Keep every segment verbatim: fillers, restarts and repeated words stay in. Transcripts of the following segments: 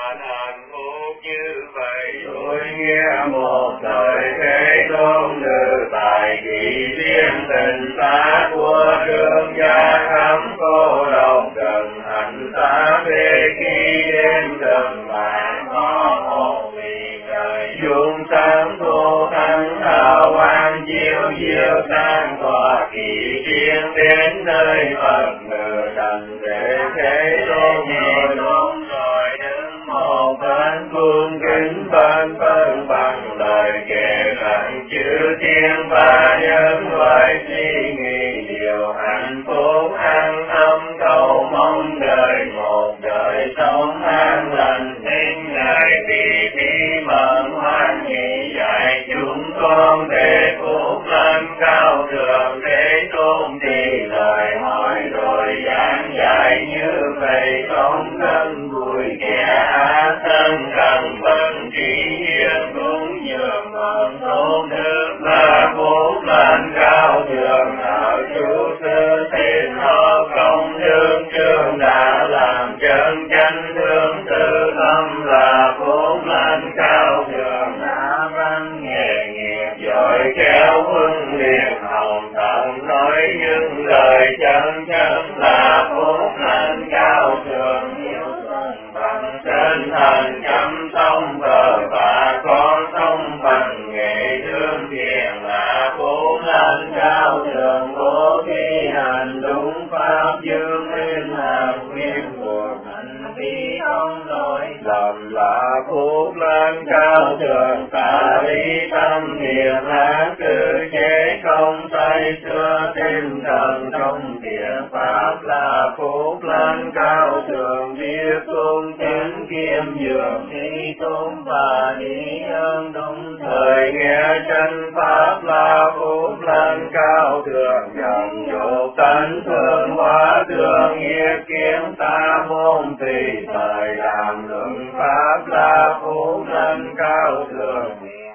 phản hạnh phúc như vậy. Tôi nghe một thời Thế Tôn từ tại kỳ liên tình ta của thương gia khắp cô đồng trần hạnh ta về khi đêm trần lại có một vị trời dung sáng vô thắng hào quang chiếu chiếu sang tòa kỳ tiên đến nơi Phật ngự trần để Thế Tôn ngồi đúng rồi đứng một bên cung kính bên bên bằng lời kể rằng chữ thiên ba nhân loại suy nghĩ điều hạnh phúc an tâm cầu mong đời một đời sống an lành nên ngài vì bí mật hoan hỷ dạy chúng con để phúc lên cao thượng Thế Tôn thì lời hỏi rồi giảng dạy như vậy không cần vui kẻ thân cần bằng trí hiền cũng nhường mong tôn đức là phúc lên cao thượng ở chủ sư thiên họ công đức trường đã làm chân chánh hướng tư tâm là phúc lên cao thượng đã văn nghề nghiệp giỏi kéo huân liền hồng tận nói những lời chân chánh là phúc lên cao thượng yêu thân bằng chân thành chăm sông bờ và con sông bằng nghề thương thiện là phúc lên cao thượng bố thí hành đúng pháp dương nguyên là nguyên của hành vi không lỗi lầm là phúc lên cao thượng ta lý tâm hiền ác cử chế không say xưa tinh thần trong thiện pháp là phúc lên cao thượng biết cung kính kiêm dường thi tôn và đi ơn đúng thời nghe chân pháp là phúc lên cao thượng dần dụ tánh thương hóa thương nghĩa kiến ta môn tùy thời làm luận pháp là phúc lên cao thượng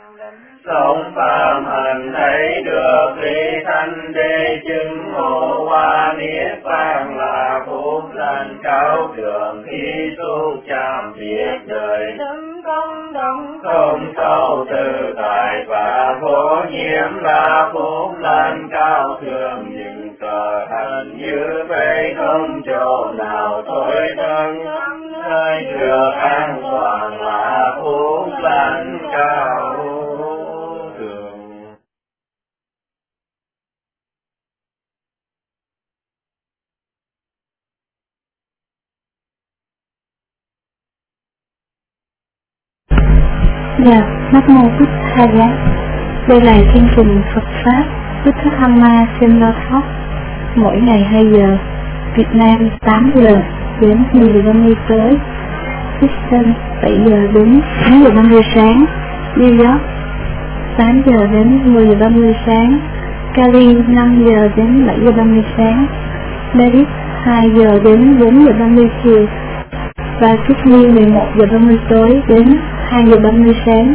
sống phạm hành thấy được lý thanh đế chứng ngộ hoa niết bàn là phúc lên cao thượng khi tu chạm biết đời đứng công động không sâu tự tại và vô nhiễm là phúc lên cao thượng những cờ hành như vậy không chỗ nào thôi thân nơi được an toàn là phúc lên cao. Dạ, Nam Mô Bích Tha Giá. Đây là chương trình Phật Pháp Bích Thích Hamma trên Lo Talk mỗi ngày hai giờ Việt Nam tám giờ đến mười giờ ba mươi tối, Houston bảy giờ đến chín giờ ba mươi sáng, New York tám giờ đến mười giờ ba mươi sáng, Cali năm giờ đến bảy giờ ba mươi sáng, Paris hai giờ đến bốn giờ ba mươi chiều và Sydney mười một giờ ba mươi tối đến hai giờ ba mươi sáng.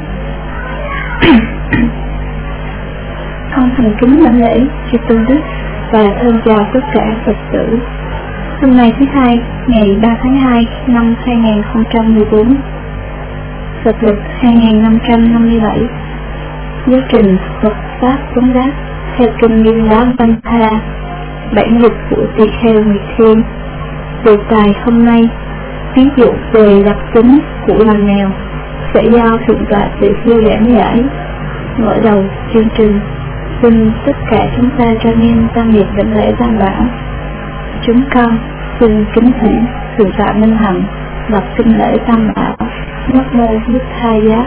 Con thành kính đảnh lễ chư tôn đức và thân chào tất cả Phật tử. Hôm nay thứ hai, ngày ba tháng hai năm hai nghìn không trăm mười bốn, Phật lịch hai nghìn năm trăm năm mươi bảy, giáo trình Phật Pháp Vấn Đáp theo kinh Nghiêm Lá Văn Tha, bản dịch của Tỳ Kheo Nguyệt Thiên. Đề tài hôm nay ví dụ về đặc tính của loài mèo sẽ do thượng tọa Tỳ Kheo giảng giải. Mở đầu chương trình, xin tất cả chúng ta cho nên tam nghiệp đảnh lễ tam bảo. Chúng con xin kính thỉnh thượng tọa Minh Hạnh đọc kinh lễ tam bảo. Nam Mô Bích Tha Giá.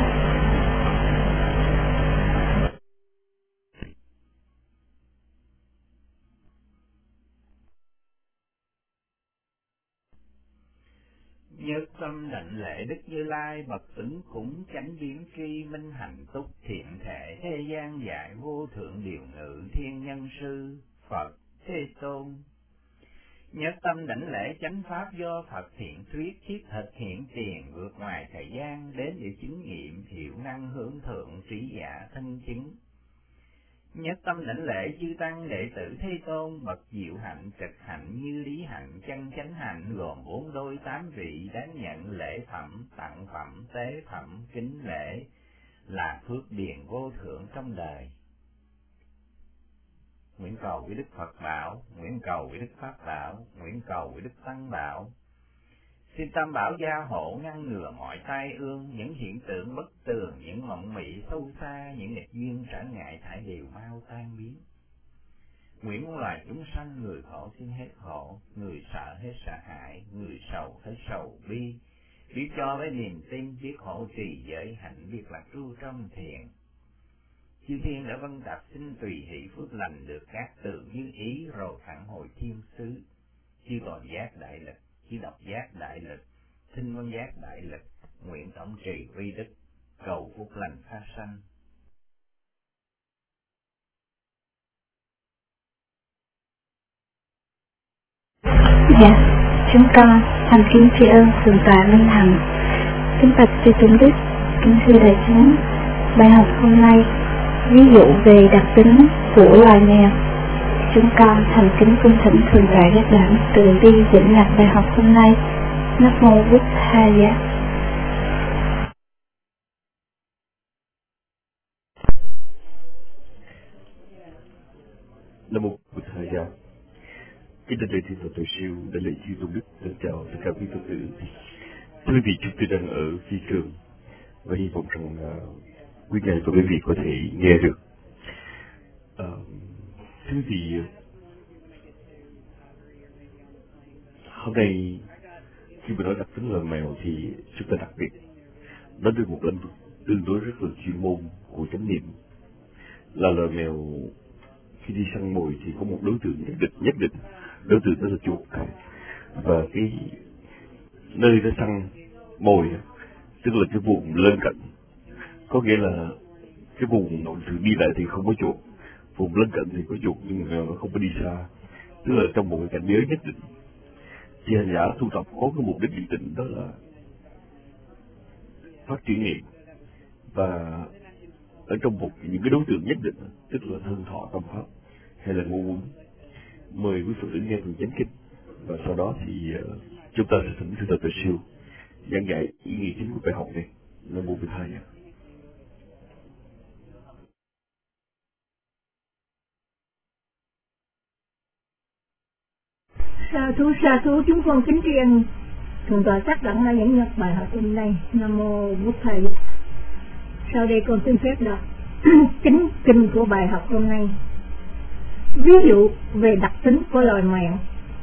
Nhất tâm đảnh lễ Đức Như Lai bậc ứng cúng chánh biến tri minh hạnh túc thiện thể thế gian dạy vô thượng điều ngự thiên nhân sư Phật Thế Tôn. Nhất tâm đảnh lễ chánh pháp do Phật thiện thuyết thiết thực hiện tiền vượt ngoài thời gian đến để chứng nghiệm hiệu năng hướng thượng trí giả thân chứng. Nhất tâm đảnh lễ chư tăng đệ tử Thế Tôn, bậc diệu hạnh, trực hạnh, như lý hạnh, chân chánh hạnh, gồm bốn đôi tám vị, đáng nhận lễ phẩm, tặng phẩm, tế phẩm, kính lễ, là phước điền vô thượng trong đời. Nguyện cầu với Đức Phật bảo, nguyện cầu với Đức Pháp bảo, nguyện cầu với Đức Tăng bảo. Xin Tam Bảo gia hộ, ngăn ngừa mọi tai ương, những hiện tượng bất tường, những mộng mị sâu xa, những nghịch duyên trở ngại thải đều mau tan biến. Nguyện muôn loài chúng sanh, người khổ xin hết khổ, người sợ hết sợ hãi, người sầu hết sầu bi, biết cho với niềm tin, biết hộ trì giới hạnh, biết lạc tru trong thiện. Chư thiên đã vân tập xin tùy hỷ phước lành được các từ như ý, rồi phản hồi thiên sứ. Chư toàn giác đại lực, chư độc giác đại lực, thinh vân giác đại lực, nguyện tổng trì uy đức, cầu phúc lành phát sanh. Dạ, chúng con thành kính tri ân thượng tọa Minh Hằng. Kính bạch chư tôn đức, kính thưa đại chúng, bài học hôm nay ví dụ về đặc tính của loài mèo. Chúng con thành kính cung thỉnh thượng tọa Giác Đẳng từ bi dẫn lạc bài học hôm nay. Nam mô Bụt Tha Giá. Nam mô Bụt Tha Giá. Kính thưa đại thiên Phật Tổ siêu, đại lễ chư tôn đức, thân chào tất cả quý Phật tử. Thưa quý vị, chúng tôi đang ở phi trường và hy vọng rằng uh, quý ngài và quý vị có thể nghe được. Uh, thưa quý vị, hôm nay khi mà nói đặc tính loài mèo thì chúng ta đặc biệt nói về một lĩnh vực tương đối rất là chuyên môn của chánh niệm, là loài mèo khi đi săn mồi thì có một đối tượng nhất định nhất định đối tượng đó là chuột, và cái nơi nó săn mồi tức là cái vùng lân cận, có nghĩa là cái vùng nó thường đi lại thì không có chuột, vùng lân cận thì có chuột nhưng mà nó không có đi xa, tức là trong một cái cảnh giới nhất định. Thì hành giả tu tập có cái mục đích nhất định, đó là phát triển niệm, và ở trong một những cái đối tượng nhất định, tức là thân thọ tâm pháp hay là ngũ uẩn. Mời quý Phật tử nghe phần chánh kinh, và sau đó thì uh, chúng ta sẽ thỉnh sư Tự Siêu giảng dạy ý nghĩa chính của bài học này. Nam mô Bụt Tha Giá. Sa thú sa thú chúng con kính tri ân thượng tọa Giác Đẳng đã dẫn nhập bài học hôm nay. Nam mô Bụt Tha Giá. Sau đây con xin phép đọc chính kinh của bài học hôm nay. Ví dụ về đặc tính của loài mèo.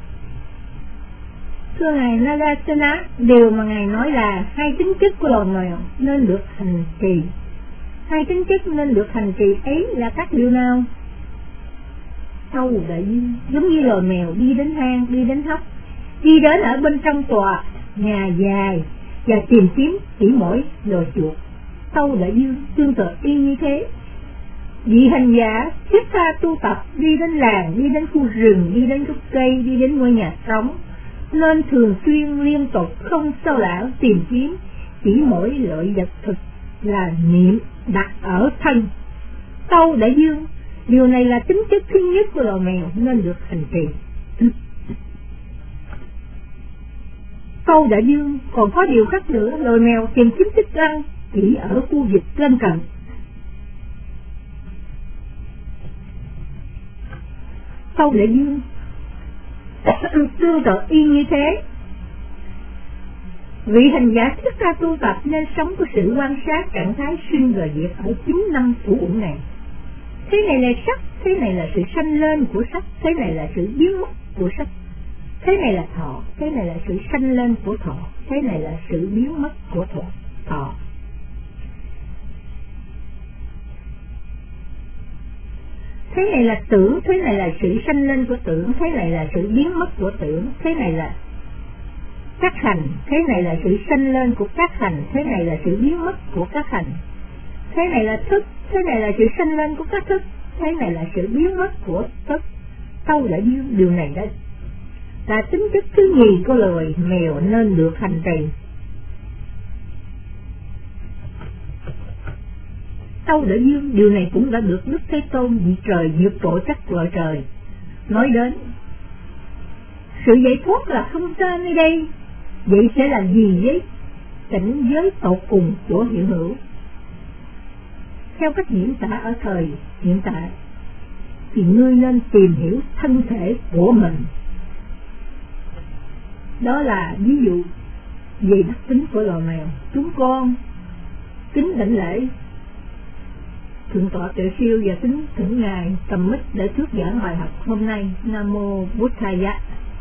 Thưa ngài Nagasena, điều mà ngài nói là hai tính chất của loài mèo nên được hành trì. Hai tính chất nên được hành trì ấy là các điều nào? Sâu đại dương, giống như loài mèo đi đến hang, đi đến hốc, đi đến ở bên trong tòa nhà dài và tìm kiếm chỉ mỗi loài chuột. Sâu đại dương tương tự y như thế. Vị hành giả thiết tha tu tập, đi đến làng, đi đến khu rừng, đi đến gốc cây, đi đến ngôi nhà trống, nên thường xuyên liên tục không sao lãng tìm kiếm chỉ mỗi loại vật thực là niệm đặt ở thân. Sâu đại dương, điều này là tính chất thứ nhất của loài mèo nên được hành trì. Sâu đại dương còn có điều khác nữa, loài mèo tìm kiếm thức ăn chỉ ở khu vực lân cận. Sâu đại dương tương tự y như thế. Vị hành giả thiết tha tu tập nên sống có sự quan sát trạng thái sinh và diệt ở chín năm thủ uẩn này. Thế này là sắc, thế này là sự sanh lên của sắc, thế này là sự biến mất của sắc. Thế này là thọ, thế này là sự sanh lên của thọ, thế này là sự biến mất của thọ. thọ. Thế này là tưởng, thế này là sự sanh lên của tưởng, thế này là sự biến mất của tưởng, thế này là các hành, thế này là sự sanh lên của các hành, thế này là sự biến mất của các hành. Thế này là thức, thế này là sự sanh lên của các thức, thế này là sự biến mất của thức. Sâu đại dương, điều này đây là tính chất thứ nhì của loài mèo nên được hành trì. Tâu Đại Dương, điều này cũng đã được Đức Thế Tôn vị trời vượt trội các loại trời nói đến. Sự giải thoát là không xa nơi đây, vậy sẽ là gì với cảnh giới tột cùng của hiện hữu? Theo cách diễn tả ở thời hiện tại, thì ngươi nên tìm hiểu thân thể của mình. Đó là ví dụ về đặc tính của loài mèo. Chúng con kính đảnh lễ Thượng tọa Tuệ Siêu và kính thỉnh Ngài cầm mic để thuyết giảng bài học hôm nay. Nam mô Buddhaya.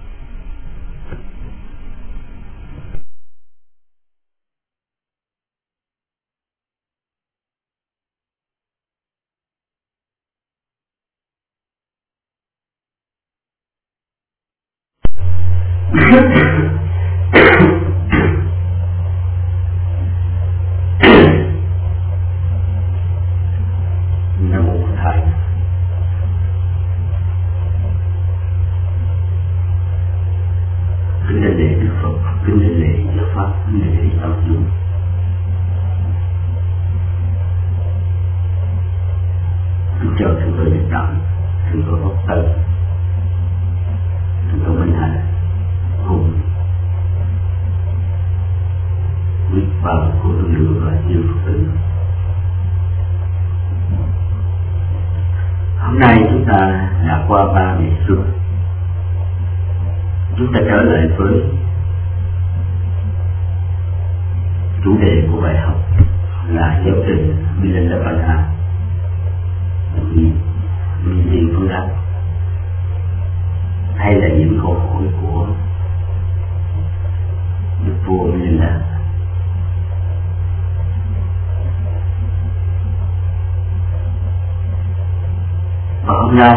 Nam mô Thầy. Kính đảnh lễ Đức Phật, kính đảnh lễ Giáo Pháp, kính đảnh lễ Giáo Chủ. Kính chào Thượng tọa Nhật Đặng, Thượng tọa Pháp Tân, Thượng tọa Minh Hạnh, cùng quý bà cô đồng lửa và nhiều Phật tử. Hôm nay chúng ta đã qua ba ngày xuân. Chúng ta trở lại với chủ đề của bài học là giáo trình Milampana, minh tiền phương đắc, hay là những câu hỏi của Đức Vua Milinda. Và hôm nay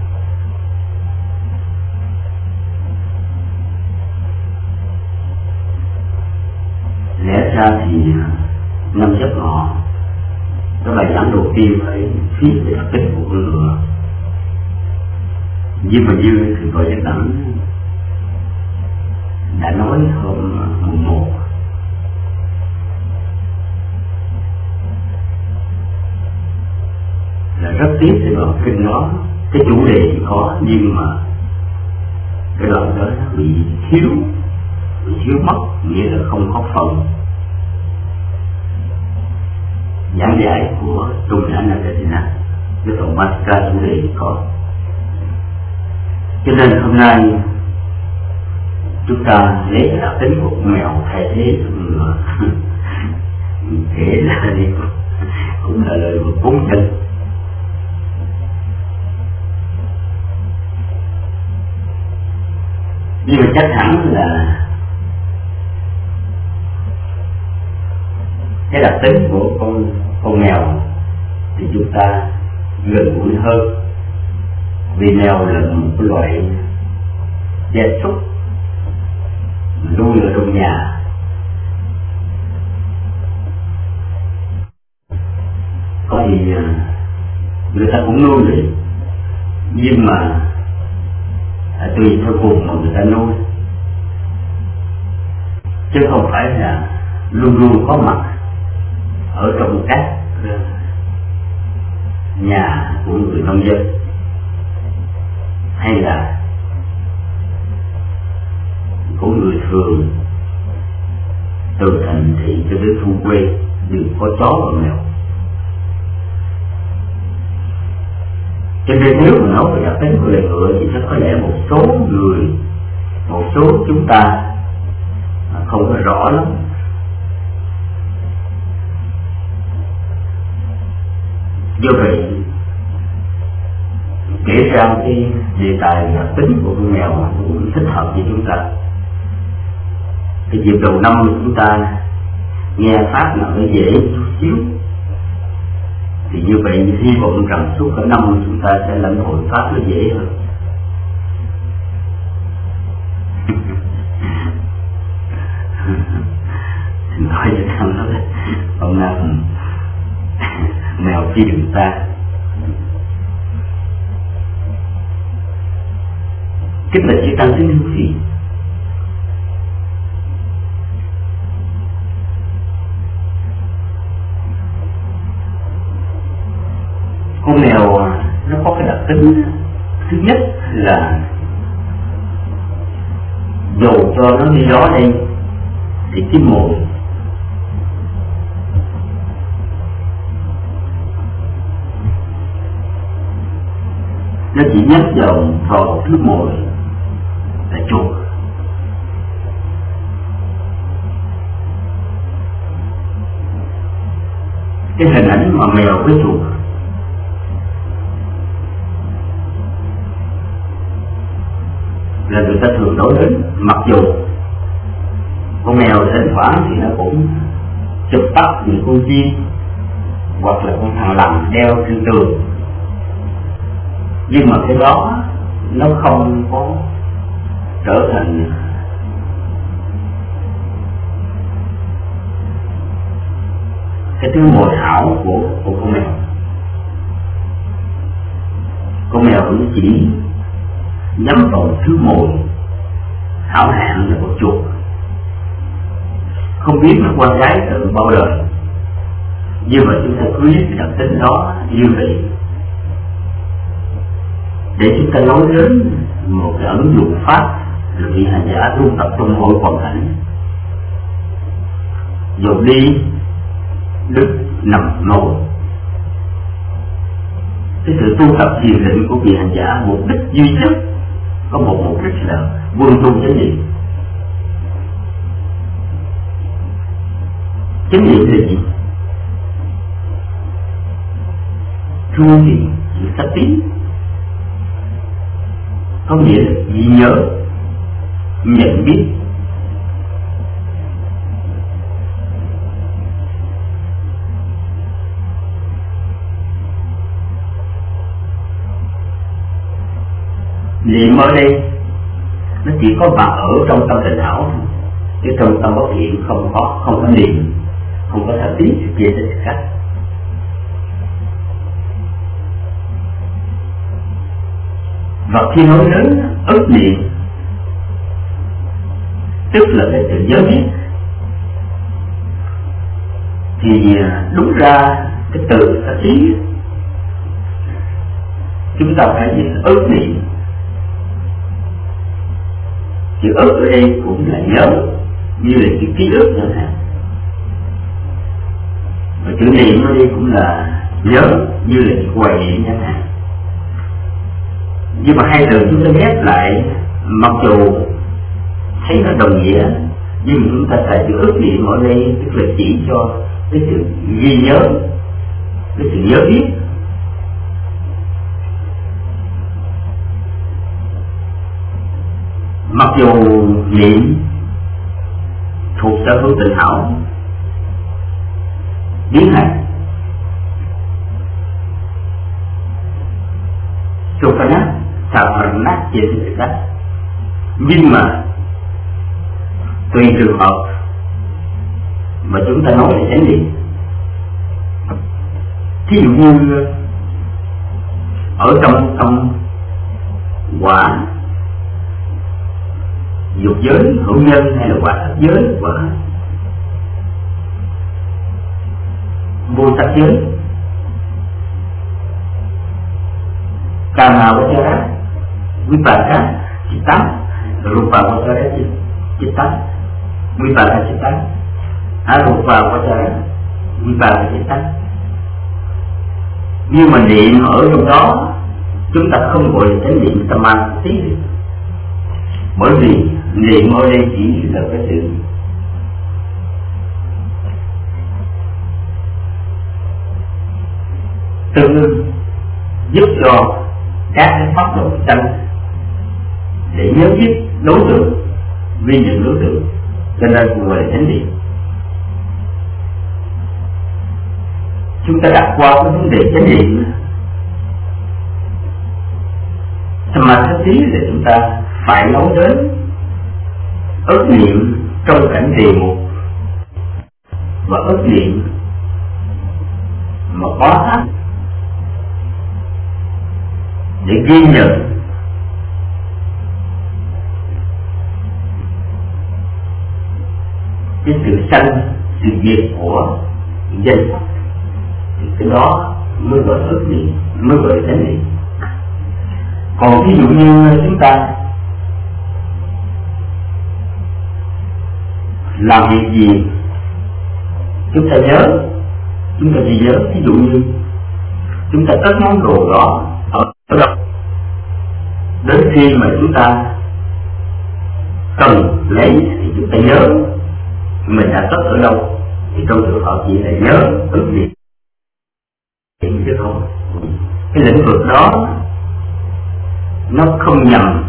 lẽ ra thì năm Giáp Ngọ, cái bài giảng đầu tiên phải viết về đặc tính của con ngựa. Nhưng mà như thì tôi Nhật Đặng đã nói hôm mùng một, là rất tiếc thì đoạn kinh đó cái chủ đề thì có, nhưng mà cái đoạn đó nó bị thiếu bị thiếu mất, nghĩa là không có phần giảng giải của Trung Nhãn Anathena, cái phần Maska chủ đề thì có. Cho nên hôm nay chúng ta lấy cái đặc tính của con mèo thay thế con ngựa kể ra đi cũng là lời một bốn chân. Nhưng mà chắc hẳn là cái đặc tính của con con mèo thì chúng ta gần gũi hơn, vì mèo là một cái loại gia súc nuôi ở trong nhà. Có thì người ta cũng nuôi đấy, nhưng mà à, tùy theo vùng mà người ta nuôi, chứ không phải là luôn luôn có mặt ở trong các nhà của người nông dân, hay là của người thường từ thành thị cho đến thôn quê đều có chó và mèo. Cho nên nếu mà nói về đặc tính của loài ngựa thì chắc có lẽ một số người, một số chúng ta không có rõ lắm. Do vậy kể ra cái đề tài đặc tính của con mèo cũng thích hợp với chúng ta. Cái dịp đầu năm chúng ta nghe pháp nào nó dễ chút xíu, thì như vậy hy vọng rằng suốt cả năm chúng ta sẽ lãnh hội pháp nó dễ hơn. Nói cho thằng đó là hôm nay mèo chi đường ta. Kính là chỉ tăng tính hữu gì? tính thứ nhất là dù cho nó đi gió đây thì cái mùi nó chỉ nhấp vào vào thứ mùi là chuột. Cái hình ảnh mà mèo với chuột là người ta thường nói đến, mặc dù con mèo thỉnh thoảng thì nó cũng chụp bắt những con chim hoặc là con thằn lằn đeo trên tường, nhưng mà cái đó nó không có trở thành cái thứ mồi hảo của, của con mèo. Con mèo cũng chỉ nhắm vào thứ mồi hảo hạn là con chuột, không biết là con gái từ bao đời, nhưng mà chúng ta cứ biết đặc tính đó như vậy để chúng ta nói đến một cái ứng dụng pháp là vị hành giả tu tập trong mỗi hoàn cảnh, dù đi đứng nằm ngồi. Cái sự tu tập thiền định của vị hành giả mục đích duy nhất có một mục đích là vươn tu chánh niệm. Chánh niệm là gì? Thu thì chữ sát tí, có nghĩa là ghi nhớ, nhận biết. Niệm ở đây nó chỉ có mặt ở trong tâm tình hảo, chứ trong tâm bất thiện không có, không có niệm, không có thả tí thì kia sẽ cách. Và khi nói đến ức niệm, tức là cái sự nhớ biết, thì đúng ra cái từ thả tí chúng ta phải nhìn ức niệm. Chữ ức ở đây cũng là nhớ, như là chữ ký ức chẳng hạn. Và chữ niệm ở đây cũng là nhớ, như là chữ hoài niệm chẳng hạn. Nhưng mà hai từ chúng ta ghép lại, mặc dù thấy nó đồng nghĩa, nhưng mà chúng ta xài chữ ức niệm ở đây tức là chỉ cho cái sự ghi nhớ, cái sự nhớ biết. Mặc dù niệm thuộc sở hữu tình hảo biến hành Sopanat, Saparanat trên thực đất, nhưng mà tùy trường hợp mà chúng ta nói là chánh niệm. Thí dụ như ở trong tâm quả dục giới hữu nhân hay là quả thất giới, quả vô sắc giới, Kama Vajara, Vipaka Chitta, Rupa Vajara Chitta, Vipaka Chitta, Arupa Vajara Vipaka Chitta. Nhưng mà niệm ở trong đó chúng ta không gọi là chánh niệm Samadhi, bởi vì niệm ở đây chỉ là cái sự tương ưng giúp cho các cái pháp độ tranh để nhớ biết đối tượng, ghi nhận đối tượng, cho nên cũng gọi là chánh niệm. Chúng ta đặt qua cái vấn đề chánh niệm, Samadhi là chúng ta phải nói đến ức niệm trong cảnh địa ngục và ức niệm mà có hết để ghi nhận cái sự sanh sự diệt của danh, thì cái đó mới gọi ức niệm, mới gọi chánh niệm. Còn ví dụ như chúng ta làm việc gì chúng ta nhớ, chúng ta chỉ nhớ. Ví dụ như chúng ta cất món đồ đó ở đâu, đến khi mà chúng ta cần lấy thì chúng ta nhớ mình đã cất ở đâu, thì trong trường hợp chỉ là nhớ ứng việc chứ không. Cái lĩnh vực đó nó không nhầm.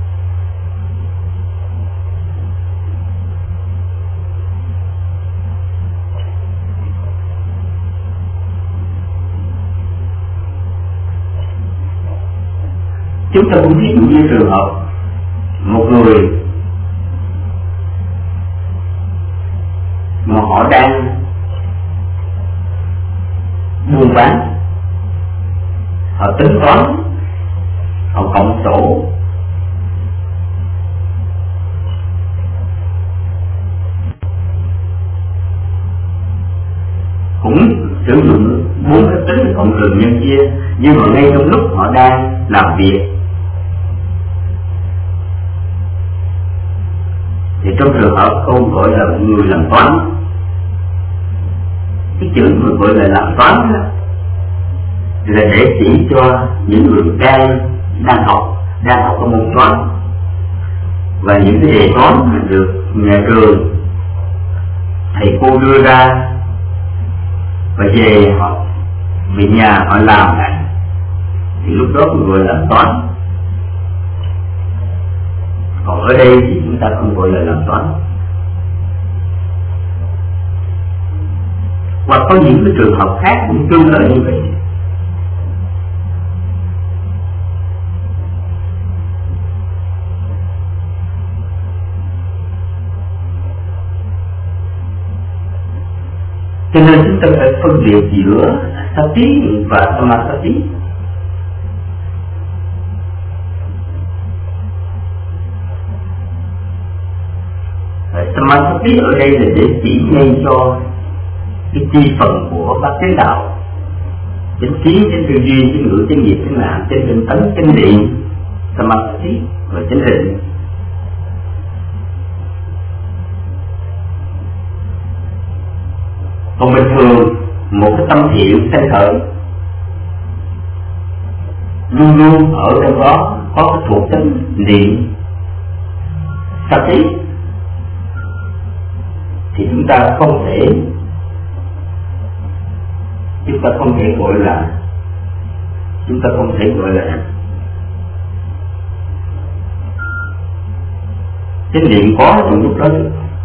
Chúng ta cũng ví dụ như trường hợp một người mà họ đang buôn bán, họ tính toán, họ cộng số, cũng sử dụng bốn cái tính cộng trừ nhân chia, nhưng mà ngay trong lúc họ đang làm việc thì trong trường hợp câu gọi là người làm toán, cái chữ mà gọi là làm toán đó là để chỉ cho những người đang đang học đang học cái môn toán, và những cái đề toán mà được nhà trường thầy cô đưa ra và về họ về nhà họ làm lại thì lúc đó cũng gọi là toán. Còn ở đây thì chúng ta không gọi là làm toán. Hoặc có những cái trường hợp khác cũng tương tự như vậy. Cho nên chúng ta phải phân biệt giữa sati và samasati. Samasati ở đây là để chỉ ngay cho cái chi phần của bát chánh đạo: chánh kiến, chánh tư duy, chánh ngữ, chánh nghiệp, chánh mạng, chánh tinh tấn, chánh niệm, samasati và chánh định. Còn bình thường một cái tâm thiện sanh khởi luôn luôn ở trong đó có cái thuộc tính niệm sati, thì chúng ta không thể chúng ta không thể gọi là chúng ta không thể gọi là chánh niệm có trong lúc đó được.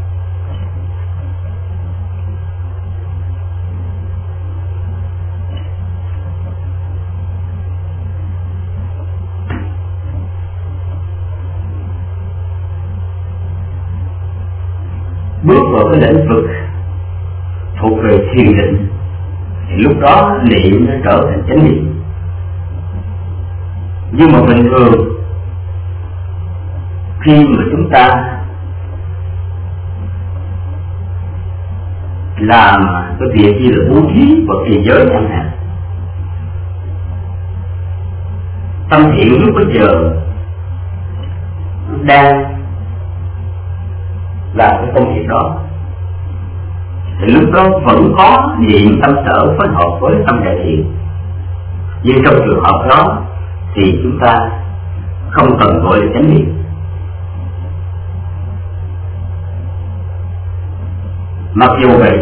Bước vào cái lĩnh vực thuộc về thiền định thì lúc đó niệm nó trở thành chánh niệm. Nhưng mà bình thường khi mà chúng ta làm cái việc như là bố thí và trì giới chẳng hạn, tâm thiện lúc bây giờ đang làm cái công việc đó thì lúc đó vẫn có niệm tâm sở phối hợp với tâm đại thiện. Nhưng trong trường hợp đó thì chúng ta không cần gọi là chánh niệm. Mặc dù vậy,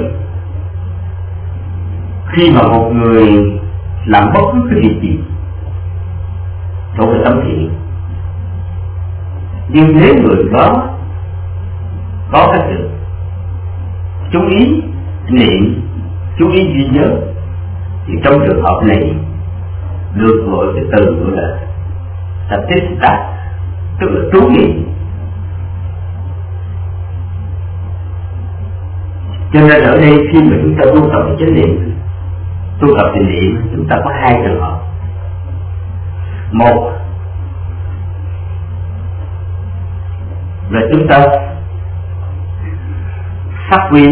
khi mà một người làm bất cứ cái việc gì thuộc về tâm thiện, nhưng nếu người đó có cái sự chú ý niệm, chú ý ghi nhớ, thì trong trường hợp này được gọi cái từ gọi là satista, tức là chú niệm. Cho nên ở đây khi mà chúng ta tu tập chánh niệm, tu tập thiền niệm, chúng ta có hai trường hợp. Một là chúng ta phát huy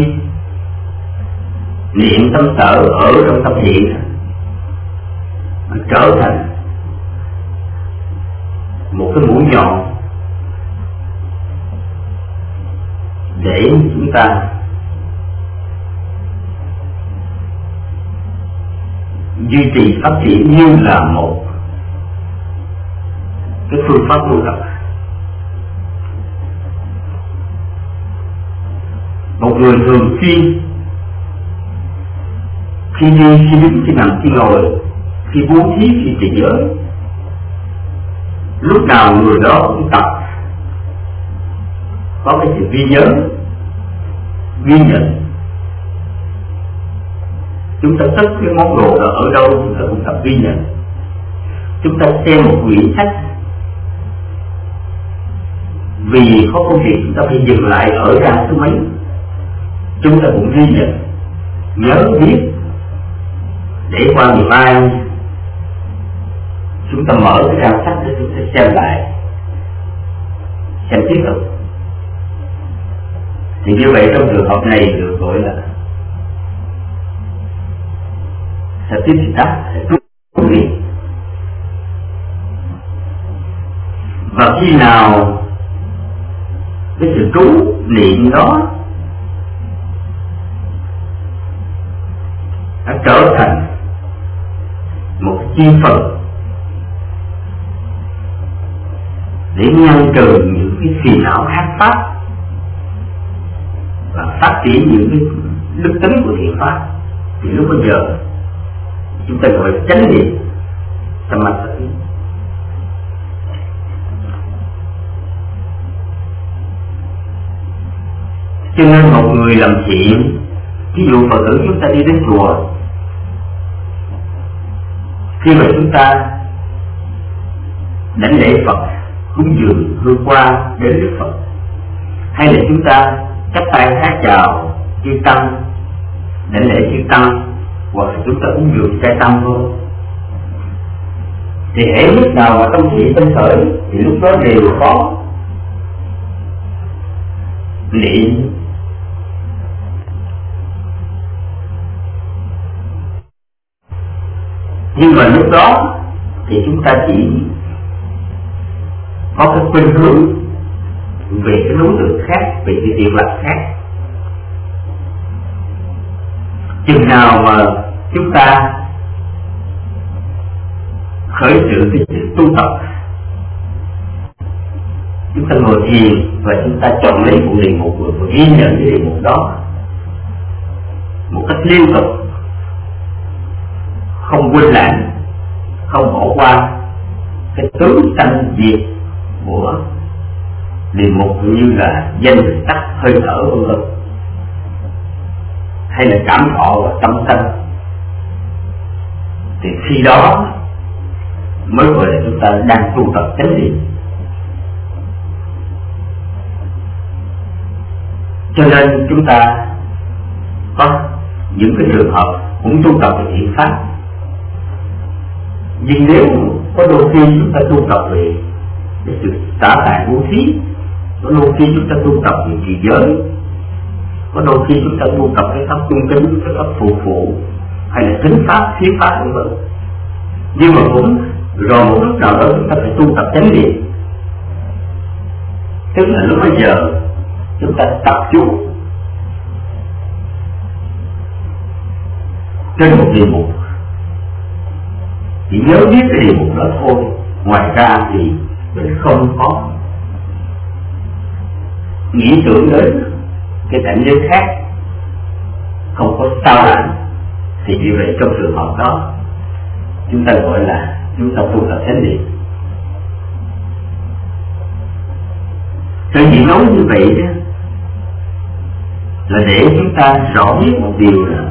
niệm tâm sở ở trong tâm thiện trở thành một cái mũi nhọn để chúng ta duy trì phát triển như là một cái phương pháp tu tập. Một người thường xuyên khi đi, khi đứng, khi nằm, khi ngồi, khi bố thí, khi trì giới, lúc nào người đó cũng tập có cái sự ghi nhớ, ghi nhận. Chúng ta tất cái món đồ đó ở đâu chúng ta cũng tập ghi nhận. Chúng ta xem một quyển sách, vì có công việc chúng ta phải dừng lại ở ra số mấy, chúng ta cũng ghi nhận, nhớ biết, để qua ngày mai chúng ta mở cái trang sách để chúng ta xem lại, xem tiếp tục. Thì như vậy trong trường hợp này được gọi là sẽ tiếp tục đáp, sẽ trú niệm. Và khi nào cái sự trú niệm đó đã trở thành một chi phần để ngăn trừ những cái phiền não khát pháp và phát triển những cái đức tính của thiện pháp, thì lúc bây giờ chúng ta gọi là chánh niệm samadhi. Cho nên một người làm thiện, ví dụ Phật tử chúng ta đi đến chùa, khi mà chúng ta đảnh lễ Phật, cúng dường hương hoa đến Đức Phật, hay là chúng ta chắp tay hát chào chư tăng, đảnh lễ chư tăng, hoặc là chúng ta cúng dường trai tăng thôi, thì hễ lúc nào mà tâm thiện tâm khởi thì lúc đó đều có niệm nhưng mà lúc đó thì chúng ta chỉ có cái khuynh hướng về cái đối tượng khác, về cái việc làm khác. Chừng nào mà chúng ta khởi sự cái sự tu tập, chúng ta ngồi thiền và chúng ta chọn lấy một đề mục và ghi nhận cái đề mục đó một cách liên tục, không quên lãng, không bỏ qua cái tướng sanh diệt của đề mục như là danh sắc, hơi thở vân vân, hay là cảm thọ và tâm sanh, thì khi đó mới gọi là chúng ta đang tu tập chánh niệm. Cho nên chúng ta có những cái trường hợp cũng tu tập về thiện pháp, nhưng nếu có đôi khi chúng ta tu tập về cái sự xả tạng bố thí, có đôi khi chúng ta tu tập về trì giới, có đôi khi chúng ta tu tập cái pháp cung kính, cái pháp phù phụ, hay là thính pháp, thuyết pháp vân vân. Nhưng mà cũng rồi một lúc nào đó chúng ta phải tu tập chánh niệm, tức là lúc bây giờ chúng ta tập trung trên một đề mục, chỉ nhớ biết cái đề mục đó thôi, ngoài ra thì mình không có nghĩ tưởng đến cái cảnh giới khác, không có sao lãng, thì như vậy trong trường hợp đó chúng ta gọi là chúng ta tu tập chánh niệm. Sở dĩ nói như vậy đó là để chúng ta rõ biết một điều là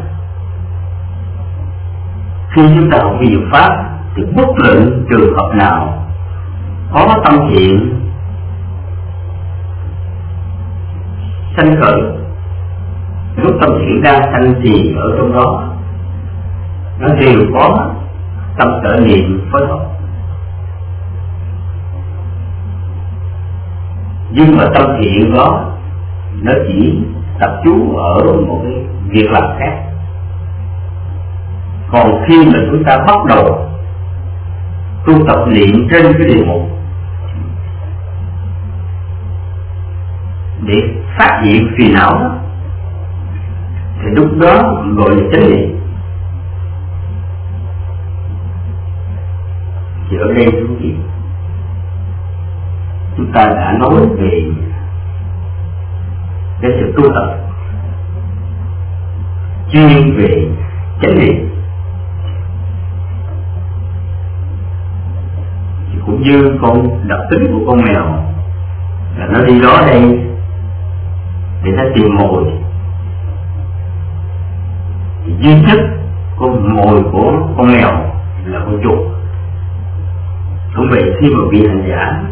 khi chúng ta học vi pháp thì bất luận trường hợp nào có tâm thiện sanh khởi, lúc tâm thiện đang sanh thì ở trong đó nó đều có tâm sở niệm phối hợp. Nhưng mà tâm thiện đó nó chỉ tập trung ở một cái việc làm khác. Còn khi mà chúng ta bắt đầu tu tập niệm trên cái đề mục để phát hiện phiền não đó, thì lúc đó gọi là chánh niệm. Thì ở đây chúng gì chúng ta đã nói về cái sự tu tập chuyên về chánh niệm, cũng như con đặc tính của con mèo là nó đi đó đây để nó tìm mồi. Thì duy nhất con mồi của con mèo là con chuột. Cũng vậy, khi mà vị hành giả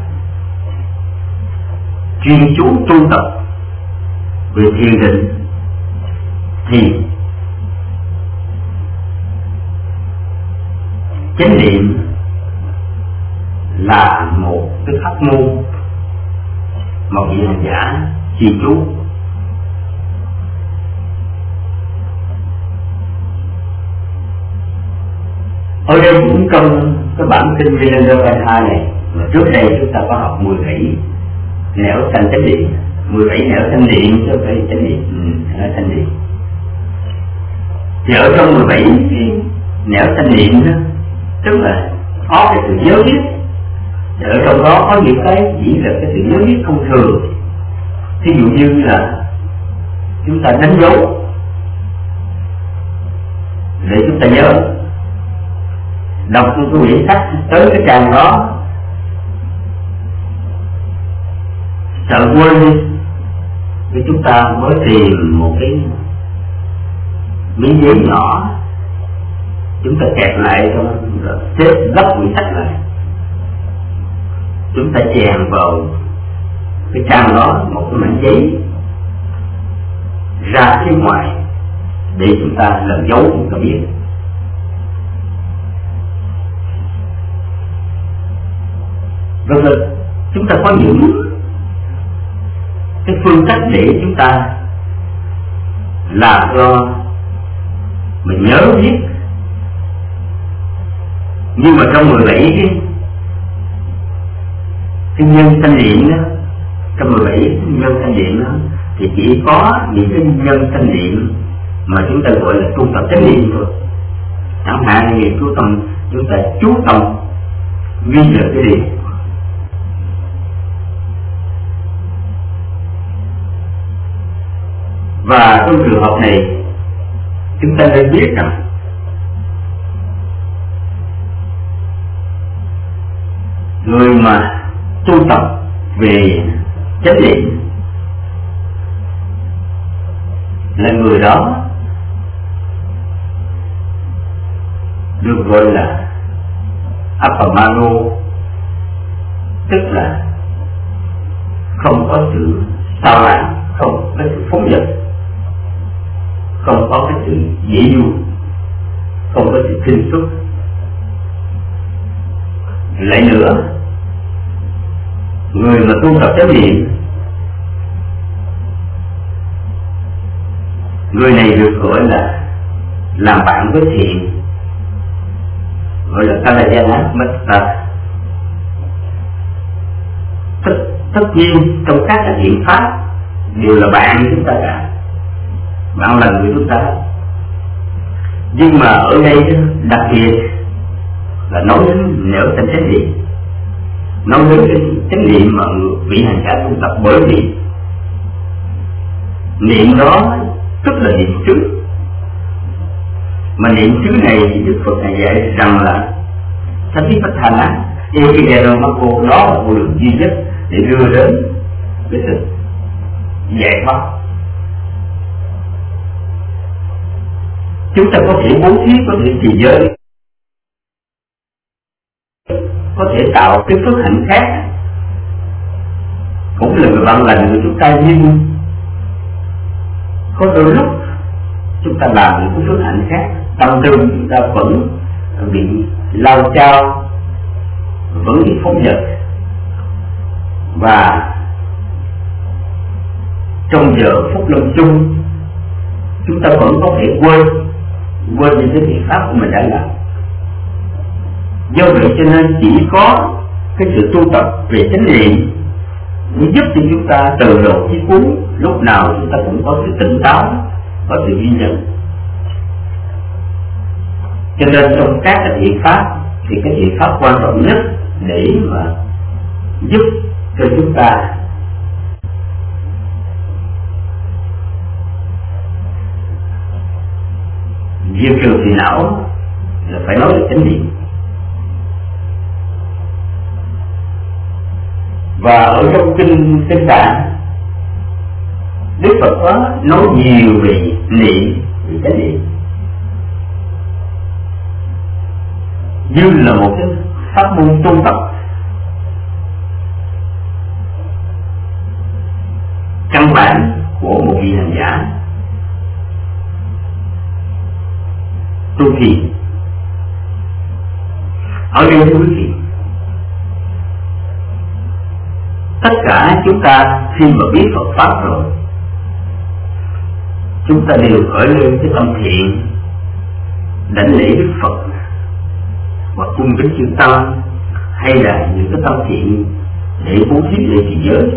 chuyên chú tu tập về thiền định thì chánh niệm là một cái pháp môn mà vị hành giả chuyên chú. Ở đây cũng trong cái bản kinh Vilanova này, mà trước đây chúng ta có học mười bảy nẻo sanh chánh niệm, mười bảy nẻo sanh niệm chứ không phải chánh niệm, ừ, sanh niệm. Thì ở trong mười bảy cái nẻo sanh niệm đó, tức là có cái sự nhớ biết. Thì ở trong đó có những cái chỉ là cái sự nhớ biết thông thường. Ví dụ như là chúng ta đánh dấu để chúng ta nhớ, đọc một cái quyển sách tới cái trang đó sợ quên đi thì chúng ta mới tìm một cái miếng giấy nhỏ, chúng ta kẹp lại rồi xếp gấp quyển sách lại, chúng ta chèn vào cái trang đó một cái mảnh giấy ra phía ngoài để chúng ta làm dấu, chúng ta biết. Rồi là chúng ta có những cái phương cách để chúng ta làm cho mình nhớ biết. Nhưng mà trong mười bảy cái, cái nhân sanh niệm đó, trong mười bảy nhân sanh niệm đó thì chỉ có những cái nhân sanh niệm mà chúng ta gọi là tu tập chánh niệm thôi. Chẳng hạn như chú tâm, chúng ta chú tâm ghi nhớ cái gì. Và trong trường hợp này chúng ta nên biết rằng người mà tu tập về chánh niệm là người đó được gọi là Appamano, tức là không có sự sao lãng, không có sự phóng dật, không có cái sự dễ dụ, không có sự kinh xuất. Lại nữa, người mà tu tập chánh niệm, người này được gọi là làm bạn với thiện, gọi là Kalayana Mitta. Tất, tất nhiên trong các cái thiện pháp đều là bạn của chúng ta cả, bạn là người chúng ta. Nhưng mà ở đây đặc biệt là nói đến nẻo sanh chánh niệm, nói đến cái chánh niệm mà vị hành giả tu tập, bởi vì niệm đó tức là niệm xứ. Mà niệm xứ này Đức Phật này dạy rằng là Satipatthana Ekidero Mako, đó là con đường duy nhất để đưa đến cái sự giải thoát. Chúng ta có thể bố thí, có thể trì giới, có thể tạo cái phước hạnh khác, cũng là người bạn lành của chúng ta, nhưng có đôi lúc chúng ta làm những cái phước hạnh khác, tâm tư chúng ta vẫn bị lao chao, vẫn bị phóng dật, và trong giờ phút lâm chung chúng ta vẫn có thể quên quên những cái biện pháp của mình đã làm. Do vậy cho nên chỉ có cái sự tu tập về chánh niệm nó giúp cho chúng ta từ đầu chí cuối lúc nào chúng ta cũng có sự tỉnh táo, có sự ghi nhận. Cho nên trong các cái thiện pháp thì cái thiện pháp quan trọng nhất để mà giúp cho chúng ta diệt trừ phiền não là phải nói về chánh niệm. Và ở trong kinh Kinh Tạng, Đức Phật có nói nhiều về niệm, về chánh niệm như là một cái pháp môn tu tập căn bản của một vị hành giả tu thiền. Ở đây thưa quý vị, tất cả chúng ta khi mà biết Phật pháp rồi, chúng ta đều khởi lên cái tâm thiện, đảnh lễ Đức Phật hoặc cung kính chư tăng, hay là những cái tâm thiện để bố thí để trì giới.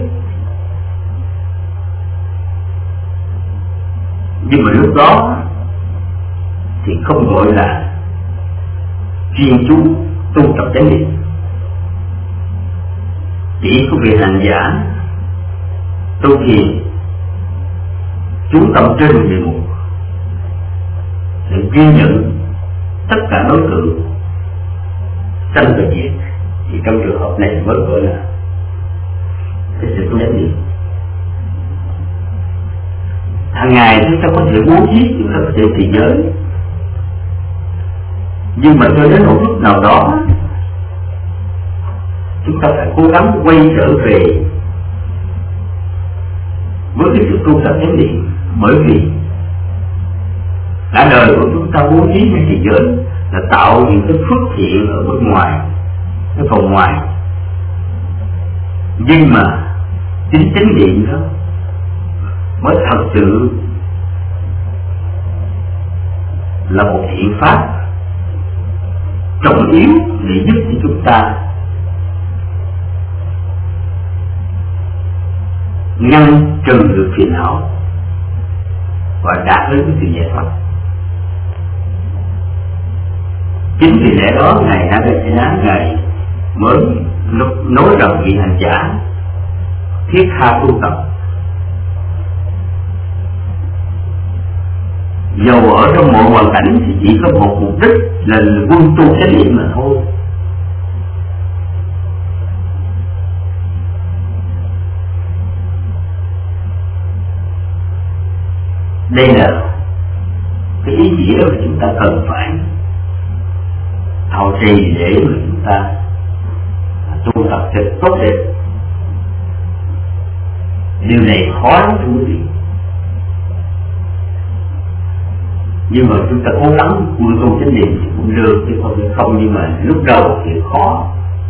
Nhưng mà lúc đó thì không gọi là chuyên chú tu tập chánh niệm. Chỉ có vị hành giả tu thiền chú tâm trên một đề mục để ghi nhận tất cả đối tượng sanh và diệt, thì trong trường hợp này mới gọi là cái sự tu chánh niệm. Hàng ngày chúng ta có thể bố thí, chúng ta có thể trì giới, nhưng mà cho đến một lúc nào đó chúng ta phải cố gắng quay trở về với cái sự tu tập chánh niệm. Bởi vì cả đời của chúng ta bố thí hay trì giới là tạo những cái phước thiện ở bên ngoài, cái phòng ngoài, nhưng mà chính chánh niệm đó mới thật sự là một thiện pháp trọng yếu để giúp cho chúng ta ngăn trừ được phiền não và đạt đến cái sự giải thoát. Chính vì lẽ đó ngày A Di Đà Ngài mới nói rằng vị hành giả thiết tha tu tập, dầu ở trong mọi hoàn cảnh thì chỉ có một mục đích là quân tu chánh niệm mà thôi. Đây là cái ý nghĩa mà chúng ta cần phải thao trì để mà chúng ta tu tập thật tốt đẹp. Điều này khó lắm thưa quý vị, nhưng mà chúng ta cố gắng quân tu chánh niệm thì cũng được, chứ không phải không. Nhưng mà lúc đầu thì khó.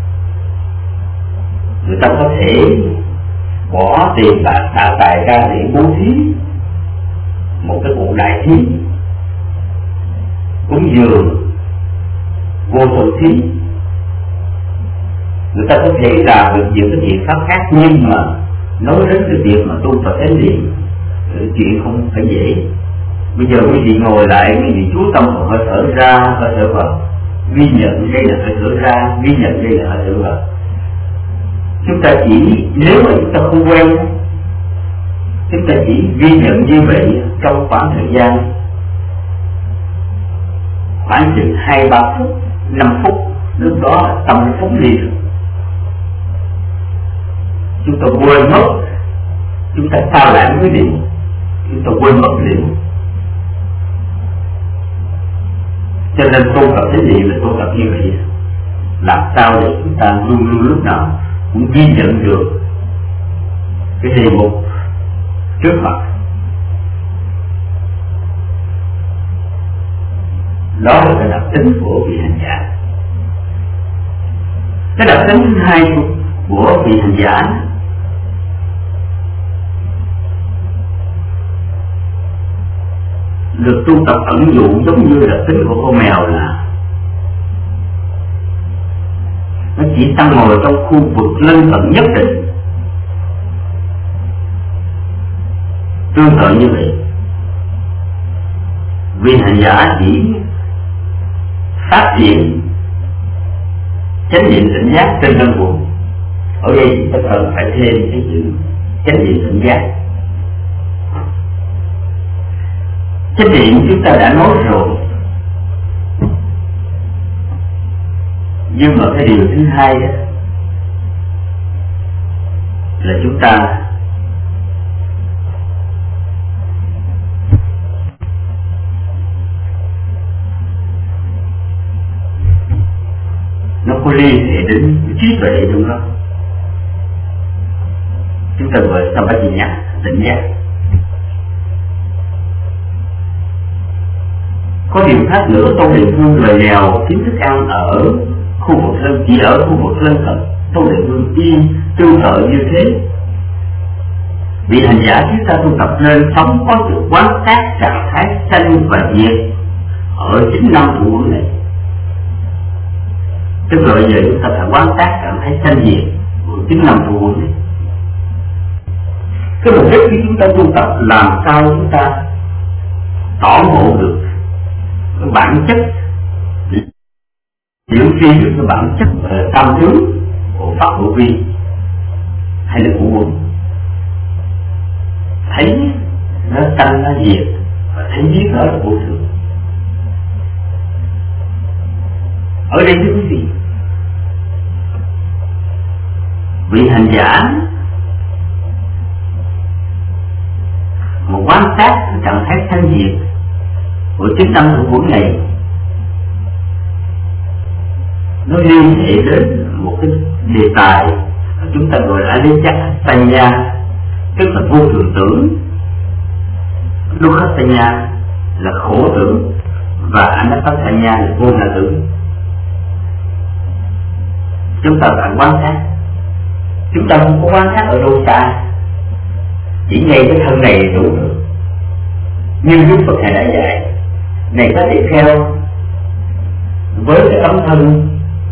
Người ta có thể bỏ tiền bạc tạ tài ra để bố thí một cái cuộc đại thí, cúng dường vô số thí. Người ta có thể làm được nhiều cái chuyện pháp khác, nhưng mà nói đến cái việc mà tu tập chánh niệm chuyện không phải dễ. Bây giờ quý vị ngồi lại, quý vị chú tâm vào hơi thở ra, hơi thở vào, ghi nhận đây là hơi thở ra, ghi nhận đây là hơi thở vào. Chúng ta chỉ, nếu mà chúng ta không quen, chúng ta chỉ ghi nhận như vậy trong khoảng thời gian khoảng chừng hai ba phút, năm phút, lúc đó tâm nó phóng đi rồi. Chúng ta quên mất, chúng ta sao lãng với điều, chúng ta quên mất điều. Cho nên tu tập chánh niệm là tu tập như vậy, làm sao để chúng ta luôn luôn lúc nào cũng ghi nhận được cái đề mục trước mặt. Đó là cái đặc tính của vị hành giả. Cái đặc tính thứ hai của vị hành giả được tu tập ẩn dụ giống như đặc tính của con mèo là nó chỉ tăng ngồi trong khu vực lân cận nhất định, Tương tự như vậy, vị hành giả chỉ phát triển chánh niệm tỉnh giác trên thân quần. Ở đây chúng ta cần phải thêm cái chữ chánh niệm tỉnh giác. Chánh niệm chúng ta đã nói rồi, nhưng mà cái điều thứ hai đó là chúng ta nó có liên hệ đến trí tuệ trong đó. Chúng ta gọi sao phải gì nhắc tỉnh giác. Có điều khác nữa, Tôn Địa Phương lời nghèo kiếm thức ăn ở khu vực lân chỉ ở khu vực lân cận Tôn Địa Phương yên tương tự như thế. Vị hành giả chúng ta tu tập nên sống có sự quan sát trạng thái sanh và diệt ở chính năm thủ quẩn này. Tức là bây giờ chúng ta phải quan sát trạng thái sanh diệt của chính năm thủ quẩn này. Cái mục đích khi chúng ta tu tập làm sao chúng ta tỏ ngộ được cái bản chất, hiểu tri được cái bản chất tâm tướng của pháp hữu vi hay là của quẩn, thấy nó tăng nó diệt và thấy giết nó là vô thường. Ở đây thưa quý vị, vị hành giả một quan sát trạng thái sanh diệt của chính tâm thủ quẩn này, nó liên hệ đến một cái đề tài chúng ta gọi là lý chắc sanh nha, tức là vô thường tưởng. Lúc khắc sanh nha là khổ tưởng và anapassanya là vô ngã tưởng. Chúng ta phải quan sát, chúng ta không có quan sát ở đâu xa, chỉ ngay cái thân này đủ rồi. Như Đức Phật Ngài đã dạy, này có thể theo với cái tấm thân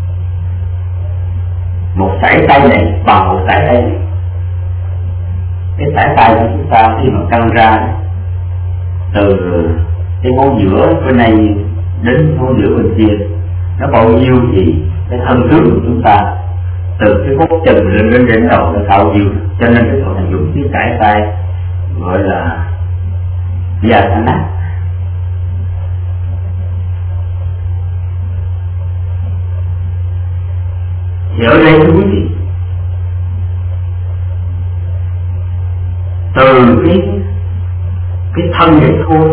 một sải tay này bằng một sải tay này. Cái sải tay của chúng ta khi mà căng ra từ cái ngón giữa bên này đến ngón giữa bên kia, nó bao nhiêu thì cái thân tướng của chúng ta từ cái gốc chân lên đến đỉnh đầu là bao nhiêu. Cho nên cái Phật dùng cái sải tay gọi là Vyasana. Thì ở đây thưa quý vị, từ cái cái thân này thôi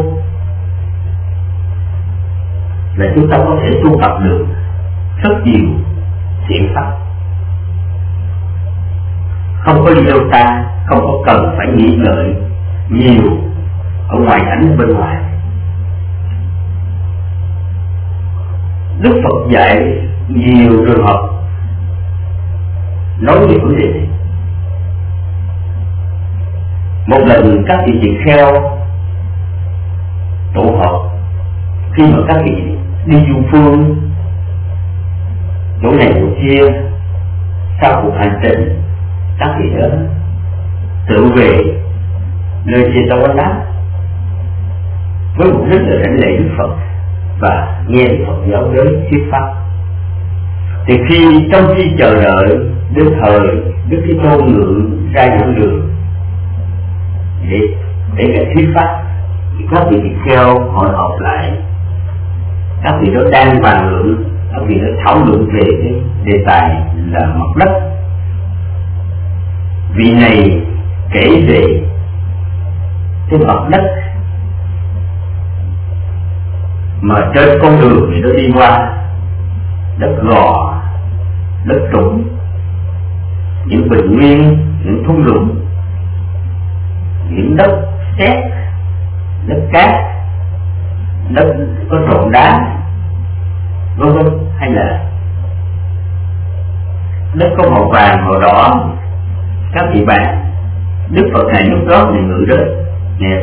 là chúng ta có thể tu tập được rất nhiều thiện pháp, không có đi đâu xa, không có cần phải nghĩ ngợi nhiều ở ngoài cảnh bên ngoài. Đức Phật dạy nhiều trường hợp nói về vấn đề này. Một lần các vị tỳ kheo tụ họp, khi mà các vị đi du phương chỗ này chỗ kia, sau cuộc hành trình các vị đó tự về nơi Jetavana với mục đích là đảnh lễ Đức Phật và nghe Đức Phật giáo giới thuyết pháp. Thì khi trong khi chờ đợi đến thời Đức Thế Tôn ngự ra giảng đường để để nghe thuyết pháp, thì các vị tỳ kheo hội họp lại, các vị đó đang bàn luận, các vị đó thảo luận về cái đề tài là mặt đất. Vị này kể về cái mặt đất mà trên con đường thì nó đi qua, đất gò, đất trũng, những bình nguyên, những thung lũng, những đất sét, đất cát, đất có trộn đá, vân vân, hay là đất có màu vàng, màu đỏ. Các vị bạn, Đức Phật này lúc đó thì ngự đến nè,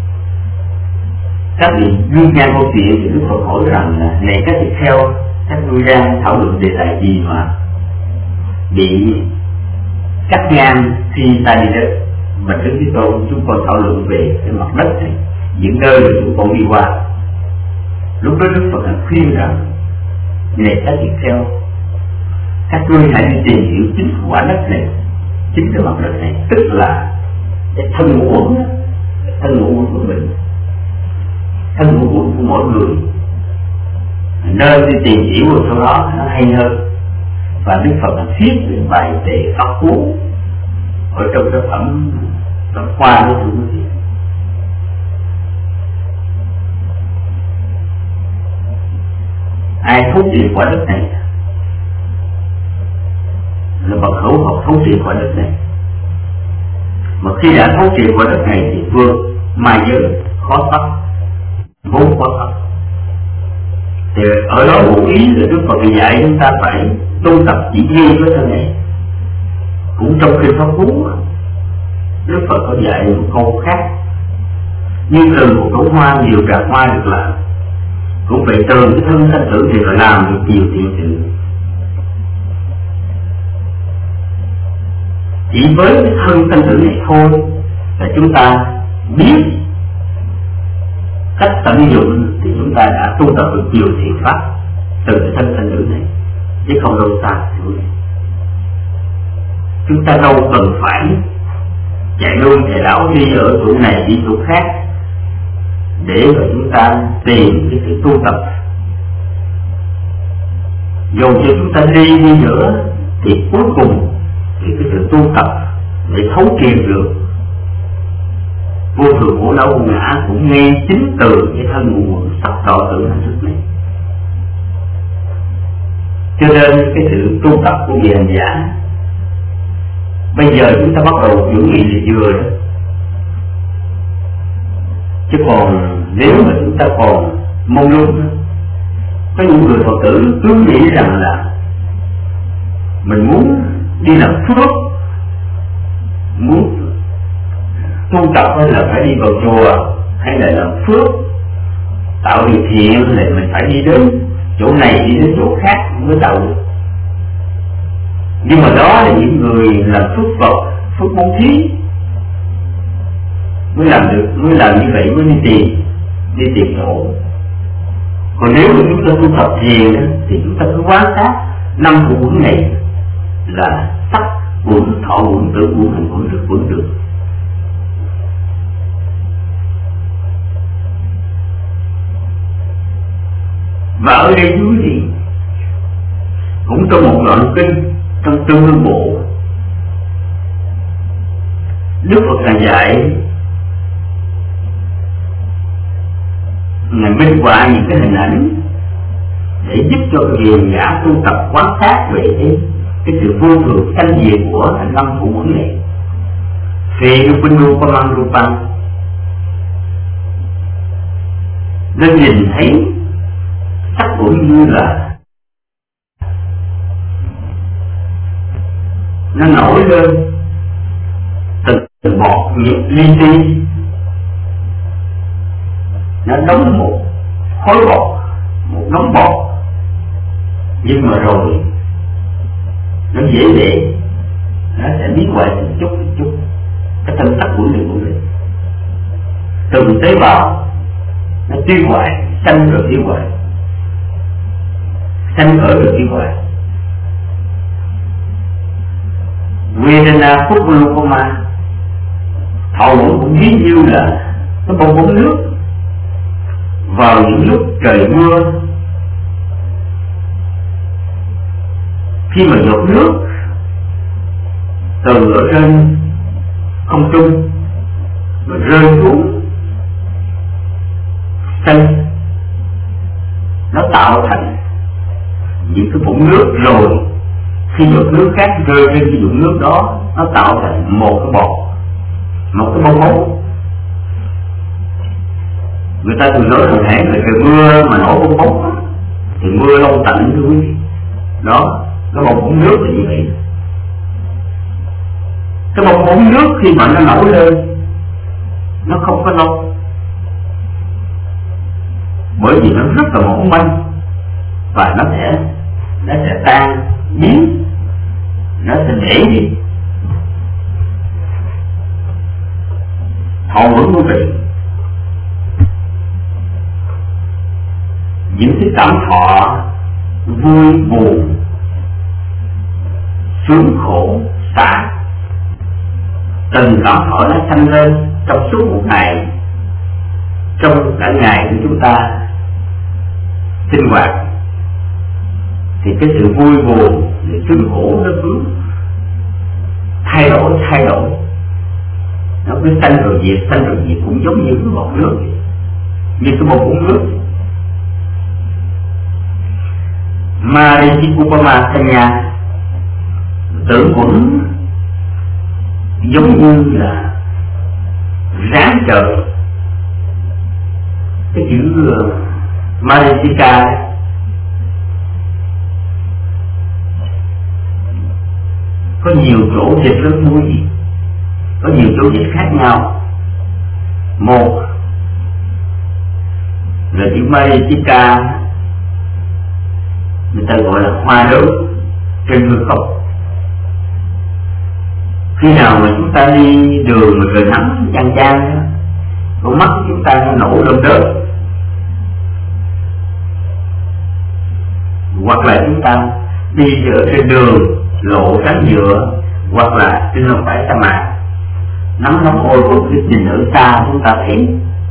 các vị gương ngang câu chuyện thì Đức Phật hỏi rằng là này các vị theo các ngươi đang thảo luận đề tài gì mà bị cắt ngang khi ta đi đến, mà Đức Thế Tôn chúng con thảo luận về cái mặt đất này, những nơi mà chúng con đi qua. Lúc đó Đức Phật khuyên rằng này các tỳ kheo, các ngươi hãy đi tìm hiểu chính quả đất này, chính cái mặt đất này, tức là cái thân ngũ uẩn, thân ngũ uẩn của mình, thân ngũ uẩn của mỗi người, nơi đi tìm hiểu rồi sau đó nó hay hơn. Và Đức Phật viết những bài tề pháp cú ở trong cái phẩm tập khoa của chúng tôi. Ai thấu triệt quả đất này là bậc hữu học thấu triệt quả đất này. Mà khi đã thấu triệt quả đất này thì vượt ma giới khó thoát, vốn khó thoát. Thì ở đó ngụ ý là Đức Phật dạy chúng ta phải tu tập chỉ riêng với thân này. Cũng trong khi pháp cú, Đức Phật có dạy một câu khác: như từ một củ hoa nhiều trà hoa được làm, cũng phải từ cái thân sanh tử thì phải làm được nhiều thiện sự. Chỉ với cái thân sanh tử này thôi là chúng ta biết cách tận dụng thì chúng ta đã tu tập được nhiều thiện pháp từ cái thân sanh tử này, chứ không đâu xa. Chúng ta đâu cần phải chạy luôn chạy đảo đi ở chỗ này đi chỗ khác để mà chúng ta tìm cái sự tu tập. Dù cho chúng ta đi đi nữa thì cuối cùng thì cái sự tu tập để thấu triệt được vô thường khổ đau ngã cũng ngay chính từ cái thân ngũ sập đỏ tử hành thức này. Cho nên cái sự tu tập của vị hành giả bây giờ chúng ta bắt đầu chuẩn bị là vừa đó. Chứ còn nếu mà chúng ta còn mong lung, có những người Phật tử cứ nghĩ rằng là mình muốn đi làm phước, muốn tu tập hay là phải đi vào chùa, hay là làm phước, tạo điều thiện là mình phải đi đến chỗ này đi đến chỗ khác mới tạo được. Nhưng mà đó là những người làm phước Phật, phước bố thí mới làm được, mới làm như vậy mới đi tìm, đi tìm chỗ. Còn nếu mà chúng ta tu tập thiền thì chúng ta cứ quán sát năm của uẩn này là sắc uẩn, thọ uẩn, tưởng uẩn, hành uẩn, thực uẩn được. Và ở đây quý vị cũng trong một đoạn kinh trong Tương Ưng Bộ, Đức Phật là dạy Ngài minh họa những cái hình ảnh để giúp cho người giả tu tập quán sát về cái, cái sự vô thường sanh diệt của hành năm của uẩn này. Phê Rupanu Pamang Rupang, nên nhìn thấy sắc uẩn như là nó nổi lên từng bọt li ti, nó đóng một khối bọt, một đống bọt, nhưng mà rồi nó dễ dễ nó sẽ biến hoại từng chút từng chút cái thân sắc của người của mình. Từng tế bào nó tiêu hoại, sanh rồi tiêu hoại, sanh khởi rồi tiêu hoại. Vedana Phúc-Lukoma, thọ uẩn cũng ví như là cái bong bóng nước. Vào những lúc trời mưa, khi mà giọt nước từ ở trên không trung mà rơi xuống sân, nó tạo thành những cái vũng nước, rồi khi giọt nước khác rơi trên cái vũng nước đó, nó tạo thành một cái bọt, một cái bong bóng. Người ta thường nói rằng hãy là trời mưa mà nổi bong bóng thì mưa lâu tạnh thưa quý vị. Đó, cái bong bóng nước là như vậy. Cái bong bóng nước khi mà nó nổi lên, nó không có lâu, bởi vì nó rất là mỏng manh và nó sẽ nó sẽ tan biến, nó sẽ để đi. thọ hưởng quý vị những cái cảm thọ vui buồn, sướng khổ xả, từng cảm thọ nó sanh lên trong suốt một ngày, trong cả ngày của chúng ta sinh hoạt, thì cái sự vui buồn, sự sướng khổ nó cứ thay đổi thay đổi, nó cứ sanh rồi diệt, sanh rồi diệt, cũng giống như cái bọt nước, như cái bọt uống nước. Maricupama Sanya tưởng cũng giống như là ráng trời. Cái chữ uh, Maricika có nhiều chỗ dịch rất vui, có nhiều chỗ dịch khác nhau. Một là chữ Maricika người ta gọi là hoa đốm trên hư không. Khi nào mà chúng ta đi đường mà trời nắng chang chang, con mắt chúng ta nó nổ đom đóm, hoặc là chúng ta đi ở trên đường lộ trắng nhựa, hoặc là trên lòng bãi sa mạc nắng nóng ôi bức, nhìn ở xa chúng ta thấy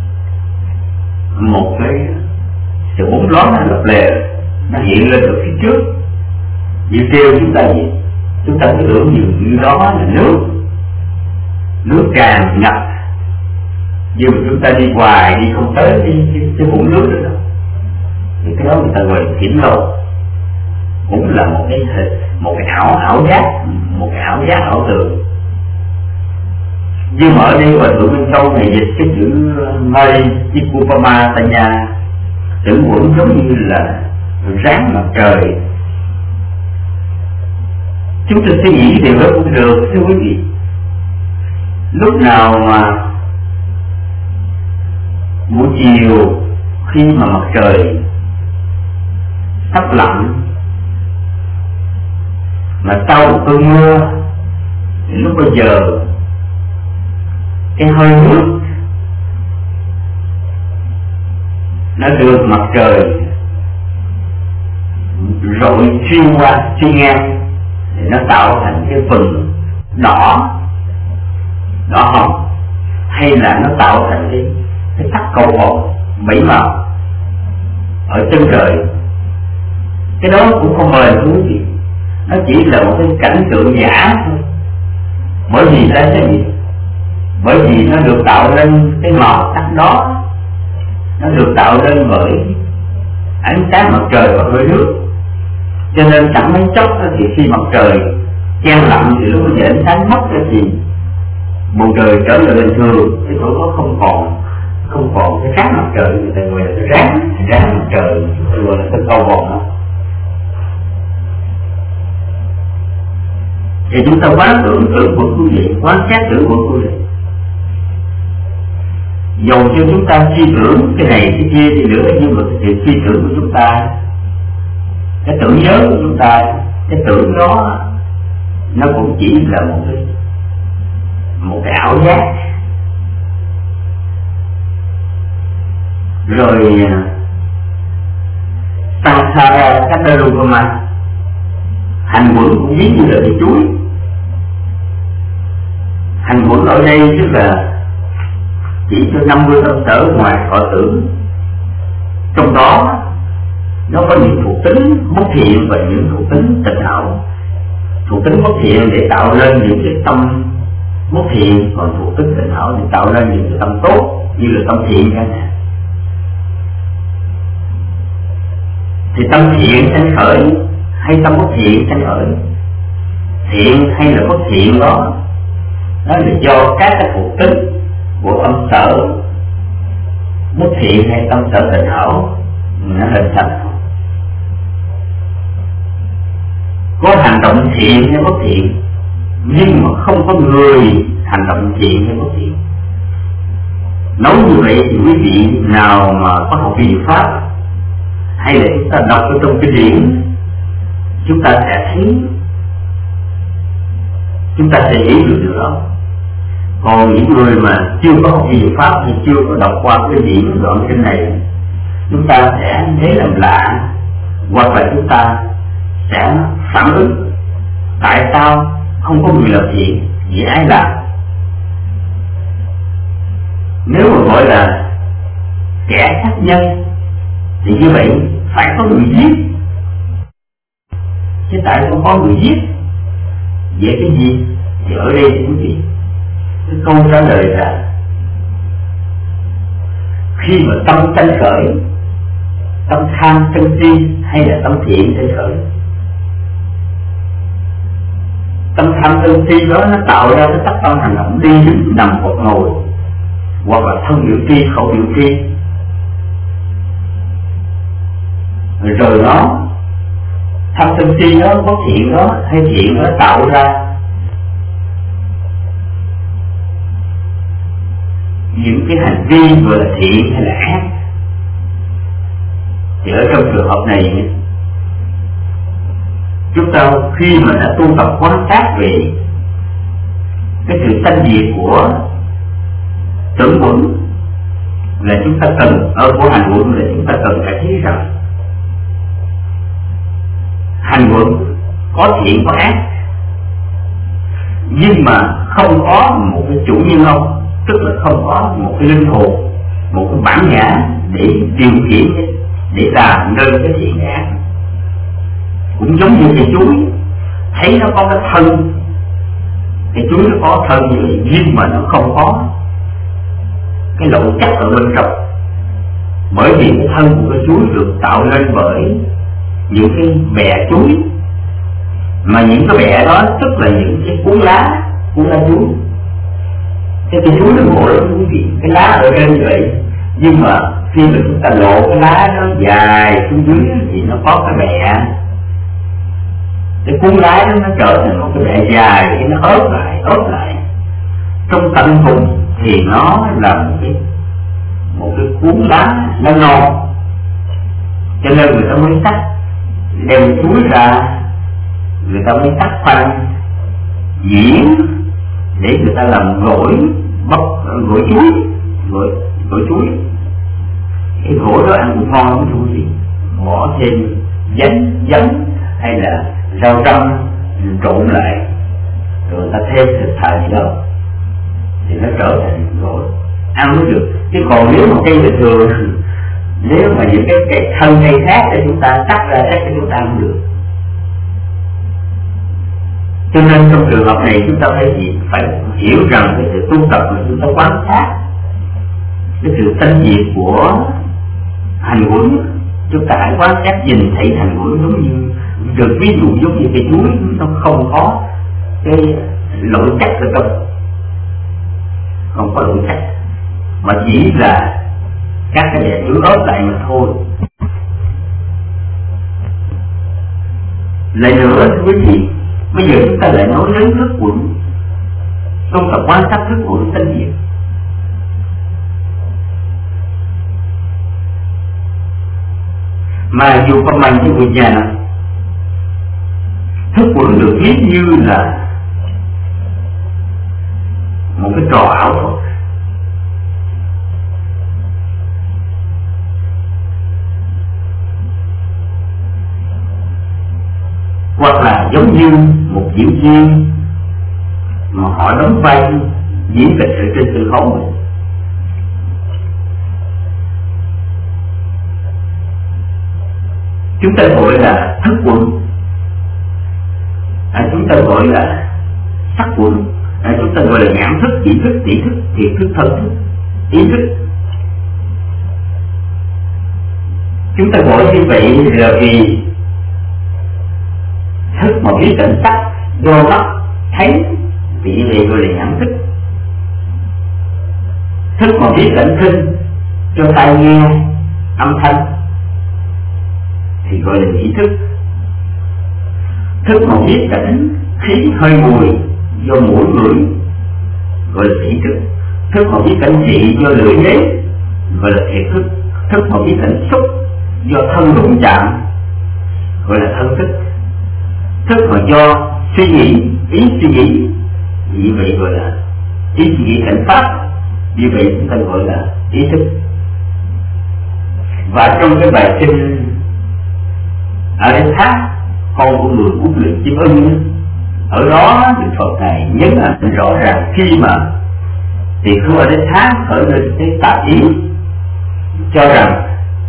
một cái sự bóng loáng nó lập lè, nó hiện lên ở phía trước. Như kêu chúng ta gì, chúng ta cứ tưởng như, như đó là nước, nước tràn ngập, nhưng mà chúng ta đi hoài đi không tới cái, cái, cái vũng nước nữa đâu. Thì cái đó người ta gọi là hiển lộ, cũng là một cái một cái ảo ảo giác, một cái ảo giác ảo tưởng. Nhưng mà ở đây Hòa Thượng Minh Châu này dịch cái chữ Maricupama Sanya tưởng quẩn giống như là ráng mặt trời. Chúng ta suy nghĩ điều đó cũng được, thưa quý vị. Lúc nào mà buổi chiều khi mà mặt trời sắp lặn, mà sau một cơn mưa, thì lúc bây giờ cái hơi nước nó được mặt trời rọi xuyên qua xuyên ngang, thì nó tạo thành cái phần đỏ đỏ hồng, hay là nó tạo thành cái cái sắc cầu vồng bảy màu ở chân trời. Cái đó cũng không mời quý vị, nó chỉ là một cái cảnh tượng giả thôi. Bởi vì tại sao vậy? Bởi vì nó được tạo nên cái màu sắc đó, nó được tạo nên bởi ánh sáng mặt trời và hơi nước. Cho nên chẳng mấy chốc thì khi mặt trời chen lặng thì lúc bây giờ ánh sáng mất cái gì, bầu trời trở lại bình thường, cái chỗ đó không còn không còn cái sáng mặt trời, người ta gọi là cái ráng ráng mặt trời, gọi là cái cầu vồng đó. Thì chúng ta quán tưởng tưởng của quý vị, quán xét tưởng của quý vị. Dầu cho chúng ta suy tưởng cái này cái kia thì nữa, nhưng mà cái suy tưởng của chúng ta, cái tưởng nhớ của chúng ta, cái tưởng đó nó cũng chỉ là một cái một cái ảo giác. Rồi Sankhara Katarupama, hành quẩn cũng ví như là cái chuối. Hành quẩn ở đây tức là chỉ cho năm mươi tâm sở ngoài họ tưởng, trong đó nó có những thuộc tính bất thiện và những thuộc tính tịnh hảo. Thuộc tính bất thiện để tạo lên những cái tâm bất thiện, còn thuộc tính tịnh hảo để tạo lên những cái tâm tốt, như là tâm thiện chẳng hạn. Thì tâm thiện sanh khởi hay tâm bất thiện sanh khởi, thiện hay là bất thiện đó, nó là do các cái thuộc tính của tâm sở bất thiện hay tâm sở tịnh hảo nó hình thành. Có hành động thiện hay bất thiện, nhưng mà không có người hành động thiện hay bất thiện. Nói như vậy thì quý vị nào mà có học vi pháp, hay là chúng ta đọc ở trong kinh điển, chúng ta sẽ thấy, chúng ta sẽ hiểu được điều đó. Còn những người mà chưa có học y pháp hay chưa có đọc qua cái điểm đoạn kinh này, chúng ta sẽ thấy làm lạ, hoặc là chúng ta sẽ phản ứng tại sao không có người làm thiện, vì ai làm. Nếu mà gọi là kẻ sát nhân thì như vậy phải có người giết, chứ tại không có người giết về cái gì? Thì ở đây thì quý vị, cái câu trả lời là khi mà tâm sanh khởi, tâm tham sân si hay là tâm thiện sanh khởi, tâm tham sân si đó nó tạo ra cái tác tâm hành động đi đứng nằm hoặc ngồi, hoặc là thân biểu tri, khẩu biểu tri, rồi nó tham sân si đó, có thiện đó hay thiện đó tạo ra những cái hành vi vừa là thiện hay là ác. Thì ở trong trường hợp này, chúng ta khi mà đã tu tập quan sát về cái sự sanh diệt của tưởng quẩn, là chúng ta cần ở của hành quẩn, là chúng ta cần phải thấy rằng hành quẩn có thiện có ác, nhưng mà không có một cái chủ nhân ông, tức là không có một cái linh hồn, một cái bản ngã để điều khiển, để làm nên cái thiện ác. Cũng giống như cái chuối, thấy nó có cái thân, cái chuối nó có thân như vậy, nhưng mà nó không có cái lỗ chắc ở bên trong, bởi vì cái thân của cái chuối được tạo lên bởi những cái bẹ chuối, mà những cái bẹ đó tức là những cái cuốn lá, cuốn lá chuối. Cái cái chuối nó ngộ lắm quý vị, cái lá ở trên như vậy, nhưng mà khi mà chúng ta lộ cái lá nó dài xuống dưới thì nó có cái bẹ, cái cuốn lá đó nó trở thành một cái bẹ dài, cái nó ốp lại, ốp lại. Trong tận cùng thì nó là một cái một cái cuốn lá nó non, cho nên người ta mới cắt, đem chuối ra, người ta mới cắt khoanh diễn để người ta làm gỏi bắp, gỏi chuối, gỏi gỏi chuối. Cái gỏi đó ăn cũng ngon lắm thưa quý vị, bỏ thêm giấm giấm hay là rau răm trộn lại, rồi người ta thêm thịt thà gì đâu thì nó trở thành gỏi, ăn mới được. Chứ còn nếu mà cây bình thường, nếu mà những cái, cái thân cây khác để chúng ta cắt ra cắt cho chúng ta không được. Cho nên trong trường hợp này chúng ta phải gì? Phải hiểu rằng cái sự tu tập mà chúng ta quan sát cái sự sanh diệt của hành quẩn, chúng ta hãy quan sát nhìn thấy hành quẩn giống như, được ví dụ giống như cái chuối, nó không có cái lỗ chắc ở trong, không có lỗ chắc, mà chỉ là các cái bẹ chuối ốp lại mà thôi. Lại nữa quý vị, bây giờ chúng ta lại nói đến thức quẩn, không phải quan sát thức quẩn sanh diệt. Mà dù có mạnh như người nhà nào, thức quẩn được biết như là một cái trò ảo thuật. Hoặc là giống như một diễn viên mà họ đóng vai diễn kịch ở trên sân khấu này. Chúng ta gọi là thức quẩn, à, chúng ta gọi là sắc quẩn, à, chúng ta gọi là nhãn thức, chỉ thức, tỷ thức, thiệt thức, thân thức, ý thức. Chúng ta gọi như vậy là vì thức mà biết cảnh sắc do mắt thấy thì như vậy gọi là nhãn thức. Thức mà biết cảnh thinh cho tai nghe âm thanh thì gọi là nhĩ thức. Thức mà biết cảnh khí hơi mùi do mũi ngửi gọi là thị thức. Thức mà biết cảnh vị do lưỡi nếm gọi là thiệt thức. Thức mà biết cảnh xúc do thân đụng chạm gọi là thân thức. Thức mà do suy nghĩ, ý suy nghĩ, vì vậy gọi là ý suy nghĩ cảnh pháp, như vậy chúng ta gọi là ý thức. Và trong cái bài kinh ở đến thác con của người huấn luyện chim ưng, ở đó thì Phật này nhấn mạnh rõ ràng khi mà thì không ở đến thác khởi lên cái tà ý cho rằng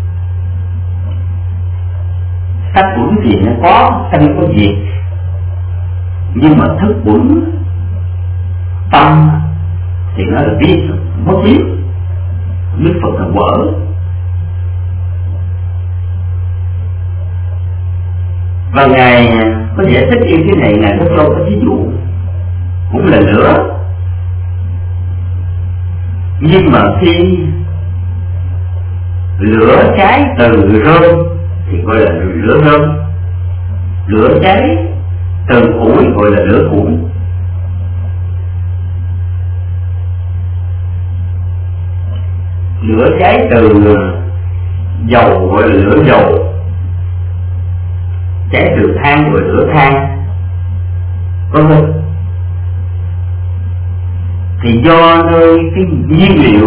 sắc quẩn thì nó có, sanh có diệt, nhưng mà thức quẩn tâm thì nó là biết mất biết, biết Phật là quở. Và Ngài có giải thích như thế này, Ngài có cho cái ví dụ cũng là lửa, nhưng mà khi lửa cháy từ rơm thì gọi là lửa rơm, lửa cháy từ củi gọi là lửa củi. Lửa cháy từ dầu gọi là lửa dầu, cháy từ than gọi là lửa than, vân vân. Thì do nơi cái nhiên liệu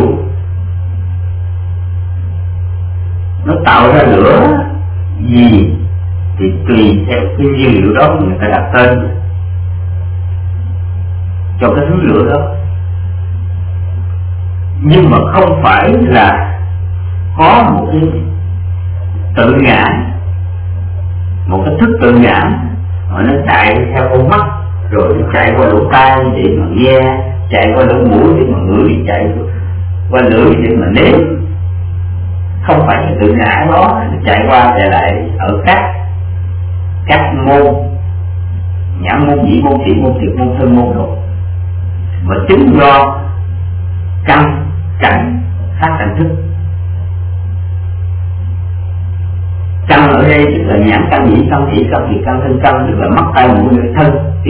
nó tạo ra lửa gì thì tùy theo cái nhiên liệu đó người ta đặt tên cho cái thứ lửa đó. Nhưng mà không phải là có một cái tự ngã, một cái thức tự ngã mà nó chạy theo con mắt, rồi nó chạy qua lỗ tai để mà nghe, chạy qua lỗ mũi để mà ngửi, chạy qua lưỡi để mà nếm. Không phải cái tự ngã đó nó chạy qua chạy lại ở các các môn, nhãn môn, nhĩ môn, thị môn, thiệt môn, thân môn rồi, mà chính do căn cảnh phát thành thức. Căn ở đây tức là nhãn căn, nhĩ căn, thị căn, thiệt căn, thân căn, tức là mắt, tai, mũi, lưỡi, thân, ý.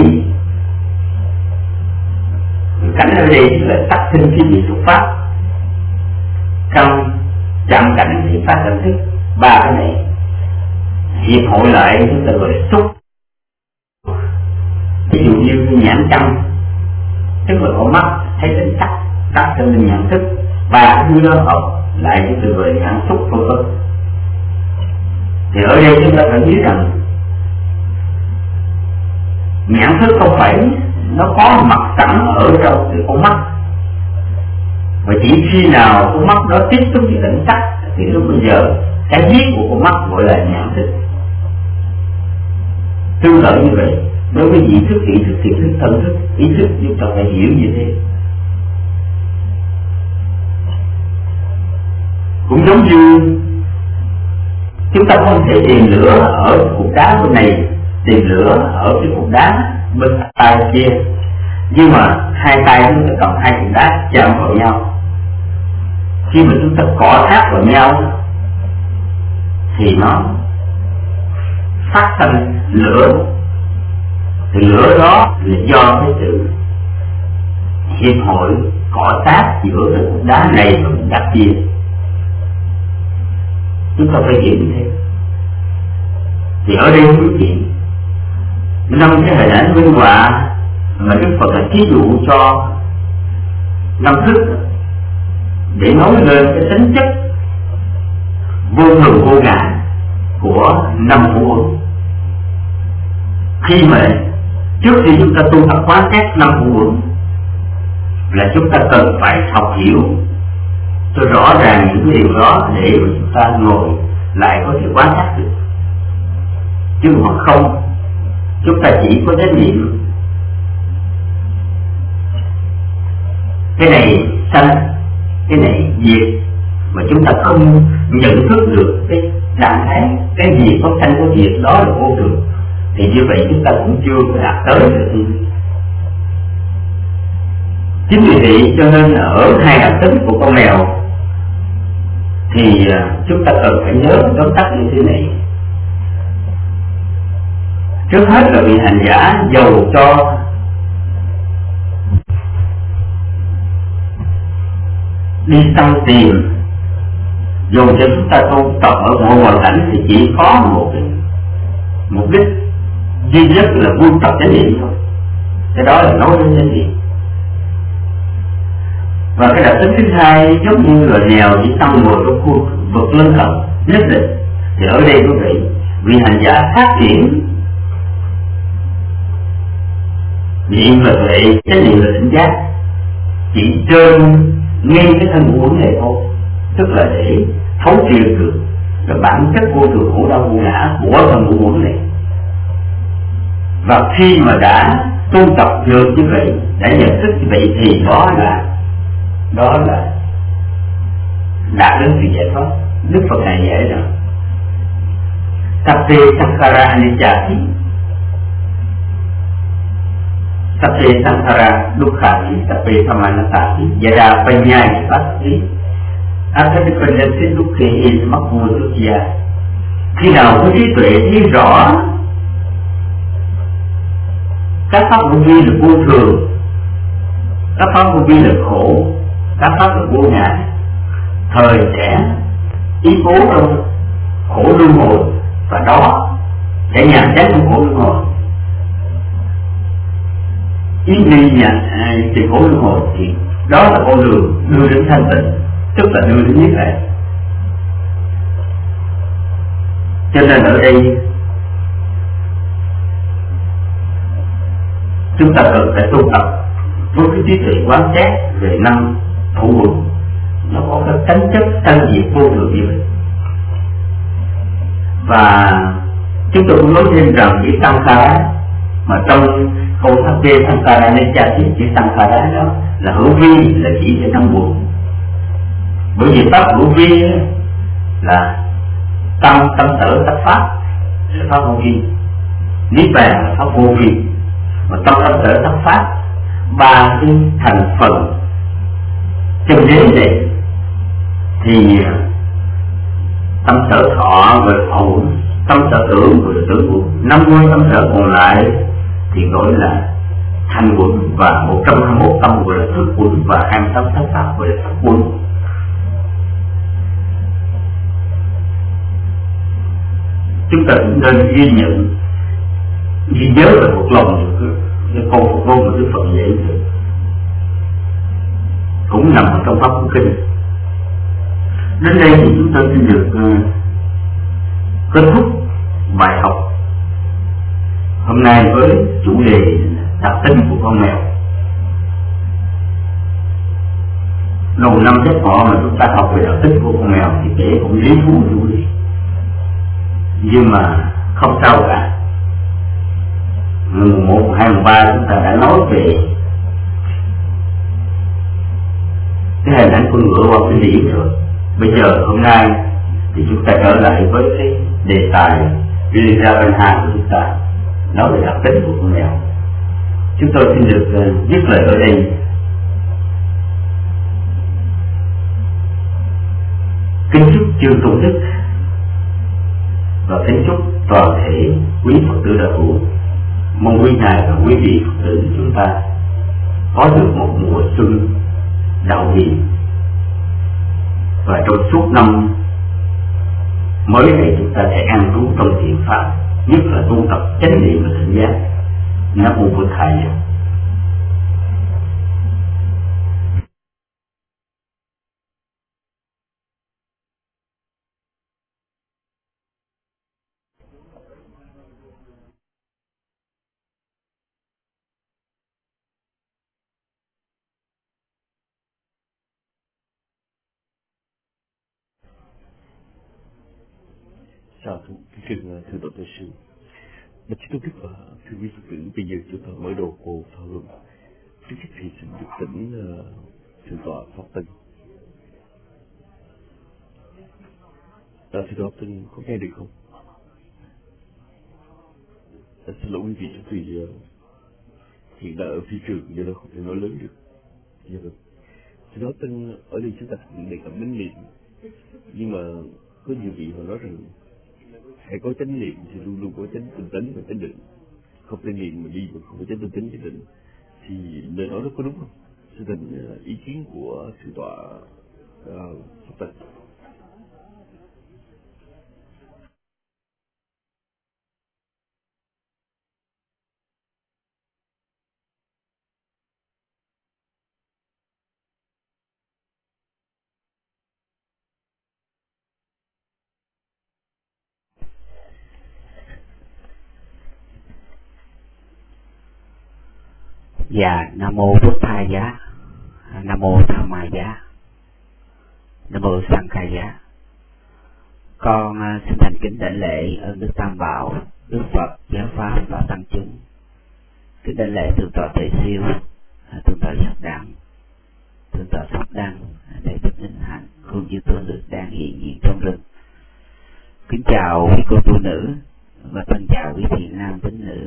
Cảnh ở đây tức là sắc sinh khí vị xuất phát. Căn chạm cảnh thì phát thành thức. Ba cái này hiệp hội lại chúng ta gọi là xúc. Ví dụ như nhãn căn tức là có mắt thấy tình sắc, sắc cho nên nhận thức. Ba cái thứ đó hợp lại với từ gọi nhãn xúc vân vân. Thì ở đây chúng ta phải biết rằng nhãn thức không phải nó có mặt sẵn ở trong cái con mắt, và chỉ khi nào con mắt đó tiếp xúc với cảnh sắc thì lúc bây giờ cái biết của con mắt gọi là nhãn thức. Tương tự như vậy, đối với vị thức, ý thức, thiện thức, thân thức, ý thức chúng ta phải hiểu như thế. Cũng giống như chúng ta không thể tìm lửa ở cục đá bên này, tìm lửa ở cái cục đá bên tay kia, nhưng mà hai tay chúng ta cầm hai cục đá chạm vào nhau. Khi mà chúng ta cọ sát vào nhau thì nó phát sinh lửa. Thì lửa đó là do cái sự hiệp hội cọ sát giữa cái cục đá này và cục đá kia. Chúng ta phải hiểu như thế. Thì ở đây quý vị, năm cái hình ảnh minh họa mà Đức Phật là thí dụ cho năm thức để nói lên cái tính chất vô thường vô ngã của năm hữu uẩn. Khi mà trước khi chúng ta tu tập quán xét năm hữu uẩn là chúng ta cần phải học hiểu cho rõ ràng những điều đó để mà chúng ta ngồi lại có thể quán sát được. Chứ mà không, chúng ta chỉ có trách nhiệm cái này sanh, cái này diệt, mà chúng ta không nhận thức được cái trạng thái cái gì có sanh có diệt đó là vô thường, thì như vậy chúng ta cũng chưa có đạt tới được. Chính vì vậy cho nên ở hai đặc tính của con mèo thì chúng ta cần phải nhớ tóm tắt như thế này. Trước hết là vị hành giả dầu cho đi săn tìm, dù cho chúng ta tu tập ở mọi hoàn cảnh thì chỉ có một cái mục đích duy nhất là vui tập chánh niệm thôi. Cái đó là nói đến chánh niệm. Và cái đặc tính thứ hai giống như loài mèo chỉ tăng ngồi trong khu vực lân cận nhất định, thì ở đây quý vị, vị hành giả phát triển niệm và tuệ, chánh niệm và tỉnh giác chỉ trên ngay cái thân của vấn đề thôi, tức là để thấu triệt được cái bản chất vô thường khổ đau vô ngã của thân của vấn đề. Và khi mà đã tu tập được như vậy, đã nhận thức như vậy, thì đó là đó là đạt đến sự giải thoát. Đức Phật này dạy rằng Satte Sankhara Anicca, Satte Sankhara Dukkhati, Satte Samanatati, Yada Panyaya Pasti, Akadipanyasi Dukkhe Makmudukya. Khi nào có trí tuệ thấy rõ các pháp vô vi là vô thường, các pháp vô vi là khổ, các pháp là vô ngã, thời sẽ ý cố trong khổ luân hồi, và đó sẽ nhàm chán trong khổ luân hồi. Ý đi nhận thì khổ luân hồi thì đó là con đường đưa đến thanh tịnh, tức là đưa đến niết bàn. Cho nên ở đây chúng ta cần phải tu tập với cái trí tuệ quán xét về năm thủ quần, nó có cái tính chất tăng diệt vô thường như vậy. Và chúng tôi cũng nói thêm rằng cái Sankhara mà trong câu tháp về Sankhara nên cha chỉ chỉ Sankhara đó là hữu vi, là chỉ về năm quần. Bởi vì pháp hữu vi là tâm tâm sở tất pháp là pháp vô vi, niết bàn là pháp vô vi, mà tâm tâm sở tất pháp ba cái thành phần chân đế này thì tâm sở thọ và thọ, tâm sở tưởng và tưởng quận, năm mươi tâm sở còn lại thì gọi là thanh quận, và một trăm hai mươi mốt tâm gọi là thức quận, và hai mươi tám thất pháp gọi là thức quận. Chúng ta cũng nên ghi nhận, ghi nhớ về một lòng cái câu Phật ngôn mà Đức Phật dạy cũng nằm ở trong pháp của kinh. Đến đây thì chúng ta xin được uh, kết thúc bài học hôm nay với chủ đề đặc tính của con mèo. Đầu năm hết họ mà chúng ta học về đặc tính của con mèo thì kể cũng lý thú chủ đề, nhưng mà không sao cả. Mùng một, hai, mùng ba chúng ta đã nói về cái hình ảnh con ngựa qua cái điểm rồi. Bây giờ hôm nay thì chúng ta trở lại với cái đề tài Vijayapanha của chúng ta, nói về đặc tính của con mèo. Chúng tôi xin được uh, dứt lời ở đây. Kính chúc chư tôn đức và kính chúc toàn thể quý Phật tử đạo hữu, mong quý ngài và quý vị Phật tử chúng ta có được một mùa xuân đạo hiền, và trong suốt năm mới này chúng ta sẽ ăn trú trong thiện pháp, nhất là tu tập chánh niệm và tỉnh giác. Nam mô Bổn Thầy. Chào thưa thưa thưa Tổ Tư Sư, Bạch Chí Tôn Đức và thưa quý Phật tử, bây giờ chúng ta mở đầu cô thảo luận. Trước hết thì xin được tỉnh uh, thượng tọa Pháp Tân. À, thưa tọa Pháp Tân có nghe được không? À, xin lỗi quý vị, vì uh, hiện đang ở phi trường nên nó không thể nói lớn được. Dạ vâng. Thưa tọa Pháp Tân, ở đây chúng ta đề cập đến niệm, nhưng mà có nhiều vị họ nói rằng hãy có chánh niệm thì luôn luôn có chánh tinh tấn và chánh định, không thể niệm mà đi mà không có chánh tinh tấn chánh định, thì lời nói đó có đúng không? Xin thành uh, ý kiến của thượng tọa uh, Pháp Tân. Dạ, Nam Mô Bụt Tha Giá, Nam Mô Tham Ma Giá, Nam Mô Sang Khai Giá. Con uh, xin thành kính đảnh lễ ơn Đức Tam Bảo, Đức Phật, Giáo Pháp và Tăng chúng. Kính đảnh lễ Thượng tọa Tuệ Siêu, Thượng tọa Giác Đẳng, Thượng tọa Pháp Đăng, Thầy Thích Minh Hạnh, cùng chư tôn đức đang hiện diện trong rừng. Kính chào quý cô tu nữ và thân chào quý thiện nam tín nữ.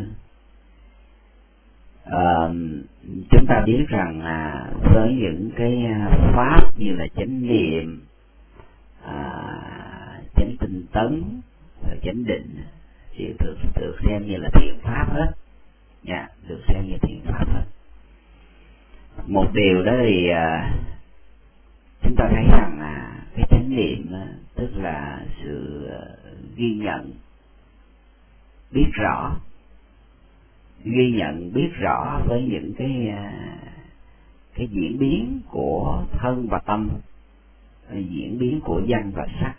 À, chúng ta biết rằng à, với những cái pháp như là chánh niệm, à, chánh tinh tấn, chánh định thì được, được xem như là thiện pháp hết, dạ, được xem như thiện pháp hết. Một điều đó thì à, chúng ta thấy rằng à, cái chánh niệm à, tức là sự à, ghi nhận, biết rõ, ghi nhận biết rõ với những cái cái diễn biến của thân và tâm, diễn biến của danh và sắc,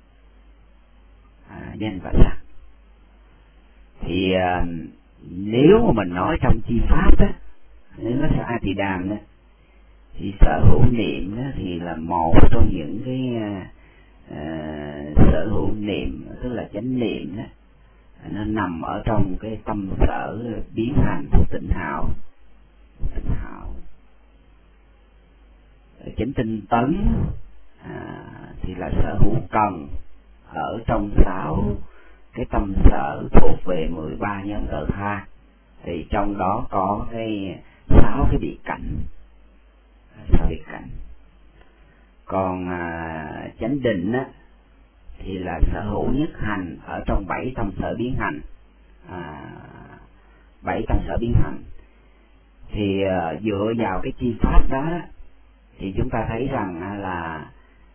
à, danh và sắc. Thì à, nếu mà mình nói trong chi pháp đó, nếu nó A Tỳ Đàm đó, thì sở hữu niệm đó thì là một trong những cái à, sở hữu niệm, tức là chánh niệm đó, nó nằm ở trong cái tâm sở biến hành của tịnh hào. Tịnh hào chánh tinh tấn à, thì là sở hữu cần ở trong sáu cái tâm sở thuộc về mười ba nhóm tự tha. Thì trong đó có cái sáu cái biệt cảnh, sáu biệt cảnh. Còn à, chánh định á thì là sở hữu nhất hành ở trong bảy tâm sở biến hành, à, bảy tâm sở biến hành. Thì uh, dựa vào cái chi pháp đó thì chúng ta thấy rằng là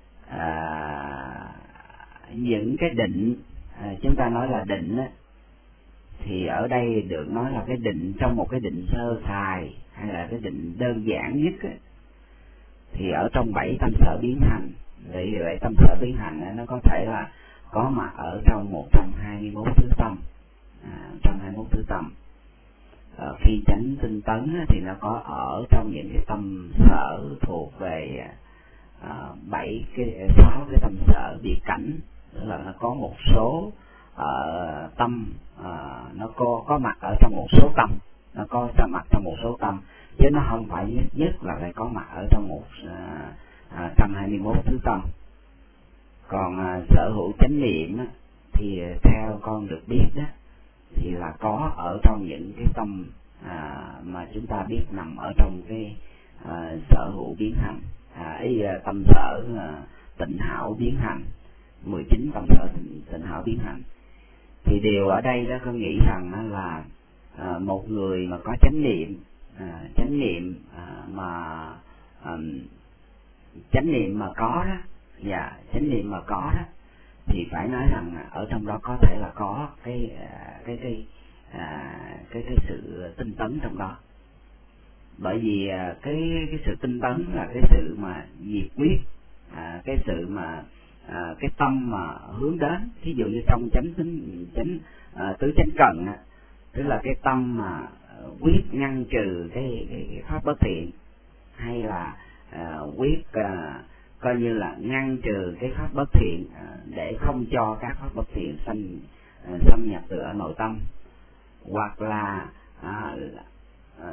uh, những cái định, uh, chúng ta nói là định á, thì ở đây được nói là cái định trong một cái định sơ sài hay là cái định đơn giản nhất á, thì ở trong bảy tâm sở biến hành. Vì vậy tâm sở biến hành nó có thể là có mặt ở trong một trăm hai mươi mốt thứ tâm, à, một trăm hai mươi mốt thứ tâm. À, khi chánh tinh tấn thì nó có ở trong những cái tâm sở thuộc về à, bảy cái sáu cái tâm sở biệt cảnh, tức là nó có một số uh, tâm uh, nó có có mặt ở trong một số tâm, nó có mặt trong một số tâm, chứ nó không phải nhất nhất là phải có mặt ở trong một uh, một trăm hai mươi mốt thứ tâm. Còn à, sở hữu chánh niệm á, thì theo con được biết đó thì là có ở trong những cái tâm à, mà chúng ta biết nằm ở trong cái à, sở hữu biến hành, à, ý là tâm sở à, tịnh hảo biến hành, mười chín tâm sở tịnh, tịnh hảo biến hành. Thì điều ở đây đó con nghĩ rằng là à, một người mà có chánh niệm, à, chánh niệm à, mà à, chánh niệm mà có đó, dạ, chánh niệm mà có đó thì phải nói rằng ở trong đó có thể là có cái cái cái à, cái cái sự tinh tấn trong đó. Bởi vì cái cái sự tinh tấn là cái sự mà nhiệt quyết, à, cái sự mà à, cái tâm mà hướng đến. Thí dụ như trong chánh tính chánh à, tứ chánh cần á, tức là cái tâm mà quyết ngăn trừ cái, cái, cái pháp bất thiện, hay là à, quyết à, coi như là ngăn trừ cái pháp bất thiện à, để không cho các pháp bất thiện xâm à, xâm nhập từ ở nội tâm, hoặc là à, à,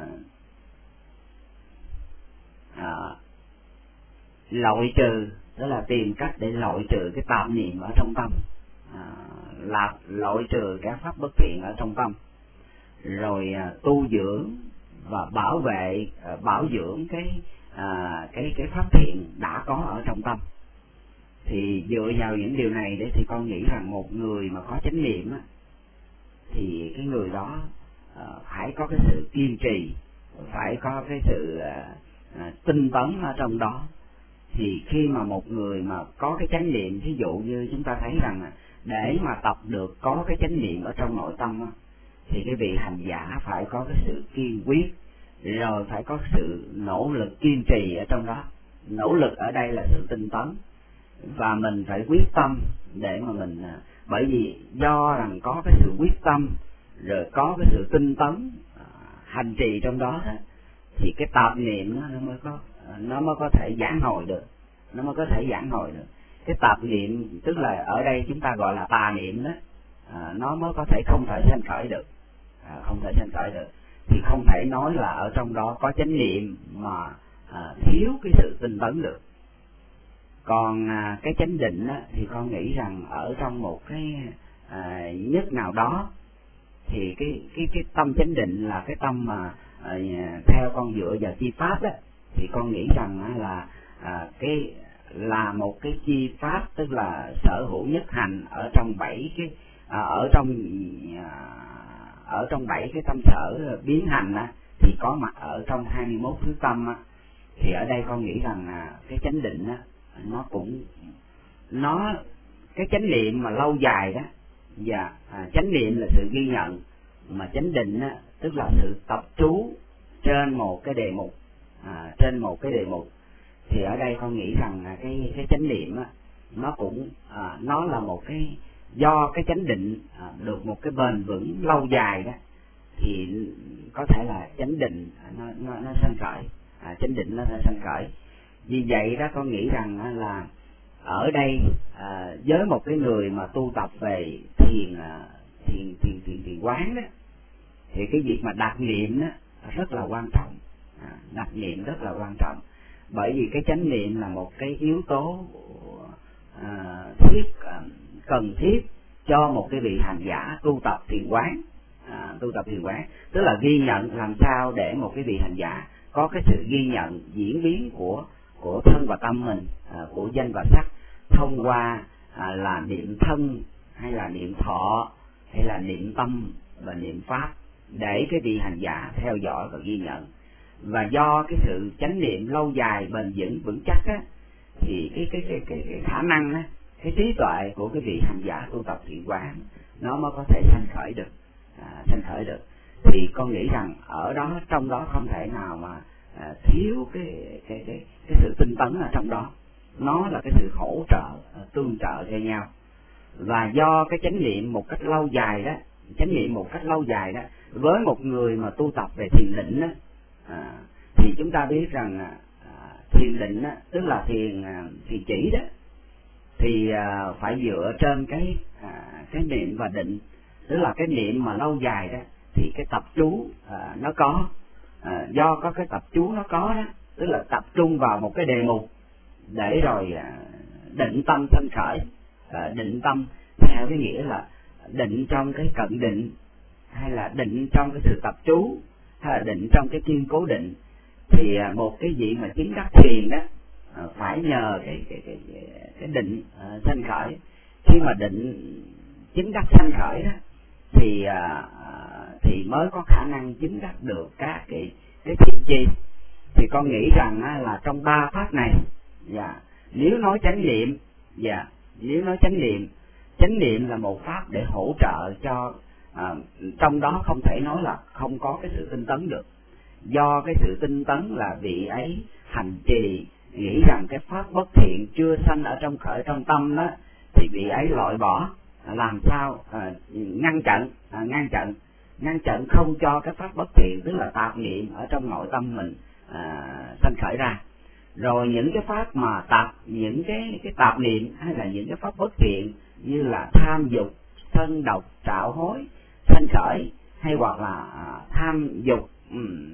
à, loại trừ, đó là tìm cách để loại trừ cái tạp niệm ở trong tâm, à, là loại trừ các pháp bất thiện ở trong tâm, rồi à, tu dưỡng và bảo vệ, à, bảo dưỡng cái À, cái cái pháp thiện đã có ở trong tâm. Thì dựa vào những điều này để thì con nghĩ rằng một người mà có chánh niệm á, thì cái người đó à, phải có cái sự kiên trì, phải có cái sự à, à, tinh tấn ở trong đó. Thì khi mà một người mà có cái chánh niệm, ví dụ như chúng ta thấy rằng để mà tập được có cái chánh niệm ở trong nội tâm á, thì cái vị hành giả phải có cái sự kiên quyết, rồi phải có sự nỗ lực kiên trì ở trong đó. Nỗ lực ở đây là sự tinh tấn, và mình phải quyết tâm để mà mình, bởi vì do rằng có cái sự quyết tâm rồi có cái sự tinh tấn hành trì trong đó, thì cái tạp niệm nó, nó mới có nó mới có thể giảng hồi được, nó mới có thể giảng hồi được. Cái tạp niệm tức là ở đây chúng ta gọi là tà niệm đó, à, nó mới có thể không thể sanh khởi được, à, không thể sanh khởi được. Thì không thể nói là ở trong đó có chánh niệm mà à, thiếu cái sự tinh tấn được. Còn à, cái chánh định á, thì con nghĩ rằng ở trong một cái à, nhất nào đó thì cái cái cái tâm chánh định là cái tâm mà à, theo con dựa vào chi pháp đó, thì con nghĩ rằng á, là à, cái là một cái chi pháp, tức là sở hữu nhất hành ở trong bảy cái à, ở trong à, ở trong bảy cái tâm sở biến hành á, thì có mặt ở trong hai mươi mốt thứ tâm á. Thì ở đây con nghĩ rằng à, cái chánh định á, nó cũng nó cái chánh niệm mà lâu dài đó, và à, chánh niệm là sự ghi nhận, mà chánh định á, tức là sự tập trú trên một cái đề mục, à, trên một cái đề mục. Thì ở đây con nghĩ rằng là cái cái chánh niệm á, nó cũng à, nó là một cái do cái chánh định à, được một cái bền vững lâu dài đó, thì có thể là chánh định nó nó nó sanh khởi, à, chánh định nó sẽ sanh khởi. Vì vậy đó con nghĩ rằng là ở đây à, với một cái người mà tu tập về thiền à, thiền thiền thiền thiền quán đó, thì cái việc mà đặt niệm đó rất là quan trọng, à, đặt niệm rất là quan trọng. Bởi vì cái chánh niệm là một cái yếu tố à, thiết à, cần thiết cho một cái vị hành giả tu tập thiền quán, à, tu tập thiền quán tức là ghi nhận làm sao để một cái vị hành giả có cái sự ghi nhận diễn biến của của thân và tâm mình, à, của danh và sắc, thông qua à, là niệm thân hay là niệm thọ hay là niệm tâm và niệm pháp, để cái vị hành giả theo dõi và ghi nhận. Và do cái sự chánh niệm lâu dài bền vững vững chắc á, thì cái cái cái cái, cái khả năng á, cái trí tuệ của cái vị hành giả tu tập thiền quán nó mới có thể sanh khởi được, à, sanh khởi được. Thì con nghĩ rằng ở đó trong đó không thể nào mà à, thiếu cái cái cái cái sự tinh tấn ở trong đó. Nó là cái sự hỗ trợ, tương trợ cho nhau. Và do cái chánh niệm một cách lâu dài đó, chánh niệm một cách lâu dài đó, với một người mà tu tập về thiền định đó, à, thì chúng ta biết rằng à, thiền định đó, tức là thiền à, thiền chỉ đó, thì à, phải dựa trên cái à, cái niệm và định, tức là cái niệm mà lâu dài đó, thì cái tập chú à, nó có, à, do có cái tập chú nó có đó, tức là tập trung vào một cái đề mục để rồi à, định tâm sanh khởi, à, định tâm theo cái nghĩa là định trong cái cận định, hay là định trong cái sự tập chú, hay là định trong cái kiên cố định. Thì à, một cái vị mà chứng đắc thiền đó à, phải nhờ cái cái cái cái định à, sanh khởi. Khi mà định chứng đắc sanh khởi đó, thì à, thì mới có khả năng chứng đắc được các cái cái thiện chi. Thì con nghĩ rằng á, là trong ba pháp này, dạ, nếu nói chánh niệm, dạ, nếu nói chánh niệm, chánh niệm là một pháp để hỗ trợ cho, à, trong đó không thể nói là không có cái sự tinh tấn được. Do cái sự tinh tấn là vị ấy hành trì nghĩ rằng cái pháp bất thiện chưa sanh ở trong khởi trong tâm đó, thì vị ấy loại bỏ, làm sao à, ngăn chặn, à, ngăn chặn, ngăn chặn không cho cái pháp bất thiện, tức là tạp niệm ở trong nội tâm mình à, sanh khởi ra. Rồi những cái pháp mà tạp, những cái cái tạp niệm hay là những cái pháp bất thiện như là tham dục, sân độc, trạo hối sanh khởi, hay hoặc là à, tham dục, um,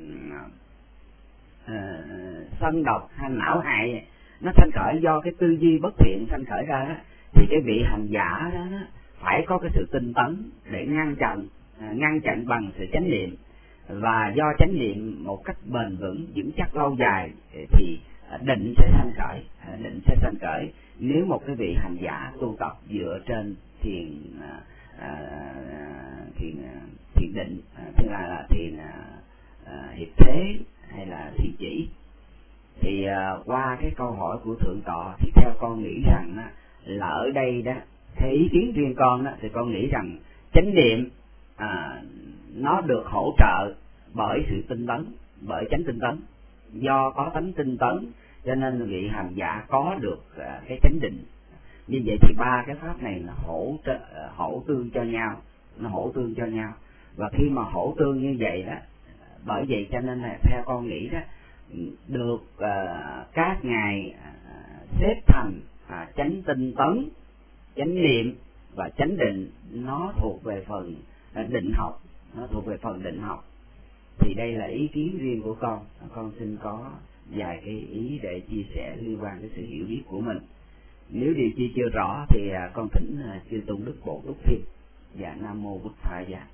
à, sân độc hay não hại nó sanh khởi do cái tư duy bất thiện sanh khởi ra đó, thì cái vị hành giả đó, đó phải có cái sự tinh tấn để ngăn chặn, à, ngăn chặn bằng sự chánh niệm. Và do chánh niệm một cách bền vững vững chắc lâu dài thì định sẽ sanh khởi, định sẽ sanh khởi nếu một cái vị hành giả tu tập dựa trên thiền à, thiền thiền định, tức là, là thiền à, hiệp thế hay là thiền chỉ. Thì à, qua cái câu hỏi của thượng tọa thì theo con nghĩ rằng á, là ở đây đó, theo ý kiến riêng con đó, thì con nghĩ rằng chánh niệm à, nó được hỗ trợ bởi sự tinh tấn, bởi chánh tinh tấn. Do có tánh tinh tấn cho nên vị hành giả có được à, cái chánh định. Như vậy thì ba cái pháp này là hỗ trợ, hỗ tương cho nhau, nó hỗ tương cho nhau. Và khi mà hỗ tương như vậy đó, bởi vậy cho nên là theo con nghĩ đó, được uh, các ngài uh, xếp thành uh, chánh tinh tấn, chánh niệm và chánh định, nó thuộc về phần uh, định học, nó thuộc về phần định học. Thì đây là ý kiến riêng của con, con xin có vài cái ý để chia sẻ liên quan đến sự hiểu biết của mình. Nếu điều chi chưa rõ thì uh, con thỉnh uh, chư tôn đức Bồ Túc thêm. Dạ Nam Mô Bụt Thầy Dạ.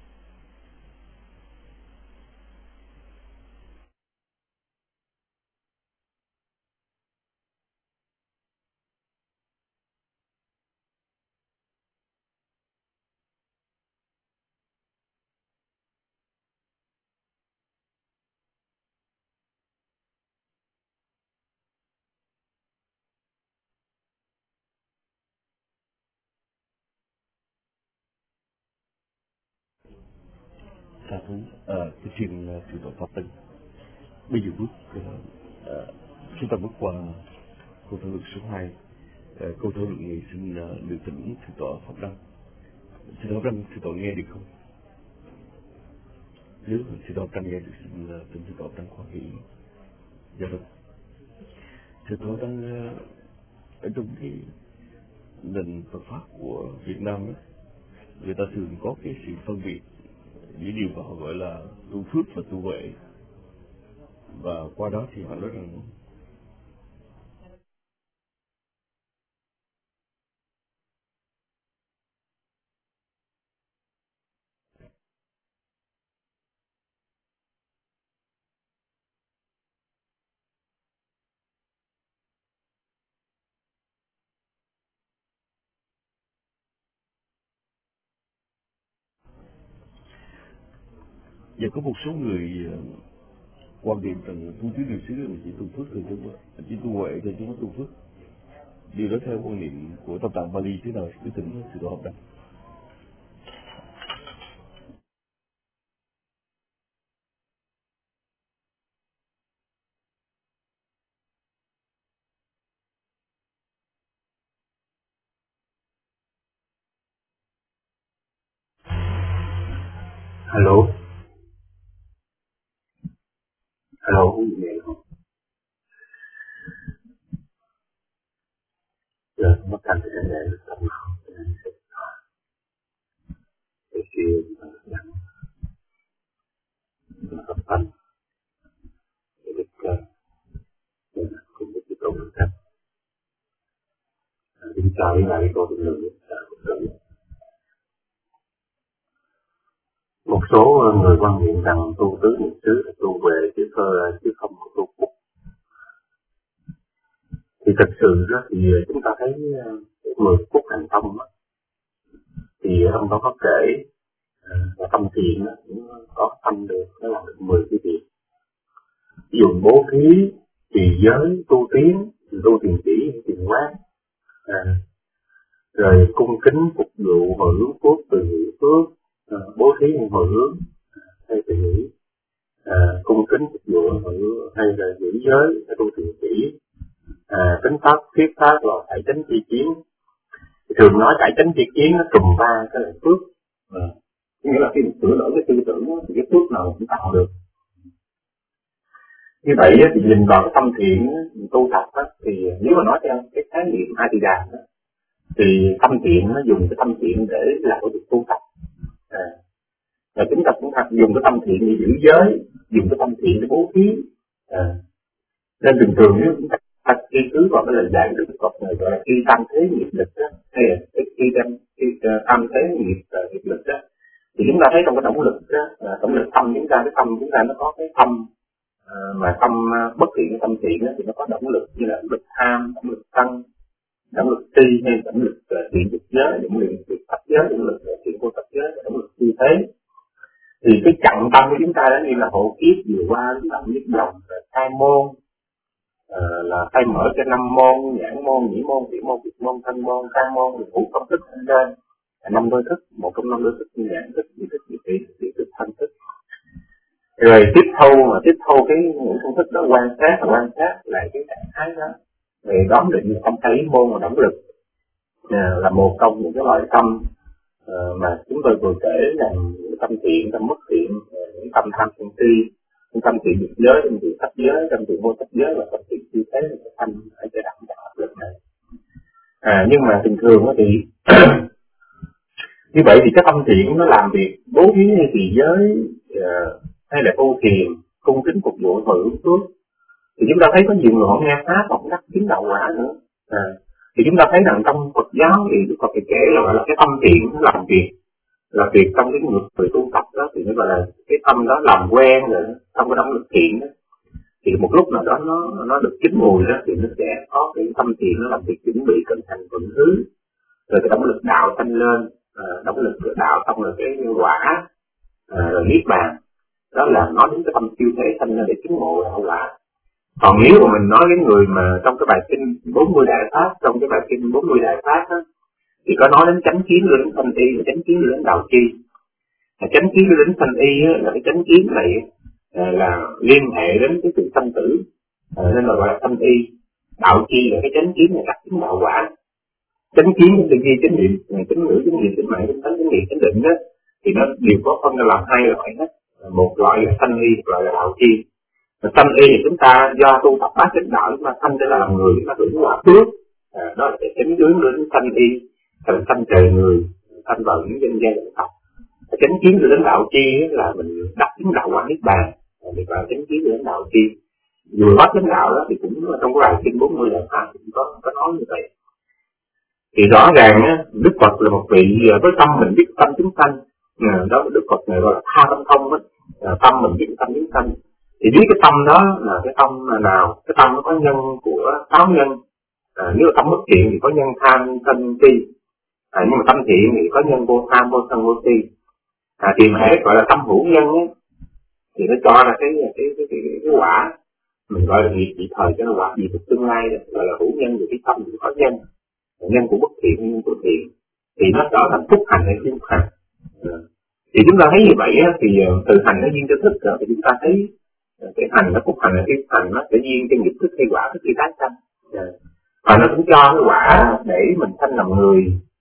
Sa thú, à, cái chuyên sự tội Pháp Tân. Bây giờ bước, à, chúng ta bước qua câu thảo luận số hai. À, câu thảo luận này xin uh, được thỉnh sư tọa Pháp Đăng. Sư tọa Pháp Đăng, sư tọa nghe được không? Nếu sư tọa Pháp Đăng nghe được, xin uh, thỉnh sư tọa Pháp Đăng khoa kỹ. Dạ vâng. Sư tọa Pháp Đăng uh, ở trong cái nền Phật pháp của Việt Nam đó, người ta thường có cái sự phân biệt những điều mà họ gọi là tu phước và tu huệ, và qua đó thì họ nói rằng và có một số người uh, quan điểm rằng tu tứ điều xứ là chỉ tu phước thôi chứ không, chỉ tu huệ thôi chứ không tu phước. Điều đó theo quan niệm của Tam Tạng Bali thế nào? Cứ thỉnh sự đó học đăng. Alo. Alo, có gì vậy không? Giờ mất thành thì anh để tâm nào cho nên sẽ để kia và nhận và tập tâm để được để cùng với cái câu được cách. Chúng ta với lại câu được lượng ta cũng được. Một số người quan niệm rằng tu tứ niệm xứ là tu về chứ cơ chứ không có tu phúc. Thì thật sự đó thì chúng ta thấy mười phút hành tâm đó, thì ông đó có kể là tâm thiện cũng có tâm được nó làm được mười cái việc. Ví dụ bố thí, trì giới, tu tiến, tu tiền chỉ, tiền quán, à, rồi cung kính phục vụ hồi hướng phước, từ hỷ phước, à, bố thí hồi hướng hay từ hỷ, à, cung kính phục vụ hồi hướng hay là giữ giới, tu tiền chỉ, à, tính pháp, thuyết pháp là cải chánh tri kiến. Thường nói cải chánh tri kiến nó trùm ba cái là phước, à, nghĩa là khi mình sửa đổi cái tư tưởng đó, thì cái phước nào cũng tạo được. Như vậy thì nhìn vào cái tâm thiện tu tập đó, thì nếu mà nói theo cái khái niệm A Di Đà đó, thì tâm thiện nó dùng cái tâm thiện để làm cái việc tu tập, à, và chúng ta cũng thật dùng cái tâm thiện để giữ giới, dùng cái tâm thiện để bố thí, à, nên thường thường nếu chúng ta khi cứ vào cái lời dạy của Đức Phật này gọi là khi tam thế nghiệp lực đó, hay là khi tam khi tam thế nghiệp nghiệp lực đó, thì chúng ta thấy trong cái tổng lực đó, tổng lực tâm chúng ta, cái tâm chúng ta nó có cái tâm à, mà tâm bất thiện, tâm thiện đó, thì nó có động lực như là động lực tham, động lực tăng, động lực tri hay động lực thiện dục giới, động lực thiện pháp giới, động lực thiện vô pháp giới, động lực như thế. Thì cái chặn tâm của chúng ta đó như là hộ kiếp vừa qua, chúng ta biết lòng là khai môn, à, là khai mở cho năm môn, nhãn môn, nhĩ môn, vị môn, việt môn, thanh môn, can môn, ngũ công thức lên trên, năm đôi thức, một trong năm đôi thức như nhãn thức, nhĩ thức, nhĩ thị, thị thức, thanh thức. Rồi tiếp thu mà tiếp thu cái những công thức đó, quan sát và quan sát lại cái trạng thái đó, rồi đón định không thấy môn và động lực, à, là một trong những cái loại tâm à, mà chúng tôi vừa kể là tâm thiện, tâm bất thiện, những tâm tham sân si, những tâm thiện dục giới, tâm thiện sắc giới, tâm thiện môi sắc giới và tâm thiện như thế là thanh ở giai đoạn áp lực này. À, nhưng mà thường thường thì như vậy thì cái tâm thiện nó làm việc bố thí hay trì giới uh, hay là tu thiền, cung kính phục vụ hưởng phước, thì chúng ta thấy có nhiều người họ nghe pháp họ đắc chứng đạo quả nữa. À, thì chúng ta thấy rằng trong Phật giáo thì Đức Phật thì kể là gọi là cái tâm thiện nó làm việc là việc trong cái người, người tu tập đó, thì nó gọi là cái tâm đó làm quen rồi trong cái động lực thiện đó, thì một lúc nào đó nó nó được chín mùi đó thì nó sẽ có cái tâm thiện nó làm việc chuẩn bị cận thành vận thứ, rồi cái động lực đạo tăng lên, à, động lực đạo xong rồi cái quả, à, rồi niết bàn. Đó là nói đến cái tâm siêu thể sanh ra để chứng ngộ đạo quả. Còn nếu mà mình nói đến người mà trong cái bài kinh bốn mươi đại pháp, trong cái bài kinh bốn mươi đại pháp đó, thì có nói đến chánh kiến đưa đến sanh y và chánh kiến đưa đến đạo chi. À, chánh kiến đưa đến sanh y là cái chánh kiến này à, là liên hệ đến cái sự sanh tử, à, nên là gọi là sanh y. Đạo chi là cái chánh kiến là đắc chứng đạo quả. Chánh kiến trong tư duy, chánh niệm, chánh ngữ, chánh niệm, chánh mạng, chánh tánh, chánh niệm, chánh định đó, thì nó đều có phân ra làm hai loại hết. Một loại là sanh y, một loại là đạo chi. Sanh y thì chúng ta do tu tập bát chánh đạo chúng ta sanh ra làm người, chúng ta hưởng quả phước, à, đó là cái chánh hướng đến sanh y, thành sanh trời người, sanh vào những dân gian dân tộc. Chánh kiến đưa đến đạo chi là mình đắc chứng đạo quả niết bàn, thì vào chánh kiến đưa đến đạo chi. Dù bát chánh đạo đó thì cũng trong cái bài kinh bốn mươi đại pháp cũng có có nói như vậy. Thì rõ ràng á, Đức Phật là một vị với tâm mình biết tâm chúng sanh, à, đó Đức Phật này gọi là tha tâm thông á, à, tâm mình biết tâm chúng sanh. Thì biết cái tâm đó là cái tâm nào, cái tâm nó có nhân của sáu nhân. À, nếu là tâm bất thiện thì có nhân tham sân si, à, nhưng mà tâm thiện thì có nhân vô tham vô sân vô si. À, thì hễ gọi là tâm hữu nhân á, thì nó cho ra cái cái cái, cái, cái, cái quả mình gọi là nghiệp chỉ thời cho nó quả gì thực tương lai đó, gọi là hữu nhân. Thì cái tâm thì có nhân, nhân của bất thiện, nhân của thiện, thì nó trở thành phúc hành hay phúc hành. À, thì chúng ta thấy như vậy á, thì từ hành nó duyên cho thức rồi, thì chúng ta thấy cái hành nó phúc hành là cái hành nó sẽ duyên cho nghiệp thức hay quả thức khi tái sanh. À, và nó cũng cho cái quả để mình sanh làm người,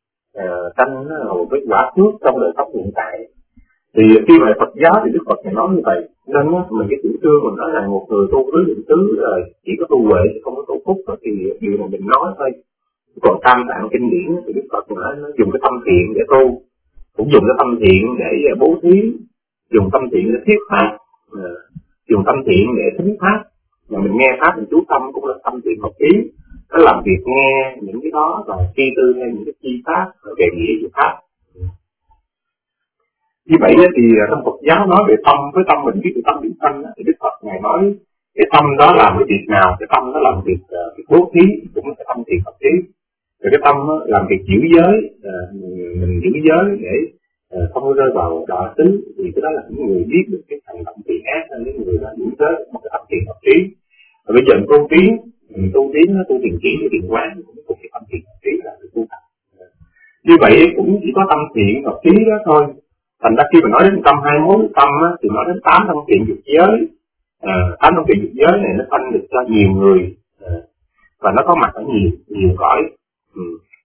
sanh uh, với quả phước trong đời sống hiện tại. Thì khi mà Phật giáo thì Đức Phật này nói như vậy, nên mình cái chủ trương mình nói là một người tu tứ định tứ rồi chỉ có tu huệ chứ không có tu phúc, thì điều mà mình nói thôi. Còn tam tạng kinh điển thì Đức Phật nói nó dùng cái tâm thiện để tu, cũng dùng cái tâm thiện để bố thí, dùng tâm thiện để thuyết pháp, uh, dùng tâm thiện để thính pháp. Mà mình nghe pháp mình chú tâm cũng là tâm thiện hợp ý, nó làm việc nghe những cái đó và suy tư theo những cái chi pháp về nghĩa về pháp. Như vậy thì trong Phật giáo nói về tâm, với tâm mình biết về tâm điểm sanh, thì Đức Phật ngài nói cái tâm đó làm cái việc nào, cái tâm đó làm việc, việc bố thí cũng là tâm thiện hợp ý. Rồi cái tâm làm việc giữ giới, mình giữ giới để không có rơi vào đọa xứ, thì cái đó là những người biết được cái hành động thiện ác, những người là giữ giới một cái tâm thiện hợp ý. Và bây giờ tu tiến, tu tiến tu thiền chỉ, tu thiền quán cũng có cái tâm thiện hợp ý là tu tập. Như vậy cũng chỉ có tâm thiện hợp ý đó thôi. Thành ra khi mà nói đến tâm hai mươi mốt tâm á, thì nói đến tám tâm thiện dục giới. À, tám tâm thiện dục giới này nó sanh được cho nhiều người, à, và nó có mặt ở nhiều nhiều cõi. Ừ.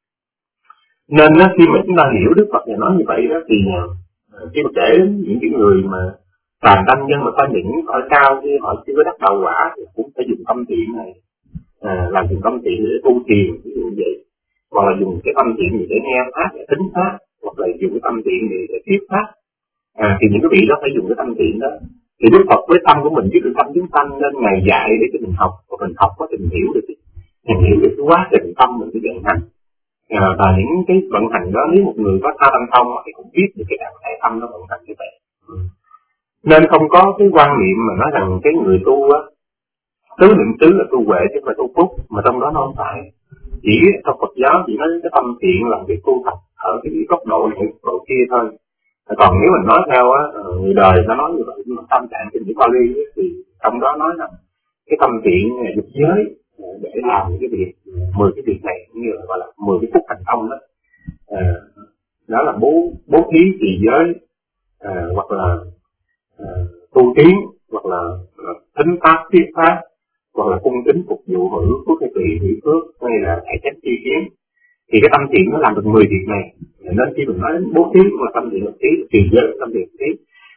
Nên á, khi mà chúng ta hiểu Đức Phật này nói như vậy đó, thì à, khi mà kể đến những cái người mà tàn đăng nhân mà có những cõi cao khi họ chưa có đắc đạo quả thì cũng phải dùng tâm thiện này, à, làm dùng tâm thiện để tu thiền, ví dụ vậy, hoặc là dùng cái tâm thiện để nghe pháp, để tính pháp, hoặc là dùng cái tâm thiện để, để thuyết pháp. À, thì những cái vị đó phải dùng cái tâm thiện đó. Thì Đức Phật với tâm của mình biết được tâm chúng sanh, nên ngài dạy để cho mình học, và mình học có mình hiểu được mình hiểu được cái quá trình tâm mình cái vận hành. À, và những cái vận hành đó nếu một người có tha tâm thông thì cũng biết được cái trạng thái tâm nó vận hành như vậy. Ừ. Nên không có cái quan niệm mà nói rằng cái người tu á, tứ niệm tứ là tu huệ chứ không phải tu phúc, mà trong đó nó không phải. Chỉ trong Phật giáo chỉ nói cái tâm thiện làm việc tu tập ở cái góc độ này, góc độ kia thôi. Còn nếu mình nói theo á, người đời nó nói như vậy, nhưng mà tâm trạng trên những Bali thì trong đó nói là cái tâm thiện dục giới để làm cái việc, mười cái việc này như là gọi là mười cái phúc thành công đó. À, đó là bố bố thí trì giới, à, hoặc là à, tu tiến, hoặc là à, thính pháp, thuyết pháp, hoặc là cung kính phục vụ hưởng phước hay tùy hỷ phước, hay là đại chánh chi kiến. Thì cái tâm thiện nó làm được mười việc này. Nên khi mình nói đến bố thí cũng là tâm thiện hợp trí, trì giới tâm thiện hợp trí.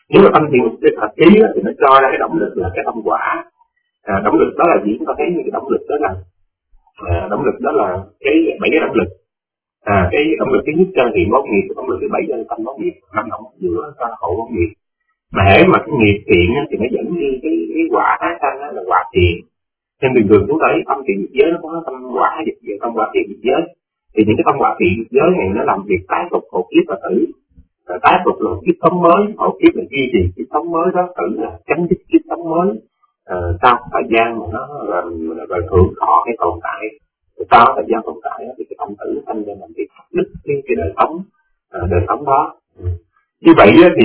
Nếu mà tâm thiện hợp trí thì nó cho ra cái động lực là cái tâm quả. À, động lực đó là gì? Chúng ta thấy cái động lực đó là à, động lực đó là cái bảy cái động lực. À, cái động lực thứ nhất cho thiện báo nghiệp, động lực thứ bảy cho tâm báo nghiệp, năm động giữa cho hậu báo nghiệp. Mà hễ mà cái nghiệp thiện thì nó dẫn đi cái, cái quả tái sanh đó là quả thiện. Nên bình thường chúng ta thấy tâm thiện nghiệp giới nó có tâm quả nghiệp giới, tâm quả thiện nghiệp giới. Thì những cái tâm quả thiện nghiệp giới này nó làm việc tái tục hộ kiếp và tử. À, tái tục là kiếp sống mới, hộ kiếp là duy trì kiếp sống mới đó, tử là chấm dứt kiếp sống mới. À, sau thời gian mà nó là, là, là hưởng thọ hay tồn tại, sau thời gian tồn tại thì cái tâm tử sanh ra làm việc khắc đích cái, cái đời sống, à, đời sống đó. Ừ. Như vậy thì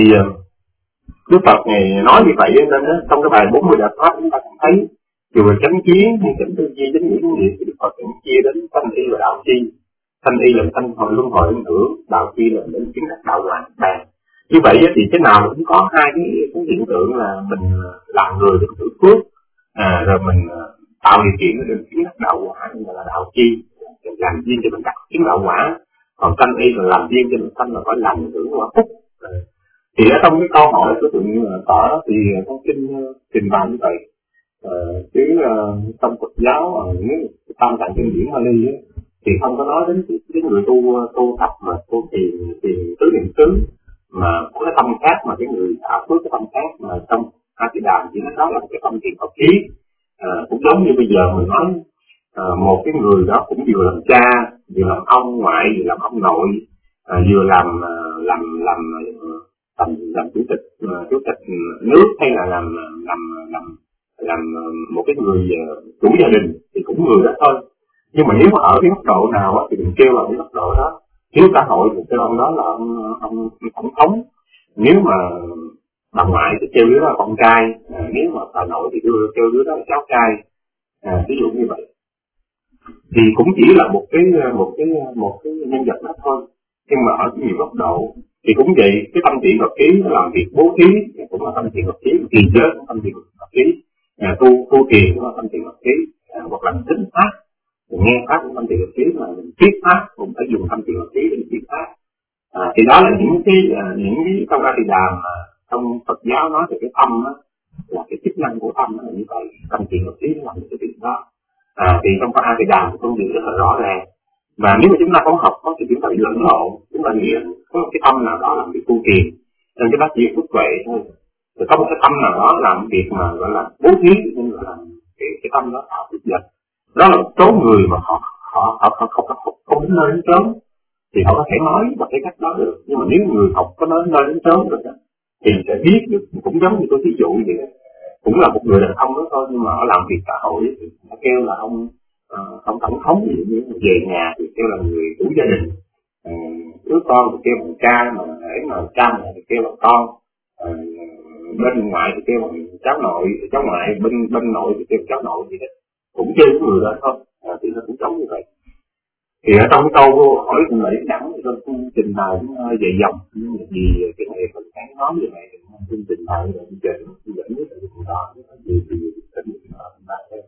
Đức Phật ngày nói như vậy nên đó, trong cái bài bốn mươi đại pháp chúng ta cũng thấy dù là chánh kiến hay chánh tư duy, chánh nghĩ chánh niệm thì Đức Phật cũng chia đến sanh y và đạo chi. Sanh y là sanh hồi luân hồi luân hưởng, đạo chi là đến chứng đắc đạo hoàn bàn. Như vậy thì cái nào cũng có hai cái, cái hiện tượng là mình làm người được tự phước, à, rồi mình tạo điều kiện để chứng đắc đạo quả là đạo chi, làm duyên cho mình đắc chứng đạo quả. Còn sanh y là làm duyên cho mình sanh là phải làm hưởng quả phúc. Thì ở trong cái câu hỏi của tụi tỏ thì con kinh trình bày như vậy. Ờ, chứ uh, trong Phật giáo uh, nếu tam tạng kinh điển Bali thì không có nói đến cái, cái người tu tu tập mà tu tiền tiền tứ niệm xứ, mà có cái tâm khác, mà cái người tạo phước cái tâm khác, mà trong A Di Đà chỉ nói đó là cái tâm thiện hợp trí. À, cũng giống như bây giờ mình nói à, một cái người đó cũng vừa làm cha, vừa làm ông ngoại, vừa làm ông nội, à, vừa làm làm làm làm làm chủ tịch chủ tịch nước, hay là làm làm làm làm một cái người chủ gia đình thì cũng người đó thôi. Nhưng mà nếu mà ở cái mức độ nào á thì đừng kêu là cái mức độ đó. Nếu xã hội thì kêu ông đó là ông ông tổng thống, nếu mà bà ngoại thì kêu đứa đó là con trai, à, nếu mà bà nội thì kêu kêu đứa đó là cháu trai, à, ví dụ như vậy. Thì cũng chỉ là một cái một cái một cái nhân vật đó thôi. Nhưng mà ở nhiều góc độ thì cũng vậy, cái tâm thiện hợp trí nó làm việc bố thí cũng là tâm thiện hợp trí, trì giới cũng tâm thiện hợp trí, à, tu tu trì cũng là tâm thiện hợp trí, à, hoặc là tính pháp, nghe pháp cũng tâm thiện hợp trí, mà mình viết pháp cũng phải dùng tâm thiện hợp trí để viết pháp. À, thì đó là những cái à, những cái trong A Di Đà mà trong Phật giáo nói về cái tâm đó, là cái chức năng của tâm là như vậy, tâm thiện hợp trí làm những cái việc đó. À, thì trong A Di Đà cũng điều rất là rõ ràng. Và nếu mà chúng ta không học thì chúng ta bị lẫn lộn, chúng ta nghĩ có một cái tâm nào đó làm việc tu trì, nên cái bác sĩ phước huệ thôi. Rồi có một cái tâm nào đó làm việc mà gọi là bố thí, nhưng mà làm cái, cái tâm đó tạo phước dật. Đó là một số người mà họ họ họ không không không, không đến nơi đến chốn thì họ có thể nói bằng cái cách đó được. Nhưng mà nếu người học có nói nơi đến chốn được thì sẽ biết được. Cũng giống như tôi ví dụ vậy đó. Cũng là một người đàn ông đó thôi, nhưng mà họ làm việc xã hội thì họ kêu là ông uh, ông tổng thống, ví dụ như về nhà thì kêu là người chủ gia đình, uh, đứa con thì kêu bằng cha, mà để mà cha mẹ thì kêu là con, uh, bên ngoại thì kêu bằng cháu nội, cháu ngoại bên bên nội thì kêu cháu nội gì đó, cũng chơi với người đó thôi. Uh, thì nó cũng giống như vậy. Thì ở trong cái câu hỏi cũng nãy đẳng thì tôi trình bày cũng hơi dài dòng, nhưng mà vì cái này mình phải nói như vậy thì tôi trình bày rồi bây giờ tôi dẫn với từ từ đó vì vì tình hình đó chúng ta xem.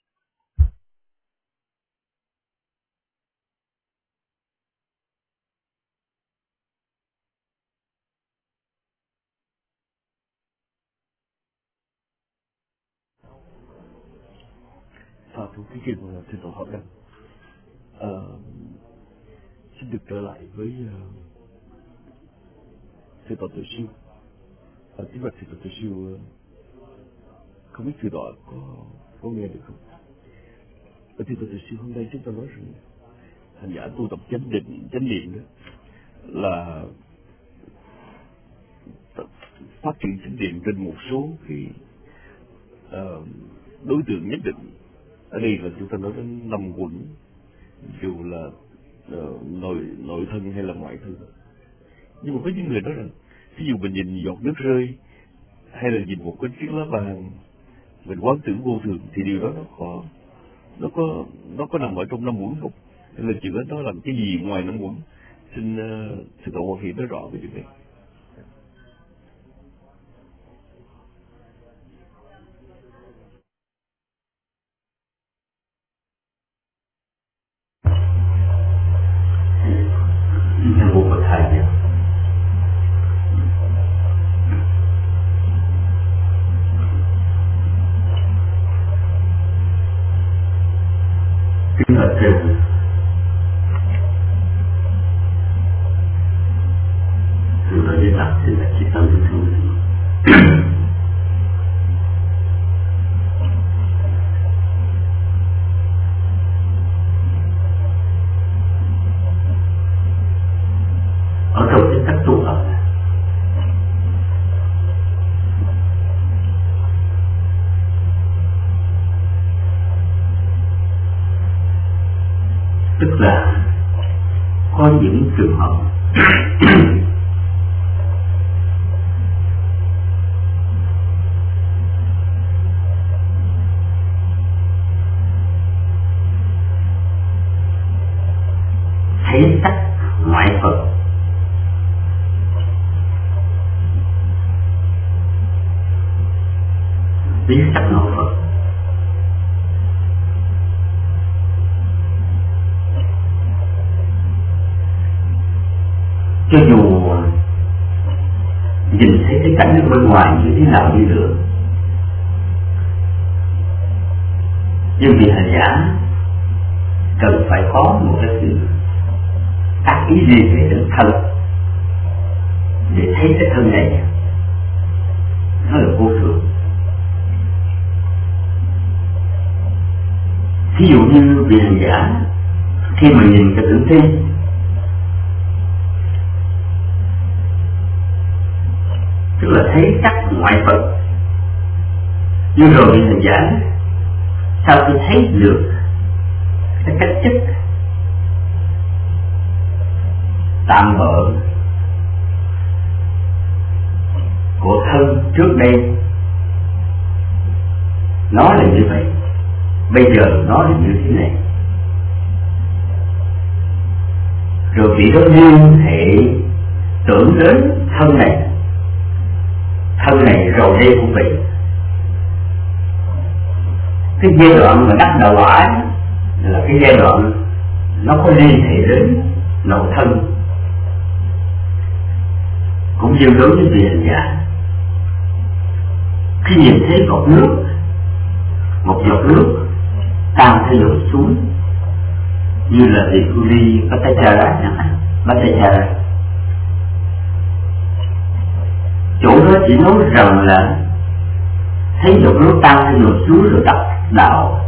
Và thú cái chuyện là thưa tổ hỏi rằng uh, xin được trở lại với uh, thưa tổ tự siêu. Uh, tí vật thưa tổ tự siêu uh, không biết thưa tổ có có nghe được không? Ở thưa tổ tự siêu hôm nay chúng ta nói rằng hành giả tu tập chánh định, chánh niệm đó là phát triển chánh niệm trên một số cái uh, đối tượng nhất định. Ở đây là chúng ta nói đến năm quẩn, dù là uh, nội nội thân hay là ngoại thân. Nhưng mà có những người nói rằng ví dụ mình nhìn giọt nước rơi hay là nhìn một cái chiếc lá vàng, mình quán tưởng vô thường thì điều đó nó có nó có nó có nằm ở trong năm quẩn không? Hay là chuyện đó nó làm cái gì ngoài năm quẩn? Xin uh, sư tổ Hòa Hiệp nói rõ về chuyện này. Phật thường nói với bạn thì là chỉ tâm được thôi. Ở trong cái cách tu tập tức là có những trường hợp thấy sắc ngoại Phật, biết sắc nội Phật. Cho dù nhìn thấy cái cảnh ở bên ngoài như thế nào đi nữa, nhưng vì hành giả cần phải có một cái sự tác ý liên hệ đến thân để thấy cái thân này nó là vô thường. Ví dụ như vị hành giả khi mà nhìn cái tử thi, tức là thấy sắc ngoại Phật, nhưng rồi vị hành giả sau khi thấy được cái cách chất tạm bợ của thân trước đây, nó là như vậy, bây giờ nó là như thế này, rồi vị đó liên hệ tưởng đến thân này, thân này rồi đây cũng vậy. Cái giai đoạn mà đắc đạo quả là cái giai đoạn nó có liên hệ đến nội thân, cũng như đối với vị hành giả khi nhìn thấy một nước, một giọt nước tan theo dòng suối, như là vị Uli Bhattacharya chẳng hạn, Bhattacharya, chỗ đó chỉ nói rằng là thấy giọt nước tan theo dòng suối rồi đắc đạo.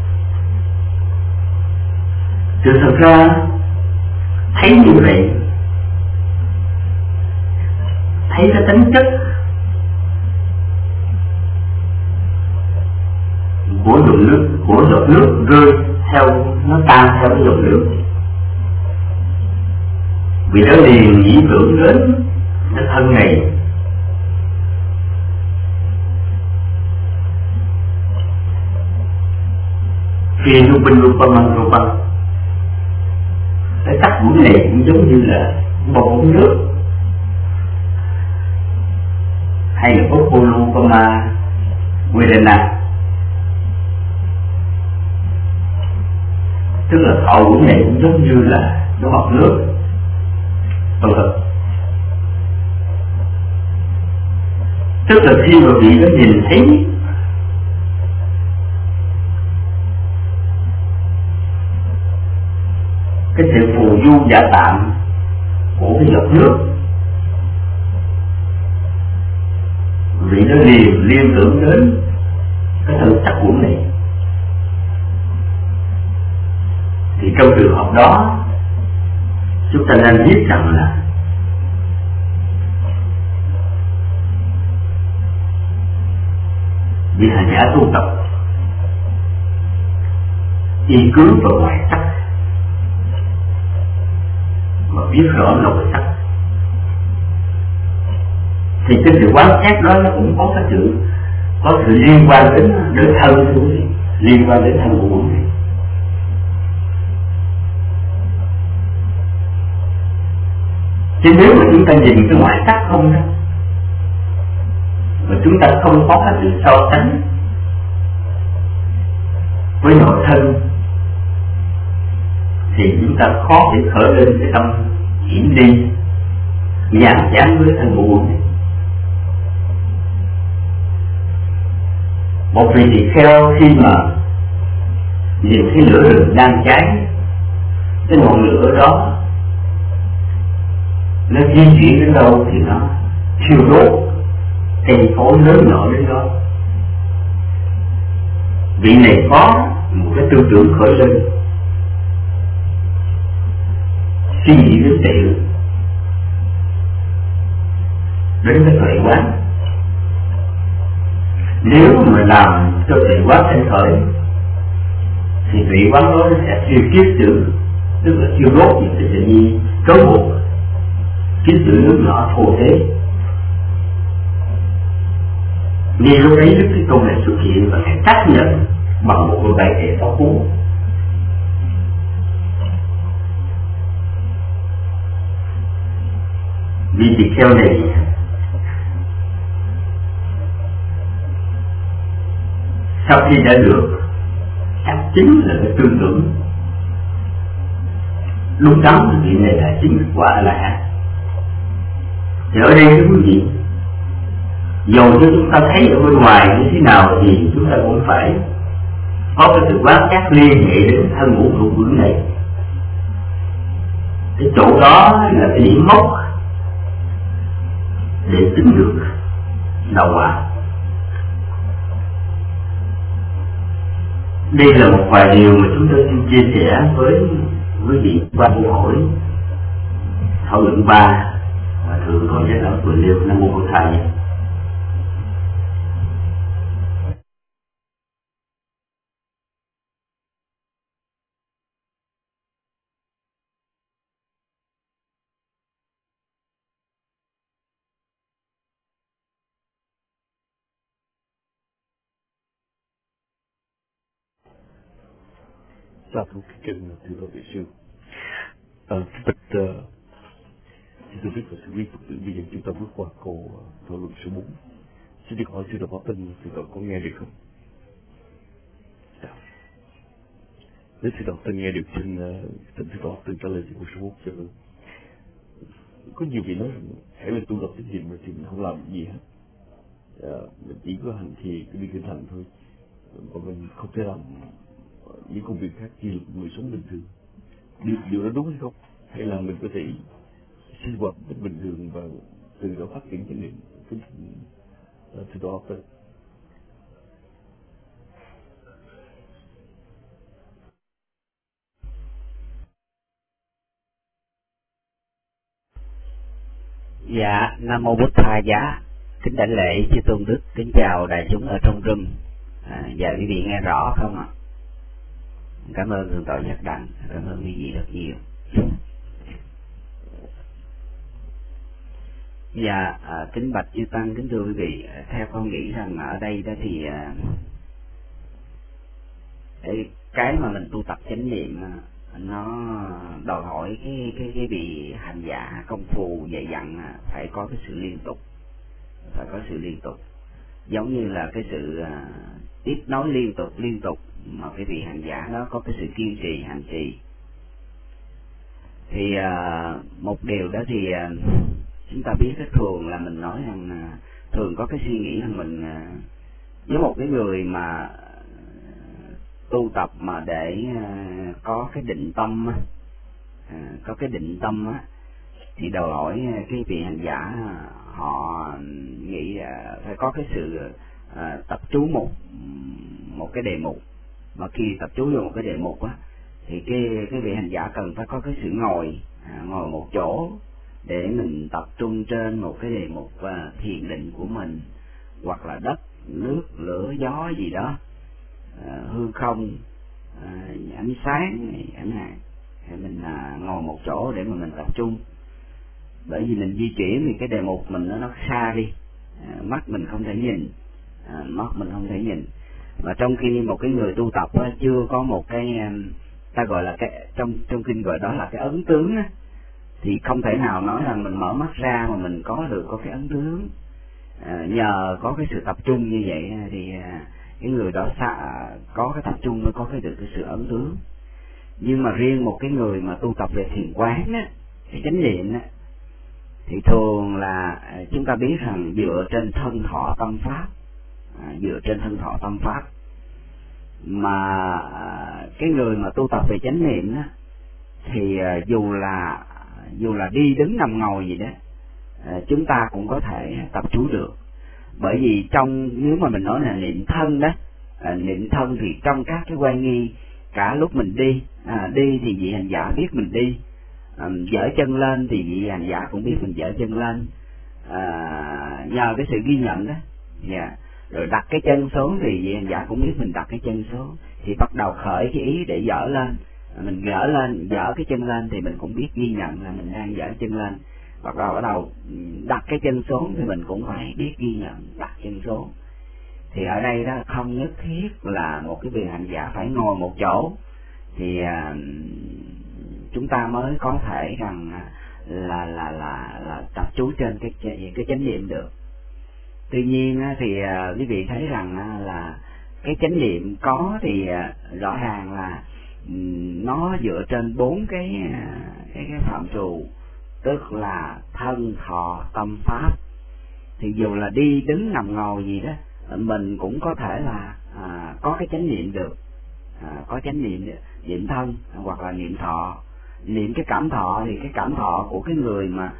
Chứ thật ra thấy như vậy, thấy cái tính chất của giọt nước, của giọt nước rơi theo, nó tan theo cái giọt nước, vì đó liền nghĩ tưởng đến cái thân này. Khi lúc bên lúc băng lúc băng, cái sắc mũi này cũng giống như là một ống nước, hay là Popolupama Vedana, tức là thọ mũi này cũng giống như là nó bọt nước, vân vân. Tức là khi mà vị đó nhìn thấy cái sự phù du giả tạm của cái giọt nước, vì nó liền liên tưởng đến cái thân sắc của này, thì trong trường hợp đó chúng ta nên biết rằng là vì hành giả tu tập y cứ vào ngoại sắc mà biết rõ nội sắc, thì cái sự quán xét đó nó cũng có cái sự có sự liên quan đến đến thân của mình, liên quan đến thân của mình. Chứ nếu mà chúng ta nhìn cái ngoại sắc không đó, mà chúng ta không có cái sự so sánh với nội thân, thì chúng ta khó để khởi lên cái tâm hiển đi nhàm chán với thân của mình. Một vị tỳ kheo khi mà nhìn thấy lửa rừng đang cháy, cái ngọn lửa đó nó di chuyển đến đâu thì nó thiêu đốt cây cối lớn nhỏ đến đó. Vị này có một cái tư tưởng khởi lên, suy nghĩ đến tệ đến cái tuệ quán. Nếu mà làm cho tuệ quán thành khởi thì tuệ quán đó sẽ thiêu kiết sử, tức là thiêu đốt những cái tự nhiên cấu bộ kiết sử nước nhỏ thô thế. Nên lúc đấy Đức Thế Tôn này xuất hiện và phải xác nhận bằng một đôi đại thể pháo cú. Vì tỳ kheo này sau khi đã được chắc chính là cái tư tưởng đúng đắn thì vị này là chính quả là hạt. Thì ở đây thưa quý vị, dầu cho chúng ta thấy ở bên ngoài như thế nào thì chúng ta cũng phải có cái sự quán giác liên hệ đến thân ngũ trụ vững này. Cái chỗ đó là cái điểm mốc để tính được đạo quả. Đây là một vài điều mà chúng tôi xin chia sẻ với quý vị qua câu hỏi thảo luận ba và thượng tọa giác lão Tuệ Liêu. Nam mô Bổn Thầy. Sa thú kinh thưa Thượng Vị Sư. À, bạch uh, tôi biết là sự quý Phật tử bây giờ chúng ta bước qua câu uh, thảo luận số bốn. Xin được hỏi sư đạo Pháp Tinh, sư đạo có nghe được không? Dạ. Nếu sư đạo Tinh nghe được, xin uh, xin sư đạo Tinh trả lời cho câu số bốn cho. Có nhiều vị nói rằng hãy là tu tập chánh niệm rồi thì mình không làm gì hết. À, mình chỉ có hành thì cứ đi kinh hành thôi, và mình không thể làm những công việc khác như người sống bình thường. Điều, điều đó đúng hay không? Hay là mình có thể sinh hoạt bình thường và từ đó phát triển chánh niệm từ đó tới. Dạ, Nam mô Bụt Tha Giá. Kính đảnh lễ chư tôn đức, kính chào đại chúng ở trong room. À, dạ quý vị nghe rõ không ạ? Cảm ơn thượng tọa Nhật Đặng, cảm ơn quý vị rất nhiều. Dạ, à, kính bạch chư tăng, kính thưa quý vị, theo con nghĩ rằng ở đây đó thì à, cái mà mình tu tập chánh niệm nó đòi hỏi cái cái cái vị hành giả công phu dạy dặn phải có cái sự liên tục, phải có sự liên tục, giống như là cái sự à, tiếp nối liên tục liên tục mà cái vị hành giả đó có cái sự kiên trì hành trì. Thì à, một điều đó thì à, chúng ta biết rất thường là mình nói rằng à, thường có cái suy nghĩ là mình à, với một cái người mà tu tập mà để à, có cái định tâm à, có cái định tâm á, thì đòi hỏi cái vị hành giả họ nghĩ à, phải có cái sự à, tập trung một một cái đề mục. Mà khi tập trung vào một cái đề mục á thì cái cái vị hành giả cần phải có cái sự ngồi à, ngồi một chỗ để mình tập trung trên một cái đề mục à, thiền định của mình, hoặc là đất, nước, lửa, gió gì đó, à, hư không, à, ánh sáng chẳng hạn, thì mình à, ngồi một chỗ để mà mình tập trung. Bởi vì mình di chuyển thì cái đề mục mình nó, nó xa đi, à, mắt mình không thể nhìn, à, mắt mình không thể nhìn. Mà trong khi một cái người tu tập á, chưa có một cái ta gọi là cái trong trong kinh gọi đó là cái ấn tướng á, thì không thể nào nói rằng mình mở mắt ra mà mình có được có cái ấn tướng. À, nhờ có cái sự tập trung như vậy thì à, cái người đó xa, có cái tập trung mới có cái được cái sự ấn tướng. Nhưng mà riêng một cái người mà tu tập về thiền quán á, cái chánh niệm á, thì thường là chúng ta biết rằng dựa trên thân thọ tâm pháp, à, dựa trên thân thọ tâm pháp mà cái người mà tu tập về chánh niệm đó, thì dù là dù là đi đứng nằm ngồi gì đó, chúng ta cũng có thể tập trú được. Bởi vì trong, nếu mà mình nói là niệm thân đó, niệm thân thì trong các cái quan nghi, cả lúc mình đi à, đi thì vị hành giả biết mình đi, à, dở chân lên thì vị hành giả cũng biết mình dở chân lên, à, nhờ cái sự ghi nhận đó. Yeah. Rồi đặt cái chân xuống thì vị hành giả cũng biết mình đặt cái chân xuống, thì bắt đầu khởi cái ý để dở lên, mình dở lên, dở cái chân lên thì mình cũng biết ghi nhận là mình đang dở chân lên. Bắt đầu bắt đầu đặt cái chân xuống thì mình cũng phải biết ghi nhận đặt chân xuống. Thì ở đây đó không nhất thiết là một cái vị hành giả phải ngồi một chỗ thì à, chúng ta mới có thể rằng là là là là tập chú trên cái cái chánh niệm được. Tuy nhiên thì à, quý vị thấy rằng là cái chánh niệm có thì à, rõ ràng là nó dựa trên bốn cái cái cái phạm trù, tức là thân, thọ, tâm, pháp. Thì dù là đi đứng nằm ngồi gì đó, mình cũng có thể là à, có cái chánh niệm được, à, có chánh niệm niệm thân hoặc là niệm thọ. Niệm cái cảm thọ thì cái cảm thọ của cái người mà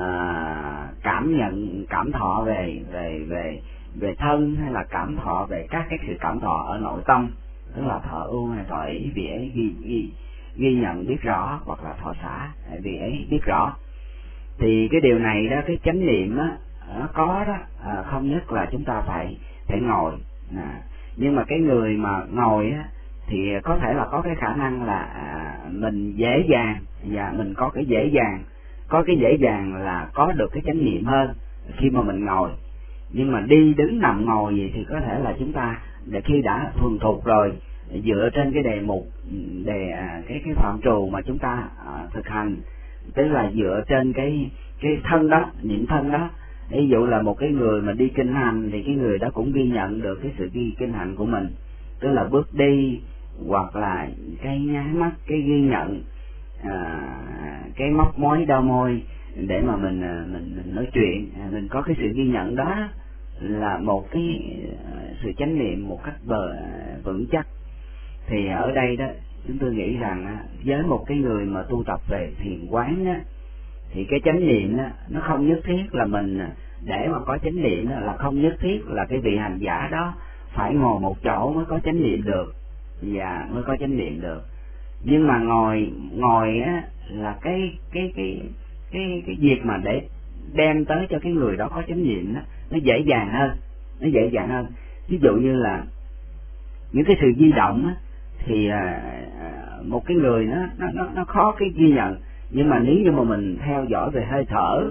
à, cảm nhận cảm thọ về về về về thân, hay là cảm thọ về các cái sự cảm thọ ở nội tâm, tức là thọ ưu hay thọ ý, vì ấy ghi, ghi, ghi nhận biết rõ, hoặc là thọ xả vì ấy biết rõ. Thì cái điều này đó, cái chánh niệm đó, nó có đó, à, không nhất là chúng ta phải phải ngồi, à, nhưng mà cái người mà ngồi á, thì có thể là có cái khả năng là à, mình dễ dàng, và mình có cái dễ dàng, có cái dễ dàng là có được cái chánh niệm hơn khi mà mình ngồi. Nhưng mà đi đứng nằm ngồi gì thì có thể là chúng ta để khi đã thuần thục rồi, dựa trên cái đề mục, đề cái cái phạm trù mà chúng ta à, thực hành, tức là dựa trên cái cái thân đó, niệm thân đó. Ví dụ là một cái người mà đi kinh hành thì cái người đó cũng ghi nhận được cái sự ghi kinh hành của mình, tức là bước đi, hoặc là cái nháy mắt, cái ghi nhận, à, cái móc mối đau môi để mà mình mình, mình nói chuyện, mình có cái sự ghi nhận đó, là một cái sự chánh niệm một cách bờ vững chắc. Thì ở đây đó chúng tôi nghĩ rằng với một cái người mà tu tập về thiền quán đó, thì cái chánh niệm đó, nó không nhất thiết là mình, để mà có chánh niệm đó, là không nhất thiết là cái vị hành giả đó phải ngồi một chỗ mới có chánh niệm được, và mới có chánh niệm được. Nhưng mà ngồi ngồi á, là cái cái cái cái cái việc mà để đem tới cho cái người đó có chánh niệm đó, nó dễ dàng hơn, nó dễ dàng hơn. Ví dụ như là những cái sự di động á, thì à, một cái người nó nó nó khó cái ghi nhận. Nhưng mà nếu như mà mình theo dõi về hơi thở,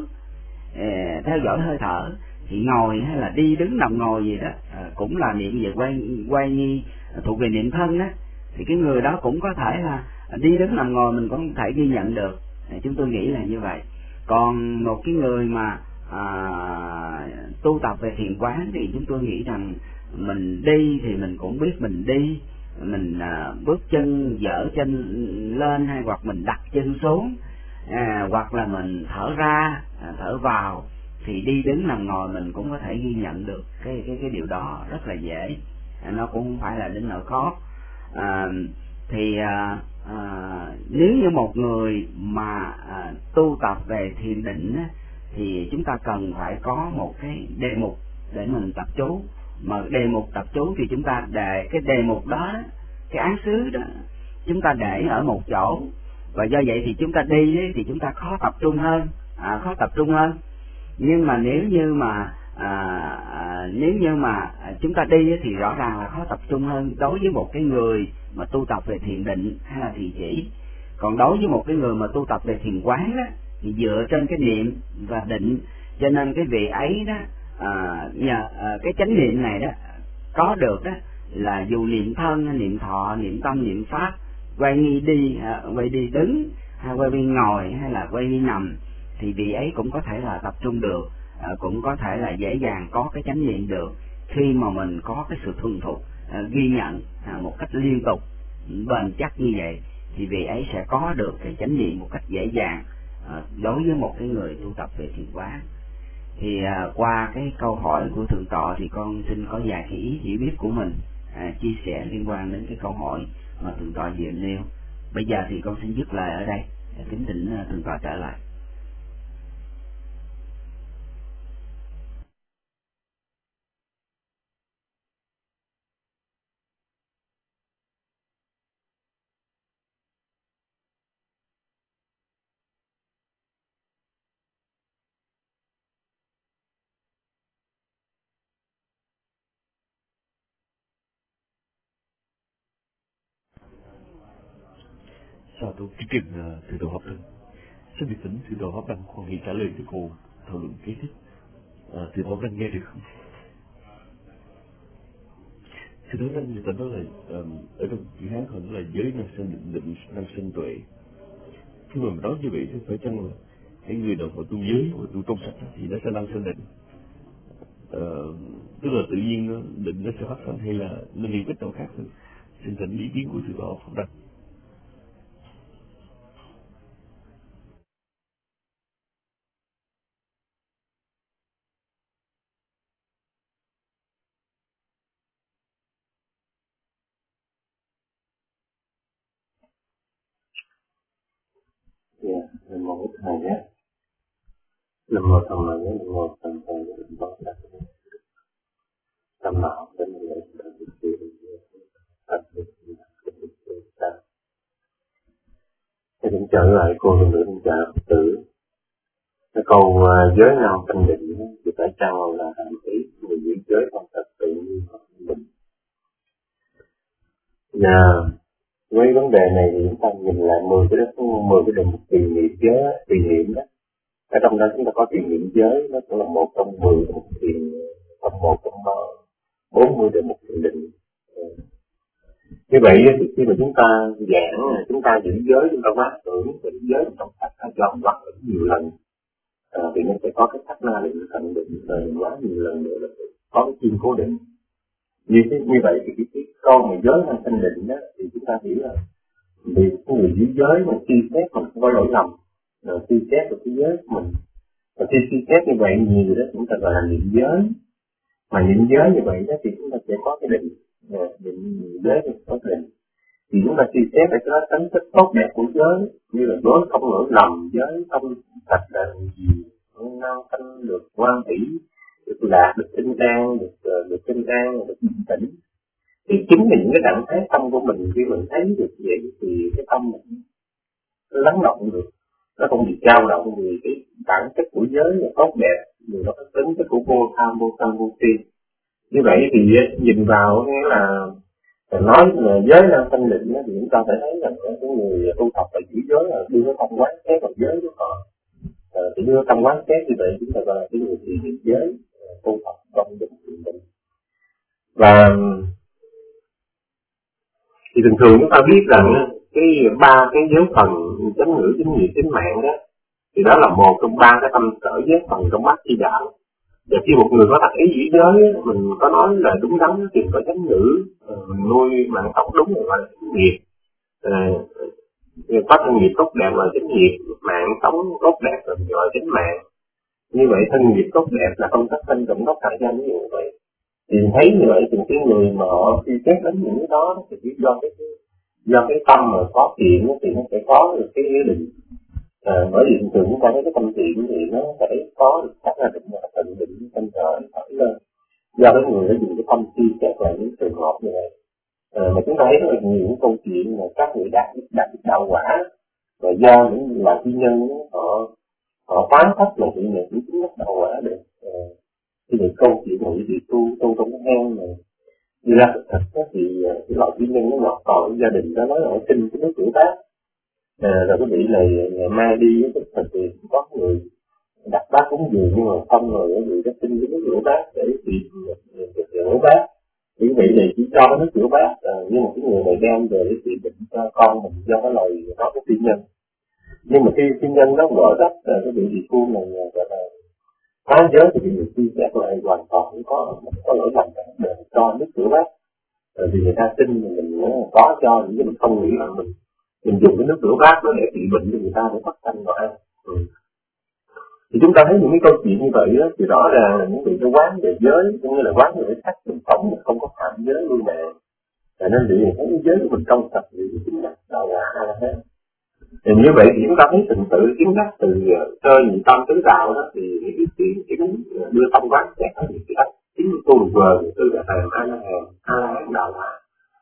eh, theo dõi hơi thở thì ngồi hay là đi đứng nằm ngồi gì đó à, cũng là niệm về quay quay nghi thuộc về niệm thân á, thì cái người đó cũng có thể là đi đứng nằm ngồi mình cũng có thể ghi nhận được. À, chúng tôi nghĩ là như vậy. Còn một cái người mà à, tu tập về thiền quán thì chúng tôi nghĩ rằng mình đi thì mình cũng biết mình đi, mình à, bước chân dở chân lên, hay hoặc mình đặt chân xuống, à, hoặc là mình thở ra, à, thở vào, thì đi đứng nằm ngồi mình cũng có thể ghi nhận được cái cái cái điều đó rất là dễ, à, nó cũng không phải là đến nỗi khó. À, thì à, à, nếu như một người mà à, tu tập về thiền định á, thì chúng ta cần phải có một cái đề mục để mình tập chú. Mà đề mục tập chú thì chúng ta để cái đề mục đó, cái án xứ đó chúng ta để ở một chỗ, và do vậy thì chúng ta đi ấy, thì chúng ta khó tập trung hơn, à, khó tập trung hơn. Nhưng mà nếu như mà à, à, nếu như mà chúng ta đi ấy, thì rõ ràng là khó tập trung hơn đối với một cái người mà tu tập về thiền định hay là thiền chỉ. Còn đối với một cái người mà tu tập về thiền quán đó, thì dựa trên cái niệm và định, cho nên cái vị ấy đó à, nhờ à, cái chánh niệm này đó có được đó, là dù niệm thân, niệm thọ, niệm tâm, niệm pháp, quay nghi đi, à, quay đi đứng, hay quay đi ngồi, hay là quay đi nằm, thì vị ấy cũng có thể là tập trung được, à, cũng có thể là dễ dàng có cái chánh niệm được, khi mà mình có cái sự thuần thục à, ghi nhận à, một cách liên tục bền chắc như vậy, thì vị ấy sẽ có được cái chánh niệm một cách dễ dàng à, đối với một cái người tu tập về thiền quán. Thì à, qua cái câu hỏi của thượng tọa thì con xin có vài cái ý hiểu biết của mình à, chia sẻ liên quan đến cái câu hỏi mà thượng tọa vừa nêu. Bây giờ thì con xin dứt lời ở đây, kính thỉnh thượng tọa trở lại. Sao tôi kính trình uh, từ đầu hấp đăng. Xin được thỉnh từ đầu hấp đăng khoan hỷ trả lời cho cô thảo luận kế tiếp. À, từ đầu hấp đăng nghe được không? Từ đầu hấp đăng người ta nói là um, ở trong chữ Hán họ nói là giới năng sinh định, định năng sinh tuệ. Khi mà mình nói như vậy thì phải chăng là cái người nào mà tu giới và tu trong sạch thì nó sẽ năng sinh định? Uh, tức là tự nhiên nó, định nó sẽ phát sinh hay là nó liên kết nào khác thôi? Xin thỉnh ý kiến của từ đầu hấp đăng. Dạ, Nam mô Bổn Thầy nhé. Nam mô Tham Mày nhé, Nam mô Tham Thầy nhé, Nam mô Tham Thầy nhé. Tâm nào đến lễ Phật Thích Chi Phật Thích Chi Phật Thích Chi Phật. Thì cũng trở lại cô hương nữ thân trà Phật tử. Cái câu uh, giới nam thanh định thì phải chăng là hạn ý người giữ giới không thật tự nhiên không định. Và với vấn đề này thì chúng ta nhìn lại mười cái đó, mười cái đề mục tiền niệm giới, tiền niệm đó. Ở trong đó chúng ta có tiền niệm giới, nó cũng là một trong mười đề mục tiền, trong một trong bốn mươi đề mục thiền định. Như vậy thì khi mà chúng ta giảng, chúng ta giữ giới, chúng ta quán tưởng giữ giới trong sách hay cho quán tưởng nhiều lần, à, thì nó sẽ có cái sắc na định, cận định, rồi quá nhiều lần nữa là có cái chuyên cố định. Như thế như vậy thì cái, cái câu mà giới hay thanh định đó thì chúng ta hiểu là vì cái người giữ giới mà suy xét mình không có lỗi lầm, rồi suy xét được cái giới của mình, và khi suy xét như vậy nhiều đó chúng ta gọi là niệm giới. Mà niệm giới như vậy đó thì chúng ta sẽ có cái định, niệm giới thì có cái định. Thì chúng ta suy xét về cái tính chất tốt đẹp của giới, như là giới không lỗi lầm, giới không sạch là gì, năng thanh được ngoan hỷ, được lạc, được tinh an, được được tinh an, được bình tĩnh. Thì chính là những cái trạng thái tâm của mình khi mình thấy được vậy thì cái tâm mình lắng động được, nó không bị dao động vì cái bản chất của giới là tốt đẹp, vì nó có tính chất của vô tham, vô sân, vô si. Như vậy thì nhìn vào nghĩa là nói là giới năng thanh định thì chúng ta phải thấy rằng cái người tu tập phải giữ giới là đưa tâm quán xét vào giới của họ. À, thì đưa tâm quán xét như vậy chúng ta gọi là cái người trì niệm giới, tu tập trong định thiền định. Và thì thường thường chúng ta biết rằng cái ba cái giới phần chánh ngữ, chánh nghiệp, chánh mạng đó thì đó là một trong ba cái tâm sở giới phần trong bát chi đạo. Và khi một người có thật ý giữ giới, mình có nói là đúng đắn thì có chánh ngữ, mình nuôi mạng sống đúng là gọi là chánh nghiệp, có thân nghiệp tốt đẹp là chánh nghiệp, mạng sống tốt đẹp là gọi là chánh mạng. Như vậy thân nghiệp tốt đẹp là công tác thân trọng đốc tài danh như vậy. Thì thấy như vậy thì cái người mà họ suy xét đến những cái đó thì chỉ do cái do cái tâm mà có thiện thì nó sẽ có được cái ý định. À, bởi vì thường chúng ta thấy cái tâm thiện thì nó phải có được các là định là tận định tâm sở khởi lên. Do cái người đã dùng cái tâm suy xét lại những trường hợp như vậy. À, mà chúng ta thấy rất là nhiều những câu chuyện là các người đạt đạt đạo quả và do những là thi nhân họ họ phá thách là chuyện này cũng chính đạo quả được. À, thì những câu chuyện này thì tu tu trong cái hang này đi ra thực thật thì cái loại thi nhân nó ngọt tội gia đình đó nói là họ xin cái nước rửa bát. À, rồi cái vị này ngày mai đi với thực thì có người đặt bát cúng dường nhưng mà không rồi cái vị đó xin cái nước rửa bát để tìm được rửa bát. Thì vị này chỉ cho cái nước rửa bát, à, nhưng mà cái người này đem về để trị bệnh cho con mình do cái lời nói của tiên nhân. Nhưng mà khi tiên nhân nó vỡ đất, cái vị địa phương này gọi là phá giới thì bị người suy xét lại hoàn toàn không có có lỗi lầm để cho nước rửa bát. Rồi vì người ta tin mình, mình có cho nhưng mình không nghĩ là mình mình dùng cái nước rửa bát đó để trị bệnh cho người ta để phát thanh vào ăn. Ừ. Thì chúng ta thấy những cái câu chuyện như vậy đó, thì rõ ràng là những vị nó quán về giới, cũng như là quán về sắc mình sống mà không có phạm giới lưu mạng. Cho nên vì thấy giới của mình trong sạch vì chính đắc đạo quả A La Hán. Thì như vậy thì chúng ta thấy trình tự chứng đắc từ sơ nhị tâm tứ đạo đó, thì những cái chuyện chứng đưa tâm quán xét ở những cái đắc chính tu vờ từ là hàng A La Hán, A La Hán đạo quả.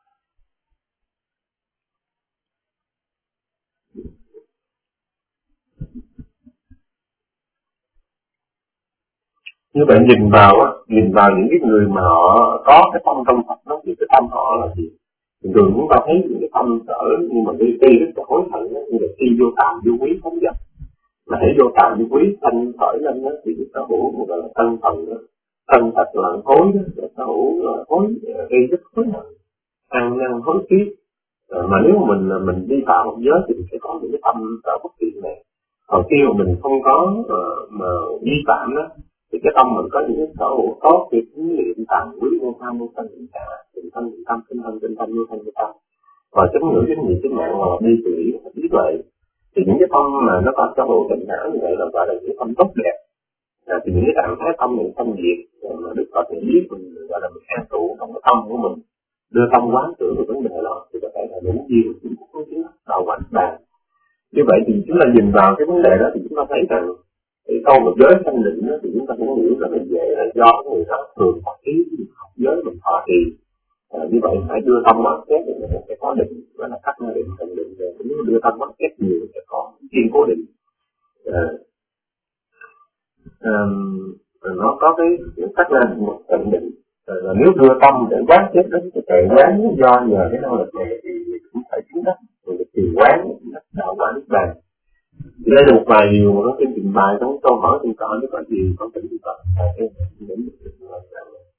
Như vậy nhìn vào á, nhìn vào những cái người mà họ có cái tâm trong Phật đó, thì cái tâm họ là gì? Thường thường chúng ta thấy những cái tâm sở nhưng mà đi đi rất là hối hận đó, như là khi vô tàm vô quý không dập. Mà hãy vô tàm vô quý thanh khởi lên đó thì sở hữu gọi là thân phần đó, thân thật là hối đó, sở hữu là hối gây rất hối hận, ăn năn hối tiếc. Mà nếu mà mình mình đi vào một giới thì mình sẽ có những cái tâm sở bất thiện này. Còn khi mà mình không có uh, mà vi phạm đó, thì cái tâm mình có những cái sở hữu tốt thì chính niệm tàm quý vô tham vô sân tình cả tình thân tình tâm tinh thân tinh thân vô thân vô tâm và chánh ngữ chánh niệm chánh mạng hoặc là đi tự ý và trí tuệ. Thì những cái tâm mà nó có sở hữu tình cảm như vậy là gọi là những tâm tốt đẹp. À, thì những cái trạng thái tâm mình tâm diệt mà Đức Phật thì biết mình gọi là mình an trụ trong cái tâm của mình, đưa tâm quán tưởng về vấn đề đó thì có thể là đủ duyên chúng cũng có chứng đạo quả bàn. Như vậy thì chúng ta nhìn vào cái vấn đề đó thì chúng ta thấy rằng cái câu mà giới thanh định đó, thì chúng ta cũng hiểu rất là dễ là do người đó thường phát ý học giới mình thọ trì. À, như vậy phải đưa tâm quán xét thì mình sẽ có định, đó là cách nó định thanh định rồi. Nếu đưa tâm quán xét nhiều sẽ có chuyên cố định. À, à, nó có cái cách là một thanh định. À, là nếu đưa tâm để quán xét đến cái tệ quán do nhờ cái năng lực này thì cũng phải chứng đắc rồi trì quán đạo quả niết bàn. Thì đây là một vài điều mà nó trên trình bày trong câu hỏi trên cỏ nó có gì có tình gì có cái đến được được là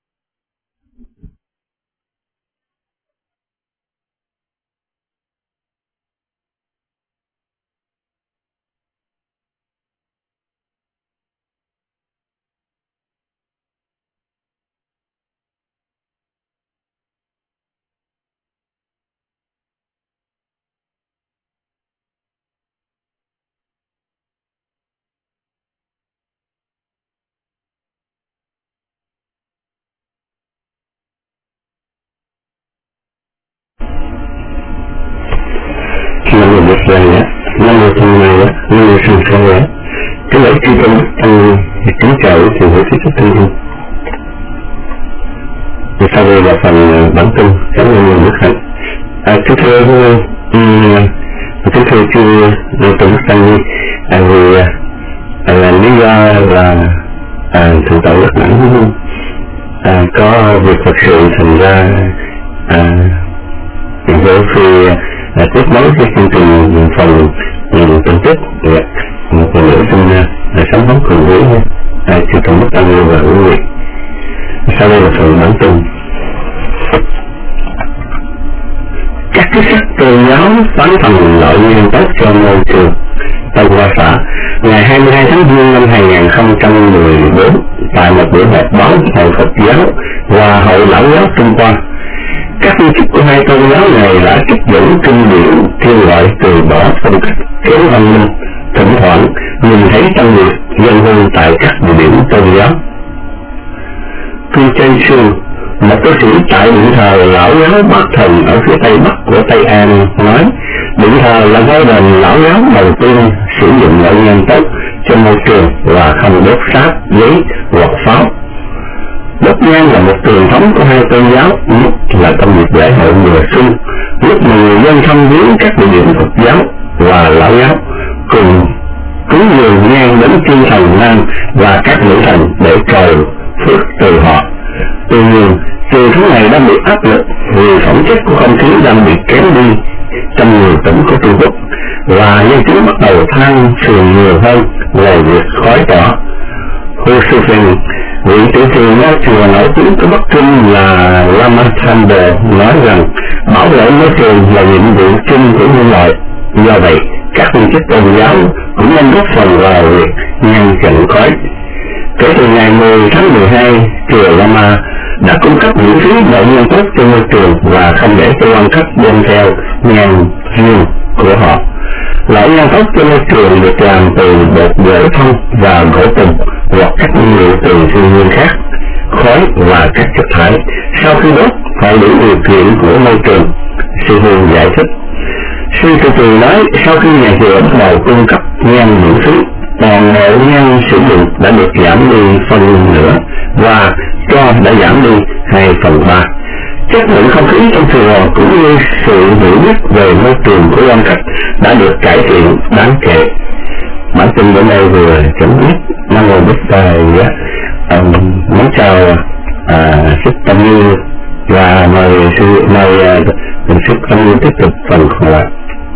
năm mươi một lần á, năm mươi phần này á, năm mươi phần sau á, cái lễ tri tâm anh kính chào thì với cái chất thân hương. Thì sau đây là phần bản tin cảm ơn người Đức Hạnh. À, kính thưa um, kính thưa chư Tôn Đức Tăng, à, vì à, lý do là à, thượng tọa Đức Mãn à, có việc thật sự thành ra à, với khi là tiếp nối cái chương trình phần tin tức một lần nữa xin là sám hối cùng với chư Tôn Đức Tăng và quý vị. Sau đây là phần bản tin. Các cái sắc tôn giáo tán thành lợi nhân tốt cho môi trường. Tây Hoa Xã ngày hai mươi hai tháng giêng năm hai nghìn không trăm mười bốn tại một buổi họp báo Hội Phật giáo và Hội Lão giáo Trung Hoa, các viên chức của hai tôn giáo này đã trích dẫn kinh điển kêu gọi từ bỏ phong cách kém văn minh, thỉnh thoảng nhìn thấy trong việc dân hương tại các địa điểm tôn giáo. Cư Chay Sương, một cư sĩ tại điện thờ Lão giáo Bắc Thần ở phía tây bắc của Tây An nói, điện thờ là ngôi đền Lão giáo đầu tiên sử dụng lợi nhân tốt cho môi trường và không đốt sáp, giấy hoặc pháo. Đốt nhang là một truyền thống của hai tôn giáo, nhất là trong dịp lễ hội mùa xuân, lúc mà người dân thăm viếng các địa điểm Phật giáo và Lão giáo cùng cúng dường nhang đến chư thần nam và các nữ thần để cầu phước từ họ. Tuy nhiên, truyền thống này đã bị áp lực vì phẩm chất của không khí đang bị kém đi trong nhiều tỉnh của Trung Quốc và dân chúng bắt đầu than phiền nhiều hơn về việc khói tỏa. Hu Sufeng, vị tiểu thư giáo chùa nổi tiếng của Bắc Kinh là Lama Thunder nói rằng bảo vệ môi trường là nhiệm vụ chung của nhân loại. Do vậy, các viên chức tôn giáo cũng nên góp phần vào việc ngăn chặn khói. Kể từ ngày mười tháng mười hai, chùa Lama đã cung cấp miễn phí lợi nhân tốt cho môi trường và không để cho quan khách đem theo nhang riêng của họ. Loại nhan tốt cho môi trường được làm từ bột gỗ thông và gỗ tùng hoặc các nguyên liệu từ thiên nhiên khác, khói và các chất thải. Sau khi đốt phải đủ điều kiện của môi trường. Sư Hương giải thích. Sư Từ Từ nói sau khi nhà chùa bắt đầu cung cấp nhang miễn phí, toàn bộ nhang sử dụng đã được giảm đi phân nửa và cho đã giảm đi hai phần ba. Chất lượng không khí trong chùa cũng như sự hiểu biết về môi trường của quan khách đã được cải thiện đáng kể. Bản tin bữa nay vừa chấm dứt. Nam mô Bích Tài. Mến chào Sức Tâm Như và mời sư mời Bình Sức Tâm Như tiếp tục phần còn lại.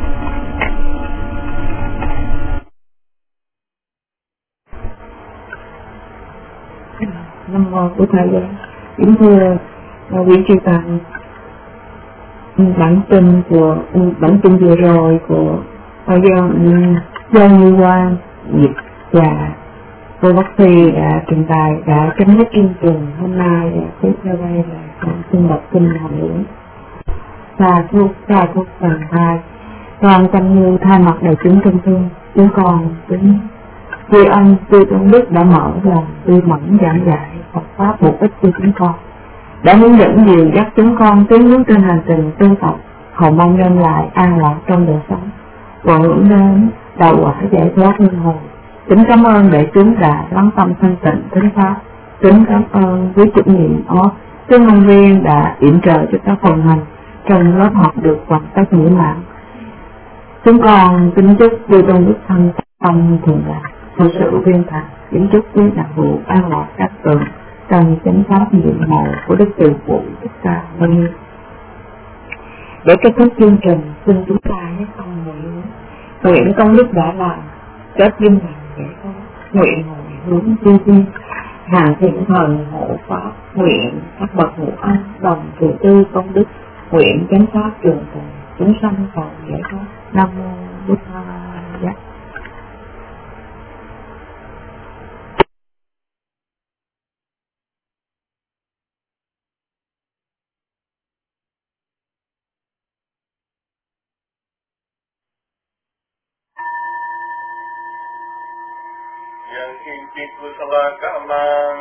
Nam mô Bổn Thầy. Kính thưa quý chư tăng, bản tin của bản tin vừa rồi của do do Như Quang Diệp và cô Bác Phi đã trình bày đã chấm dứt chương trình hôm nay. Tiếp theo đây là bản tin đọc kinh hồi hướng. Sa thuốc sa thuốc phần hai. Toàn Tâm Như thay mặt đại chúng thân thương, chúng con kính vì ông Sư Tôn Đức đã mở lòng tư mẫn giảng dạy Phật pháp bổ ích cho chúng con, đã hướng dẫn dìu dắt chúng con tiến hướng trên hành trình tu tập, hầu mong đem lại an lạc trong đời sống và hướng đến đạo quả giải thoát linh hồn. Kính cảm ơn đại chúng đã lắng tâm thanh tịnh thính pháp. Kính cảm ơn quý chủ nhiệm ó tương nhân viên đã yểm trợ cho các phần hành trong lớp học được hoàn tất mỹ mãn. Chúng con kính chúc Sư Tôn Đức thân tâm thường lạc, thật sự viên thành. Kính chúc quý đạo hữu an lạc các tường trong chánh pháp nhiệm màu của Đức Từ Phụ Thích Ca Mâu Ni. Để kết thúc chương trình, xin chúng ta nhắc tâm nguyện nguyện công đức đã làm kết duyên lành giải thoát, nguyện hồi hướng chư thiên hàng thiện thần hộ pháp, nguyện các bậc hộ ân đồng từ tư công đức, nguyện chánh pháp trường tồn chúng sanh cầu giải thoát. Nam mô Bổn Thầy. Yang kincit kusala kamang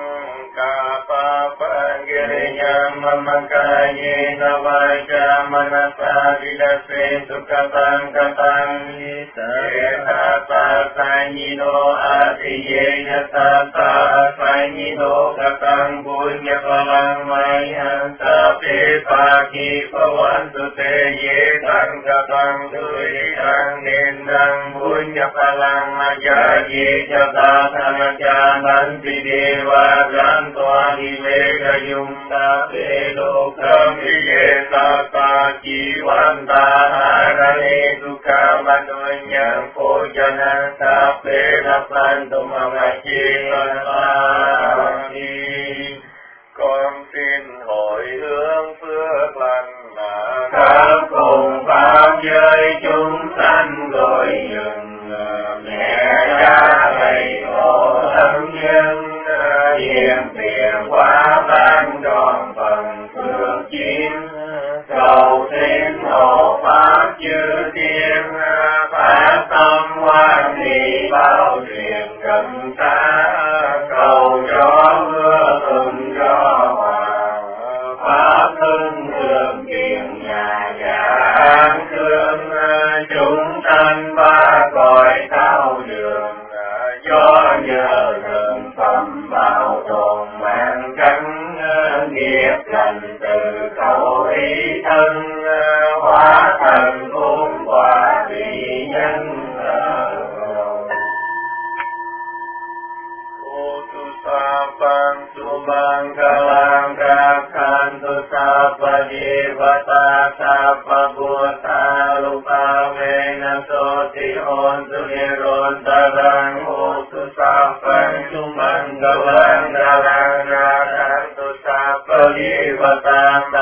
kapapangirinyam mamakaye navaja manasa vidase sukatang katang yetata sanyino atiye yatata sanyino katang punya palang mayan sape pagi pawantu te yetang katang tuitang nendang punya palang majaye jata Sanajananti Deva Jantoa Hiveka Yumta Pedokam Vijeta Jivanta Harane Sukha Manunyam Pojana Sape Napantu Mamachilani. Con xin hồi hướng phước lành khắp cùng pháp giới chúng sanh gọi dừng mẹ cha thầy tổ thân nhân hiện tiền quá ban tròn phần phước chiếm cầu xin hộ pháp chư thiên phát tâm hoan hỷ bao truyền cận xa cầu cho mưa thuận cho hòa pháp thân thường kiền nhà giả an cương chúng sanh ba cõi thao đường do nhờ thần phẩm bảo tồn mạng cánh nghiệp lành từ cầu ý thân hóa thành ôn hòa vị nhân tu sa pan tu bang kalang kakhan tu sa pa devata sa pa bhuta lupa vena soti on tu niron tarang o tu sa pan tu bang kalang kalang kakhan tu sa pa devata